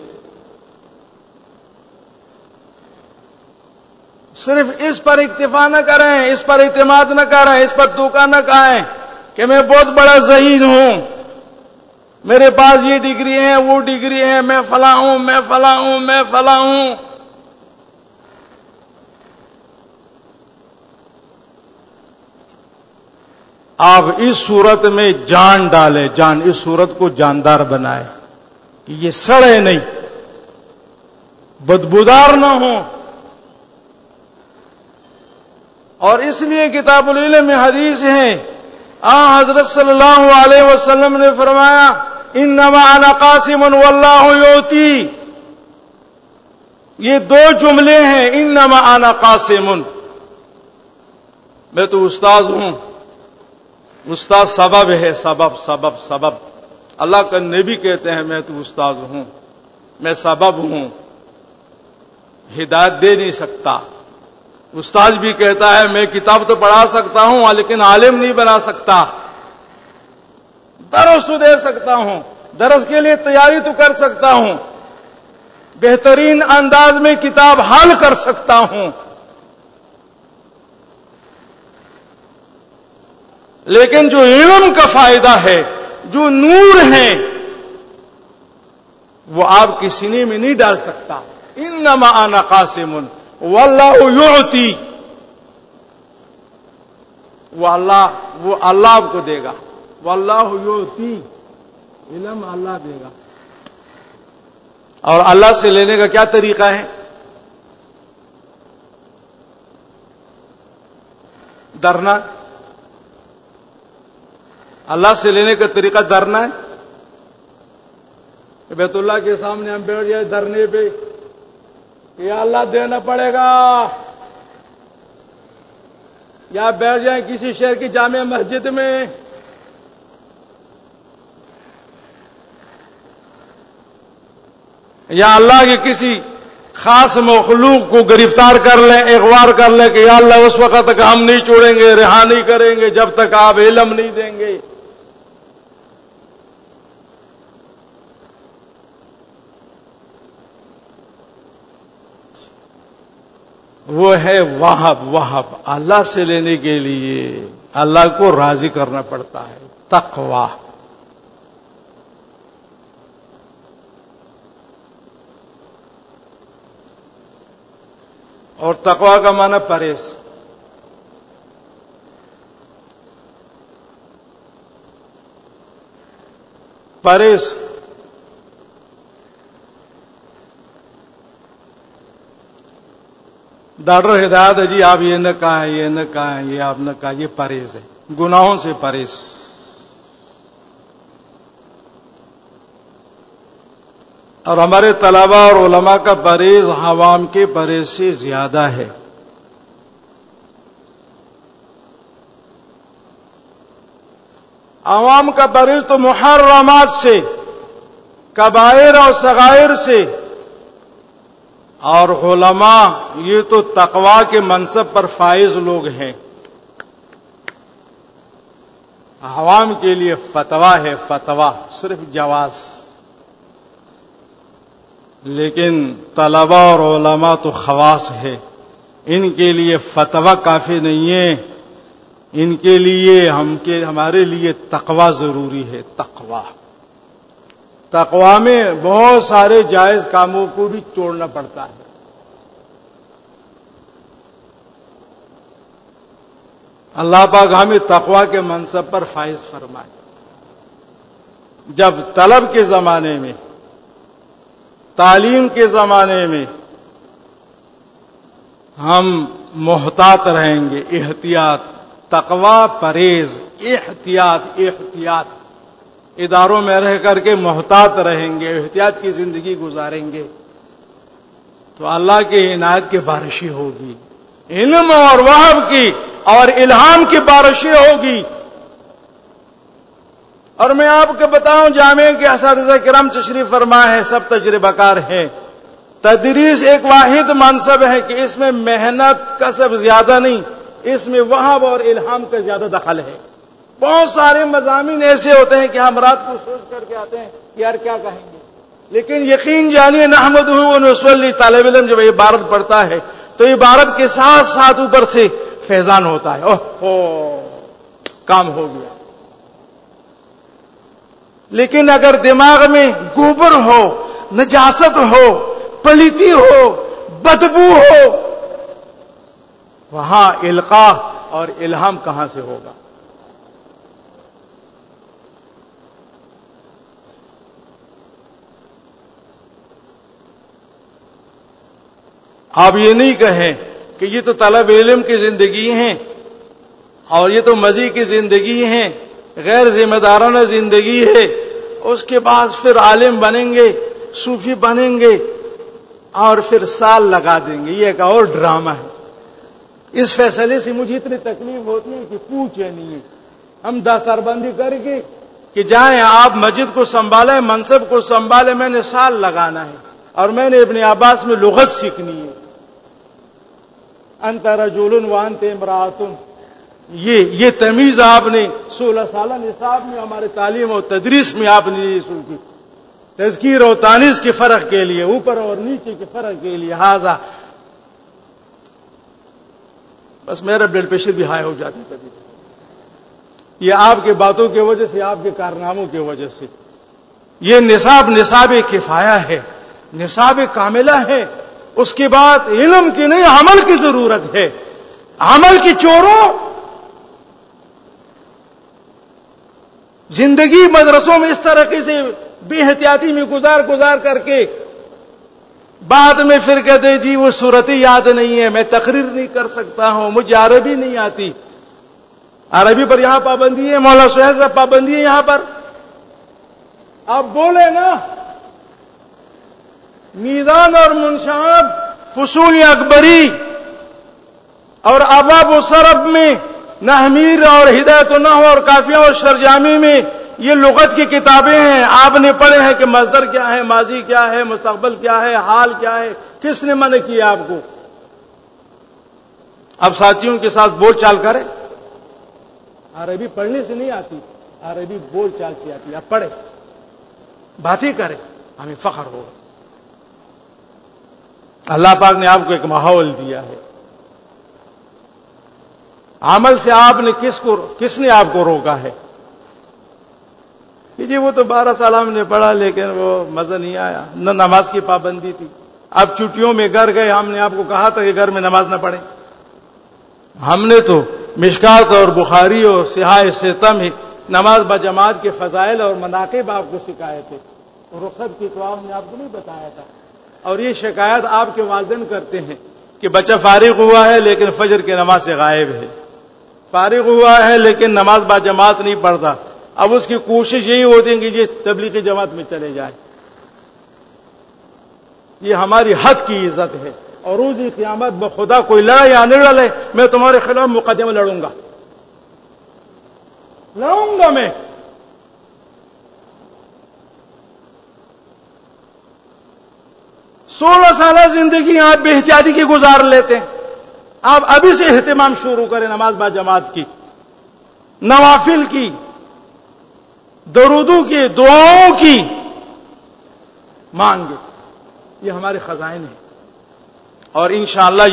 صرف اس پر اکتفا نہ کریں، اس پر اعتماد نہ کریں، اس پر دھوکہ نہ کھائیں کہ میں بہت بڑا ذہین ہوں، میرے پاس یہ ڈگری ہے، وہ ڈگری ہے، میں فلاں ہوں، میں فلاں ہوں، میں فلاں ہوں۔ آپ اس صورت میں جان ڈالیں، جان، اس صورت کو جاندار بنائیں کہ یہ سڑے نہیں، بدبودار نہ ہو۔ اور اس لیے کتاب العلم میں حدیث ہے، حضرت صلی اللہ علیہ وسلم نے فرمایا انما انا قاسم واللہ یؤتی۔ یہ دو جملے ہیں، انما انا قاسم، میں تو استاد ہوں، استاد سبب ہے، سبب سبب سبب۔ اللہ کا نبی کہتے ہیں میں تو استاد ہوں، میں سبب ہوں، ہدایت دے نہیں سکتا۔ استاد بھی کہتا ہے میں کتاب تو پڑھا سکتا ہوں لیکن عالم نہیں بنا سکتا، درس تو دے سکتا ہوں، درس کے لیے تیاری تو کر سکتا ہوں، بہترین انداز میں کتاب حل کر سکتا ہوں، لیکن جو علم کا فائدہ ہے، جو نور ہے، وہ آپ کے سینے میں نہیں ڈال سکتا۔ انما انا قاسم واللہ یعطی، وہ اللہ آپ کو دے گا، واللہ یعطی، علم اللہ دے گا۔ اور اللہ سے لینے کا کیا طریقہ ہے؟ ڈرنا۔ اللہ سے لینے کا طریقہ ڈرنا ہے۔ بیت اللہ کے سامنے ہم بیٹھ جائے دھرنے پہ، یا اللہ دینا پڑے گا، یا بیٹھ جائیں کسی شہر کی جامع مسجد میں، یا اللہ کے کسی خاص مخلوق کو گرفتار کر لیں، اغوار کر لیں کہ یا اللہ اس وقت تک ہم نہیں چھوڑیں گے، رہا نہیں کریں گے جب تک آپ علم نہیں دیں گے۔ وہ ہے وہب اللہ سے لینے کے لیے اللہ کو راضی کرنا پڑتا ہے، تقوی۔ اور تقوی کا معنی پرہیز۔ پرہیز ڈاکٹر ہدایت ہے جی آپ یہ نہ کہیں، یہ نہ کہیں، یہ آپ نہ کہیں، یہ پرہیز ہے، گناہوں سے پرہیز۔ اور ہمارے طلبہ اور علماء کا پرہیز عوام کے پرہیز سے زیادہ ہے۔ عوام کا پرہیز تو محرمات سے، کبائر اور صغائر سے، اور علماء یہ تو تقوی کے منصب پر فائز لوگ ہیں۔ عوام کے لیے فتوا ہے، فتوا صرف جواز، لیکن طلباء اور علماء تو خواص ہے، ان کے لیے فتوا کافی نہیں ہے، ان کے لیے ہمارے لیے تقوی ضروری ہے۔ تقوی میں بہت سارے جائز کاموں کو بھی چھوڑنا پڑتا ہے۔ اللہ پاک ہمیں تقوی کے منصب پر فائز فرمائے۔ جب طلب کے زمانے میں، تعلیم کے زمانے میں ہم محتاط رہیں گے، احتیاط، تقوی، پرہیز، احتیاط، اداروں میں رہ کر کے محتاط رہیں گے، احتیاط کی زندگی گزاریں گے، تو اللہ کی عنایت کی بارشی ہوگی، علم اور وہب کی اور الہام کی بارشی ہوگی۔ اور میں آپ کو بتاؤں، جامعہ کے اساتذہ کرام تشریف فرما ہے، سب تجربہ کار ہیں۔ تدریس ایک واحد منصب ہے کہ اس میں محنت کسب زیادہ نہیں، اس میں وہب اور الہام کا زیادہ دخل ہے۔ بہت سارے مضامین ایسے ہوتے ہیں کہ ہم رات کو سوچ کر کے آتے ہیں یار کیا کہیں گے، لیکن یقین جانیے نحمدہ و نصلی، طالب علم جب عبارت پڑھتا ہے تو عبارت کے ساتھ ساتھ اوپر سے فیضان ہوتا ہے، کام ہو گیا۔ لیکن اگر دماغ میں گوبر ہو، نجاست ہو، پلیتی ہو، بدبو ہو، وہاں القاء اور الہام کہاں سے ہوگا؟ آپ یہ نہیں کہیں کہ یہ تو طلب علم کی زندگی ہیں اور یہ تو مزی کی زندگی ہیں، غیر ذمہ دارانہ زندگی ہے، اس کے بعد پھر عالم بنیں گے، صوفی بنیں گے اور پھر سال لگا دیں گے۔ یہ ایک اور ڈرامہ ہے۔ اس فیصلے سے مجھے اتنی تکلیف ہوتی ہے کہ پوچھے نہیں ہے۔ ہم دستربندی کر کے کہ جائیں آپ مسجد کو سنبھالیں، منصب کو سنبھالیں، میں نے سال لگانا ہے اور میں نے ابن عباس میں لغت سیکھنی ہے۔ انت رجل وانت امرأۃ، یہ تمیز آپ نے 16 سالہ نصاب میں ہمارے تعلیم اور تدریس میں آپ نے یہ سیکھی، تذکیر اور تانیث کے فرق کے لیے، اوپر اور نیچے کے فرق کے لیے۔ ہذا بس میرا بلڈ پریشر بھی ہائی ہو جاتا ہے کبھی، یہ آپ کے باتوں کی وجہ سے، آپ کے کارناموں کی وجہ سے۔ یہ نصاب کفایہ ہے، نصاب کاملہ ہے۔ اس کے بعد علم کی نہیں، عمل کی ضرورت ہے۔ عمل کی چوروں، زندگی مدرسوں میں اس طریقے سے بے احتیاطی میں گزار کر کے بعد میں پھر کہتے جی وہ صورتیں یاد نہیں ہے، میں تقریر نہیں کر سکتا ہوں، مجھے عربی نہیں آتی۔ عربی پر یہاں پابندی ہے، مولانا سہیل صاحب پابندی ہے یہاں پر، آپ بولے نا۔ میزان اور منشآت، فصول اکبری اور ابواب و صرف میں، نحمیر اور ہدایت النحو اور کافیہ اور شرجامی میں یہ لغت کی کتابیں ہیں، آپ نے پڑھے ہیں کہ مصدر کیا ہے، ماضی کیا ہے، مستقبل کیا ہے، حال کیا ہے، کس نے منع کیا آپ کو؟ اب ساتھیوں کے ساتھ بول چال کریں۔ عربی پڑھنے سے نہیں آتی، عربی بول چال سے آتی ہے۔ آپ پڑھیں، باتیں کریں، ہمیں فخر ہوگا۔ اللہ پاک نے آپ کو ایک ماحول دیا ہے۔ عمل سے آپ نے کس نے آپ کو روکا ہے؟ جی وہ تو 12 سال ہم نے پڑھا لیکن وہ مزہ نہیں آیا، نہ نماز کی پابندی تھی۔ اب چھٹیوں میں گھر گئے، ہم نے آپ کو کہا تھا کہ گھر میں نماز نہ پڑھیں۔ ہم نے تو مشکات اور بخاری اور صحاح ستہ میں نماز بجماعت کے فضائل اور مناقب آپ کو سکھائے تھے، رخصت کی تو آپ نے آپ کو نہیں بتایا تھا۔ اور یہ شکایت آپ کے والدین کرتے ہیں کہ بچہ فارغ ہوا ہے لیکن فجر کی نماز سے غائب ہے، فارغ ہوا ہے لیکن نماز باجماعت نہیں پڑھتا۔ اب اس کی کوشش یہی ہوتی ہے کہ یہ تبلیغی جماعت میں چلے جائے۔ یہ ہماری حد کی عزت ہے، اور روز قیامت بخدا کوئی لڑے یا نہیں لڑے، میں تمہارے خلاف مقدمہ لڑوں گا میں۔ 16 سالہ زندگی آپ بے احتیاطی کی گزار لیتے ہیں۔ آپ ابھی سے اہتمام شروع کریں نماز با جماعت کی، نوافل کی، درودوں کی، دعاؤں کی مانگے. یہ ہمارے خزائن ہیں اور انشاءاللہ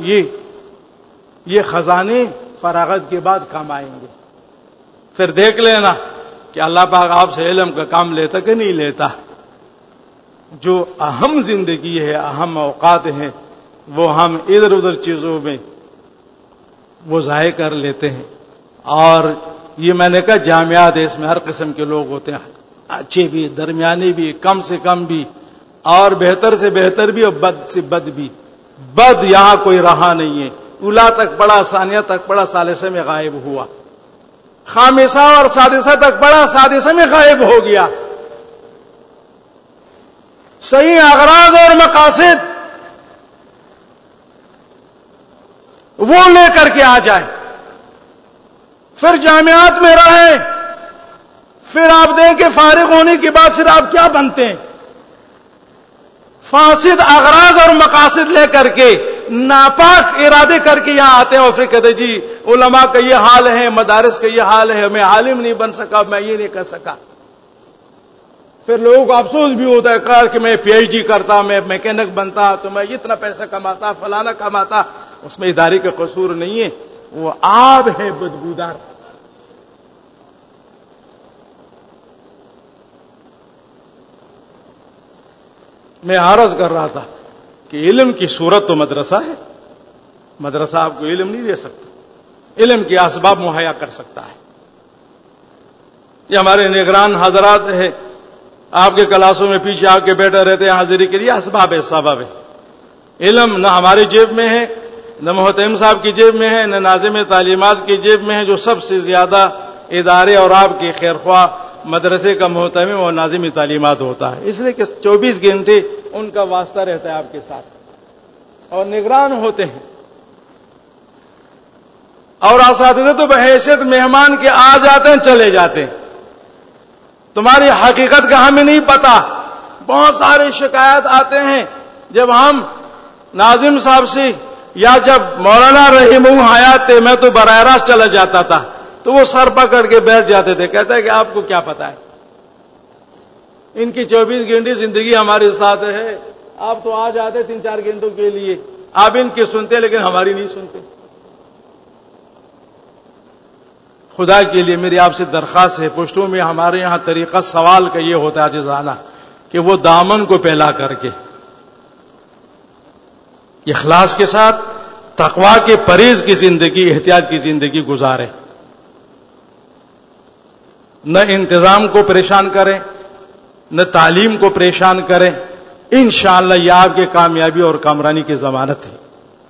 یہ خزانے فراغت کے بعد کام آئیں گے. پھر دیکھ لینا کہ اللہ پاک آپ سے علم کا کام لیتا کہ نہیں لیتا. جو اہم زندگی ہے، اہم اوقات ہیں، وہ ہم ادھر ادھر چیزوں میں وہ ضائع کر لیتے ہیں. اور یہ میں نے کہا جامعات ہے، اس میں ہر قسم کے لوگ ہوتے ہیں، اچھے بھی، درمیانے بھی، کم سے کم بھی، اور بہتر سے بہتر بھی، اور بد سے بد بھی. بد یہاں کوئی رہا نہیں ہے. اولا تک پڑھا، ثانیہ تک پڑھا، ثالثہ میں غائب ہوا. خامسہ اور سادسہ تک پڑھا، سادسہ میں غائب ہو گیا. صحیح اغراض اور مقاصد وہ لے کر کے آ جائے، پھر جامعات میں رہیں. پھر آپ دیکھیں فارغ ہونے کے بعد پھر آپ کیا بنتے ہیں؟ فاسد اغراض اور مقاصد لے کر کے، ناپاک ارادے کر کے یہاں آتے ہیں اور پھر کہتے جی علماء کا یہ حال ہے، مدارس کا یہ حال ہے، میں عالم نہیں بن سکا، میں یہ نہیں کر سکا. پھر لوگوں کو افسوس بھی ہوتا ہے کہ میں پی ایچ ڈی کرتا، میں میکینک بنتا تو میں اتنا پیسہ کماتا، فلانا کماتا. اس میں ادارے کا قصور نہیں ہے، وہ آب ہے بدبودار. میں عرض کر رہا تھا کہ علم کی صورت تو مدرسہ ہے. مدرسہ آپ کو علم نہیں دے سکتا، علم کے اسباب مہیا کر سکتا ہے. یہ ہمارے نگران حضرات ہیں، آپ کے کلاسوں میں پیچھے آ کے بیٹھے رہتے ہیں حاضری کے لیے. اسباب ہے، سبب ہے. علم نہ ہماری جیب میں ہے، نہ محتم صاحب کی جیب میں ہے، نہ ناظم تعلیمات کی جیب میں ہے. جو سب سے زیادہ ادارے اور آپ کے خیرخواہ مدرسے کا محتمم اور ناظم تعلیمات ہوتا ہے، اس لیے کہ 24 گھنٹے ان کا واسطہ رہتا ہے آپ کے ساتھ اور نگران ہوتے ہیں. اور اساتذہ تو بحیثیت مہمان کے آ جاتے ہیں، چلے جاتے ہیں. تمہاری حقیقت کا ہمیں نہیں پتا. بہت سارے شکایات آتے ہیں جب ہم ناظم صاحب سے، یا جب مولانا رحیم حیات تھے، میں تو براہ راست چلا جاتا تھا، تو وہ سر پکڑ کے بیٹھ جاتے تھے. کہتا ہے کہ آپ کو کیا پتا ہے، ان کی 24 گھنٹے زندگی ہمارے ساتھ ہے. آپ تو آ جاتے 3-4 گھنٹوں کے لیے، آپ ان کی سنتے لیکن ہماری نہیں سنتے. خدا کے لیے میری آپ سے درخواست ہے، پشتوں میں ہمارے یہاں طریقہ سوال کا یہ ہوتا ہے عاجزانہ، کہ وہ دامن کو پھیلا کر کے اخلاص کے ساتھ تقوی کے پرہیز کی زندگی، احتیاط کی زندگی گزارے. نہ انتظام کو پریشان کریں، نہ تعلیم کو پریشان کریں. انشاءاللہ یہ آپ کے کامیابی اور کامرانی کی ضمانت ہے.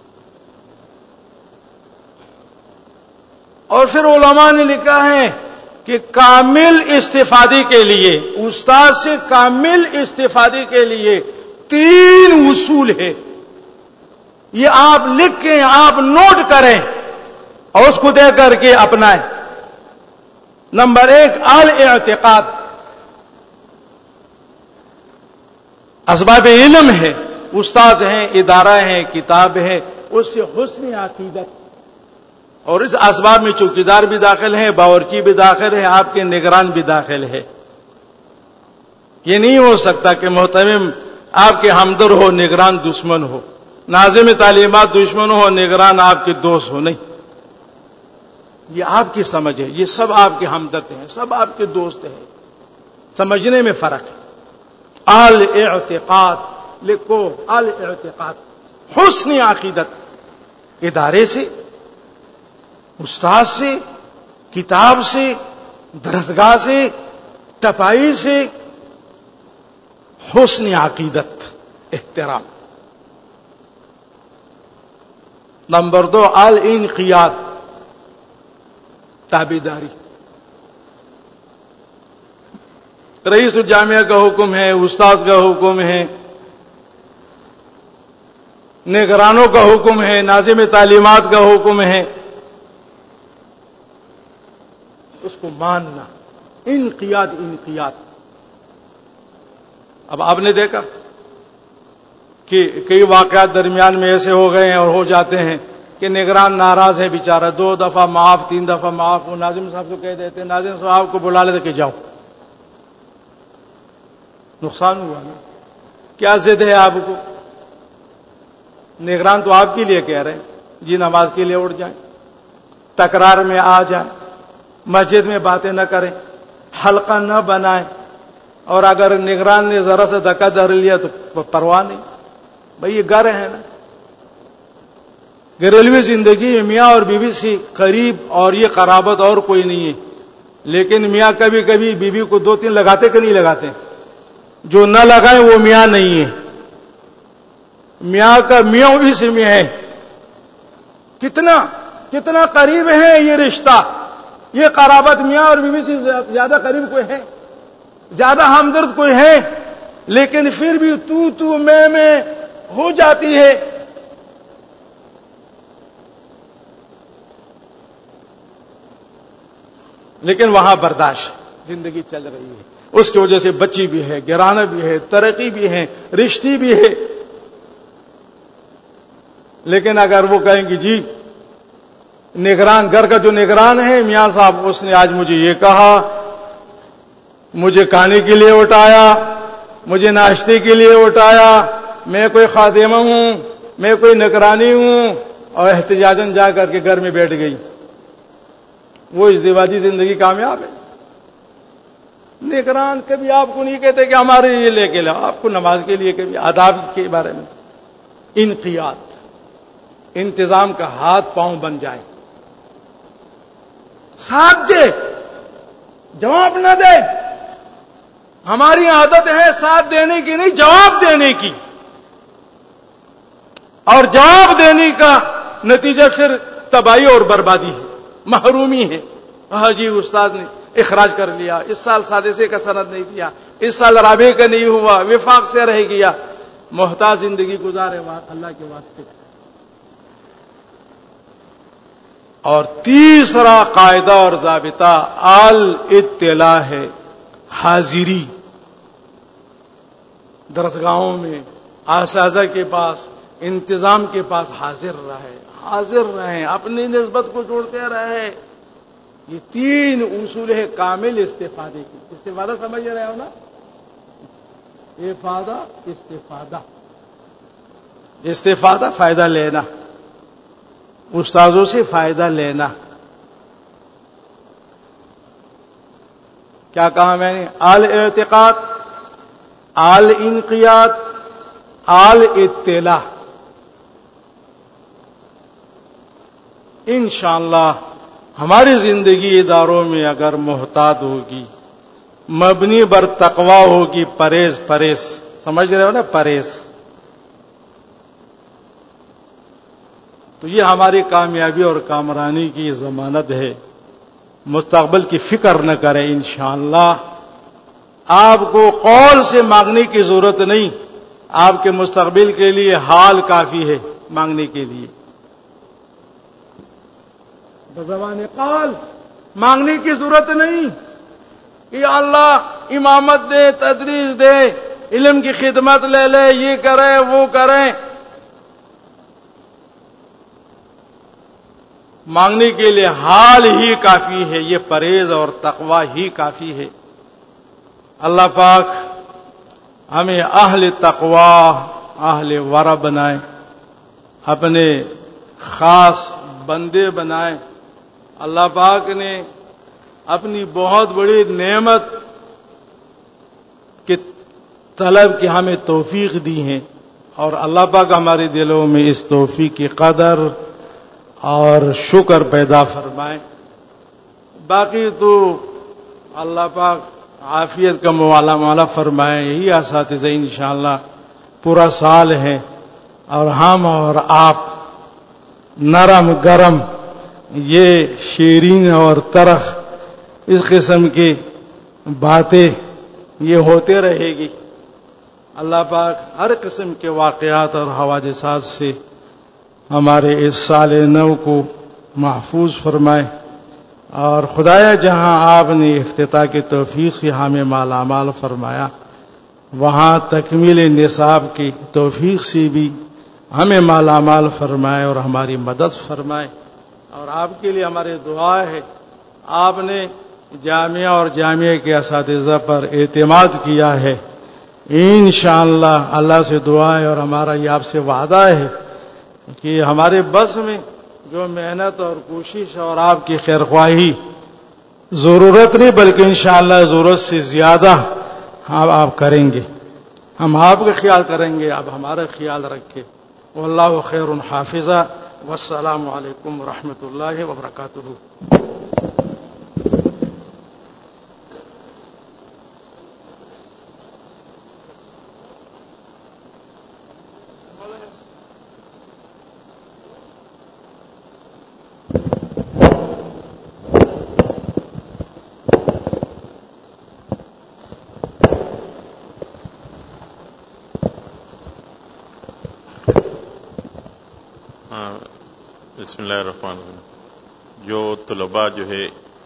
اور پھر علماء نے لکھا ہے کہ کامل استفادے کے لیے، استاد سے کامل استفادے کے لیے 3 اصول ہے. یہ آپ لکھ کے، آپ نوٹ کریں اور اس کو دے کر کے اپنائیں. نمبر 1 الاعتقاد. اسباب علم ہے، استاد ہیں، ادارہ ہے، کتاب ہے، اس سے حسن عقیدت. اور اس اسباب میں چوکیدار بھی داخل ہے، باورچی بھی داخل ہے، آپ کے نگران بھی داخل ہے. یہ نہیں ہو سکتا کہ محتمم آپ کے ہمدرد ہو، نگران دشمن ہو، ناظم تعلیمات دشمن ہو، نگران آپ کے دوست ہو. نہیں، یہ آپ کی سمجھ ہے. یہ سب آپ کے ہمدرد ہیں، سب آپ کے دوست ہیں. سمجھنے میں فرق ہے. الاعتقاد لکھو، الاعتقاد، حسن عقیدت. ادارے سے، استاد سے، کتاب سے، درسگاہ سے، ٹپائی سے، حسن عقیدت، احترام. نمبر 2 الانقیاد، تابعداری. رئیس الجامعہ کا حکم ہے، استاذ کا حکم ہے، نگرانوں کا حکم ہے، ناظم تعلیمات کا حکم ہے، اس کو ماننا. انقیاد، انقیاد. اب آپ نے دیکھا کہ کئی واقعات درمیان میں ایسے ہو گئے ہیں اور ہو جاتے ہیں کہ نگران ناراض ہے بیچارہ، 2 دفعہ معاف، 3 دفعہ معاف. وہ ناظم صاحب کو کہہ دیتے، ناظم صاحب کو بلا لیتے کہ جاؤ نقصان ہوا نا. کیا ضد ہے آپ کو؟ نگران تو آپ کے لیے کہہ رہے ہیں جی نماز کے لیے اٹھ جائیں, تکرار میں آ جائیں, مسجد میں باتیں نہ کریں, حلقہ نہ بنائیں, اور اگر نگران نے ذرا سا دھکا دھر لیا تو پرواہ نہیں. بھئی یہ گھر ہے نا. گھریلوی زندگی میں میاں اور بیوی سے قریب اور یہ قرابت اور کوئی نہیں ہے, لیکن میاں کبھی کبھی بیوی کو 2-3 لگاتے کہ نہیں لگاتے؟ جو نہ لگائیں وہ میاں نہیں ہے. میاں کا میاں بھی سے میں ہے. کتنا قریب ہے یہ رشتہ, یہ قرابت میاں اور بیوی سے زیادہ قریب کوئی ہے؟ زیادہ ہمدرد کوئی ہے؟ لیکن پھر بھی تو میں ہو جاتی ہے. لیکن وہاں برداشت, زندگی چل رہی ہے, اس کی وجہ سے بچی بھی ہے, گرانہ بھی ہے, ترقی بھی ہے, رشتے بھی ہے. لیکن اگر وہ کہیں گے جی نگران, گھر کا جو نگران ہے میاں صاحب, اس نے آج مجھے یہ کہا, مجھے کھانے کے لیے اٹھایا, مجھے ناشتے کے لیے اٹھایا, میں کوئی خادمہ ہوں, میں کوئی نگرانی ہوں, اور احتجاجاً جا کر کے گھر میں بیٹھ گئی, وہ ازدواجی زندگی کامیاب ہے؟ نگران کبھی آپ کو نہیں کہتے کہ ہمارے یہ لے کے لاؤ, آپ کو نماز کے لیے کبھی آداب کے بارے میں انقیاد, انتظام کا ہاتھ پاؤں بن جائے, ساتھ دے, جواب نہ دے. ہماری عادت ہے ساتھ دینے کی نہیں, جواب دینے کی, اور جواب دینے کا نتیجہ پھر تباہی اور بربادی ہے, محرومی ہے. ہاں جی استاد نے اخراج کر لیا, اس سال سادسے کا سند نہیں دیا, اس سال رابع کا نہیں ہوا, وفاق سے رہ گیا. محتاج زندگی گزارے اللہ کے واسطے. اور تیسرا قاعدہ اور ضابطہ الاطلاع ہے, حاضری. درسگاہوں میں, اساتذہ کے پاس, انتظام کے پاس حاضر رہیں, اپنی نسبت کو جوڑتے رہیں. یہ 3 اصول ہے کامل استفادے کی. استفادہ سمجھ رہے ہو نا؟ استفادہ فائدہ لینا, استاذوں سے فائدہ لینا. کیا کہا میں نے؟ الاعتقاد, الانقیاد, الاطلاع. انشاءاللہ ہماری زندگی اداروں میں اگر محتاط ہوگی, مبنی بر تقوی ہوگی, پرہیز سمجھ رہے ہو نا, پرہیز, تو یہ ہماری کامیابی اور کامرانی کی ضمانت ہے. مستقبل کی فکر نہ کریں. انشاءاللہ آپ کو قول سے مانگنے کی ضرورت نہیں, آپ کے مستقبل کے لیے حال کافی ہے مانگنے کے لیے. بزبان قول مانگنے کی ضرورت نہیں کہ یا اللہ امامت دے, تدریس دے, علم کی خدمت لے لے, یہ کرے وہ کریں. مانگنے کے لیے حال ہی کافی ہے, یہ پرہیز اور تقوی ہی کافی ہے. اللہ پاک ہمیں اہل تقوی, اہل ورع بنائے, اپنے خاص بندے بنائے. اللہ پاک نے اپنی بہت بڑی نعمت کے طلب کی ہمیں توفیق دی ہے, اور اللہ پاک ہمارے دلوں میں اس توفیق کی قدر اور شکر پیدا فرمائے. باقی تو اللہ پاک عافیت کا مولا فرمائے. یہی اساتذہ انشاءاللہ پورا سال ہے, اور ہم اور آپ نرم گرم, یہ شیرین اور ترخ, اس قسم کی باتیں یہ ہوتے رہے گی. اللہ پاک ہر قسم کے واقعات اور حوادثات سے ہمارے اس سال نو کو محفوظ فرمائے. اور خدایا جہاں آپ نے افتتاح کی توفیق سے ہمیں مالا مال فرمایا, وہاں تکمیل نصاب کی توفیق سے بھی ہمیں مالا مال فرمائے اور ہماری مدد فرمائے. اور آپ کے لیے ہماری دعا ہے, آپ نے جامعہ اور جامعہ کے اساتذہ پر اعتماد کیا ہے, انشاءاللہ اللہ سے دعا ہے اور ہمارا یہ آپ سے وعدہ ہے کہ ہمارے بس میں جو محنت اور کوشش اور آپ کی خیرخواہی ضرورت نہیں بلکہ انشاءاللہ ضرورت سے زیادہ آپ کریں گے. ہم آپ کا خیال کریں گے, آپ ہمارا خیال رکھیں. واللہ خیر حافظہ. والسلام علیکم ورحمۃ اللہ وبرکاتہ. بسم اللہ الرحمن الرحیم. جو طلباء جو ہے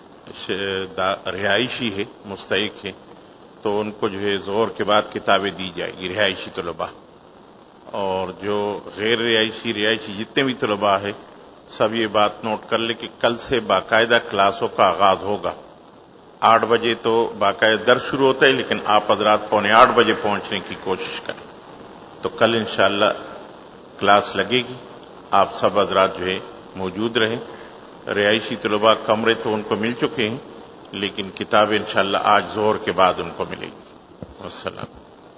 رہائشی ہے, مستحق ہے, تو ان کو جو ہے ظہر کے بعد کتابیں دی جائے گی, رہائشی طلباء. اور جو غیر رہائشی جتنے بھی طلباء ہے سب یہ بات نوٹ کر لیں کہ کل سے باقاعدہ کلاسوں کا آغاز ہوگا. 8 بجے تو باقاعدہ درس شروع ہوتا ہے, لیکن آپ حضرات 7:45 بجے پہنچنے کی کوشش کریں. تو کل انشاءاللہ کلاس لگے گی, آپ سب حضرات جو ہے موجود رہیں. رہائشی طلباء کمرے تو ان کو مل چکے ہیں, لیکن کتابیں انشاءاللہ آج ظہر کے بعد ان کو ملے گی. والسلام.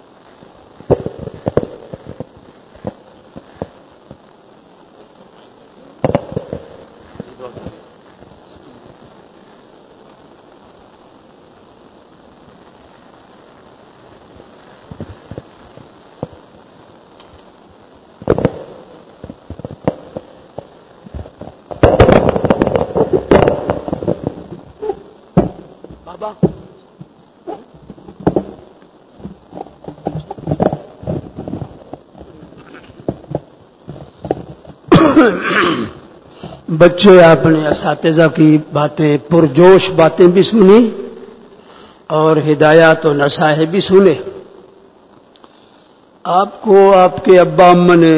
بچے اپنے اساتذہ کی باتیں, پرجوش باتیں بھی سنی اور ہدایات و نصائح بھی سنے. آپ کو آپ کے ابا اماں نے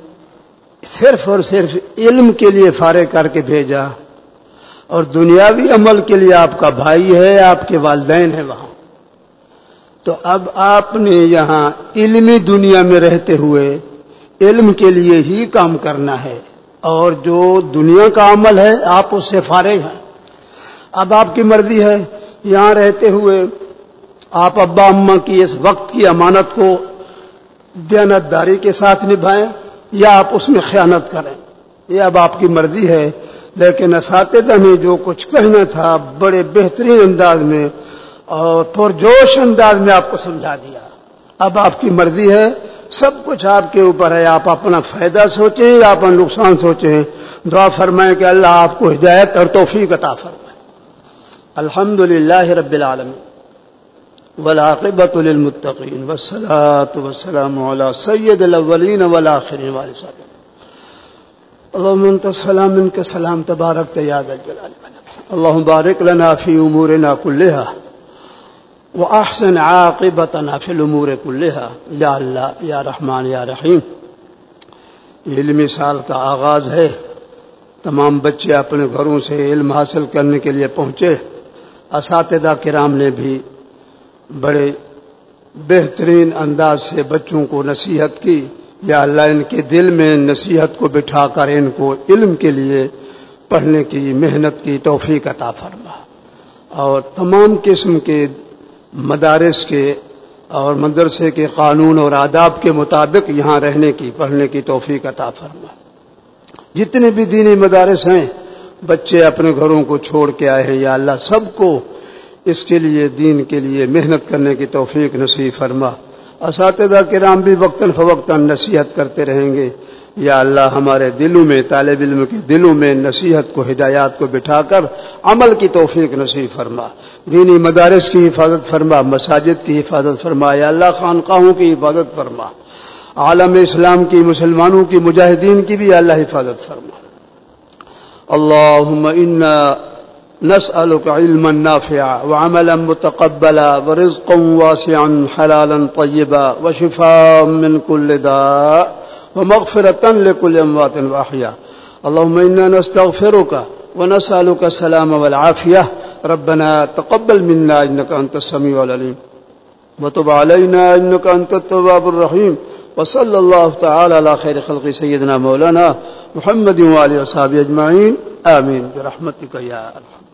صرف اور صرف علم کے لیے فارغ کر کے بھیجا, اور دنیاوی عمل کے لیے آپ کا بھائی ہے, آپ کے والدین ہیں وہاں. تو اب آپ نے یہاں علمی دنیا میں رہتے ہوئے علم کے لیے ہی کام کرنا ہے, اور جو دنیا کا عمل ہے آپ اس سے فارغ ہیں. اب آپ کی مرضی ہے یہاں رہتے ہوئے آپ ابا اماں کی اس وقت کی امانت کو دیانتداری کے ساتھ نبھائیں یا آپ اس میں خیانت کریں, یہ اب آپ کی مرضی ہے. لیکن اساتذہ نے جو کچھ کہنا تھا بڑے بہترین انداز میں اور پرجوش انداز میں آپ کو سمجھا دیا. اب آپ کی مرضی ہے, سب کچھ آپ کے اوپر ہے. آپ اپنا فائدہ سوچیں یا اپنا نقصان سوچیں. دعا فرمائیں کہ اللہ آپ کو ہدایت اور توفیق عطا فرمائے. الحمدللہ رب العالمین والعاقبۃ للمتقین والصلاۃ والسلام علی سید الاولین والآخرین والسلام. اللهم انت السلام منك السلام تبارک یا ذا الجلال والاکرام. اللهم بارک لنا فی امورنا كلها وأحسن عاقبتنا في الأمور كلها یا اللہ یا رحمان یا رحیم. علمی سال کا آغاز ہے, تمام بچے اپنے گھروں سے علم حاصل کرنے کے لیے پہنچے. اساتذہ کرام نے بھی بڑے بہترین انداز سے بچوں کو نصیحت کی. یا اللہ ان کے دل میں نصیحت کو بٹھا کر ان کو علم کے لیے پڑھنے کی محنت کی توفیق عطا فرما, اور تمام قسم کے مدارس کے اور مدرسے کے قانون اور آداب کے مطابق یہاں رہنے کی پڑھنے کی توفیق عطا فرما. جتنے بھی دینی مدارس ہیں بچے اپنے گھروں کو چھوڑ کے آئے ہیں, یا اللہ سب کو اس کے لیے دین کے لیے محنت کرنے کی توفیق نصیب فرما. اساتذہ کرام بھی وقتاً فوقتاً نصیحت کرتے رہیں گے. یا اللہ ہمارے دلوں میں, طالب علم کے دلوں میں نصیحت کو, ہدایات کو بٹھا کر عمل کی توفیق نصیب فرما. دینی مدارس کی حفاظت فرما, مساجد کی حفاظت فرما. یا اللہ خانقاہوں کی حفاظت فرما, عالم اسلام کی, مسلمانوں کی, مجاہدین کی بھی اللہ حفاظت فرما. اللهم انا نسألك علما نافعا وعملا متقبلا ورزقا واسعا حلالا طيبا وشفاء من كل داء ومغفرة لكل أموات وأحياء. اللهم إنا نستغفرك ونسألك السلام والعافية. ربنا تقبل منا إنك أنت السميع العليم وتب علينا إنك أنت التواب الرحيم وصلى الله تعالى على خير خلق سيدنا مولانا محمد وآله وصحبه أجمعين آمين برحمتك يا أرحم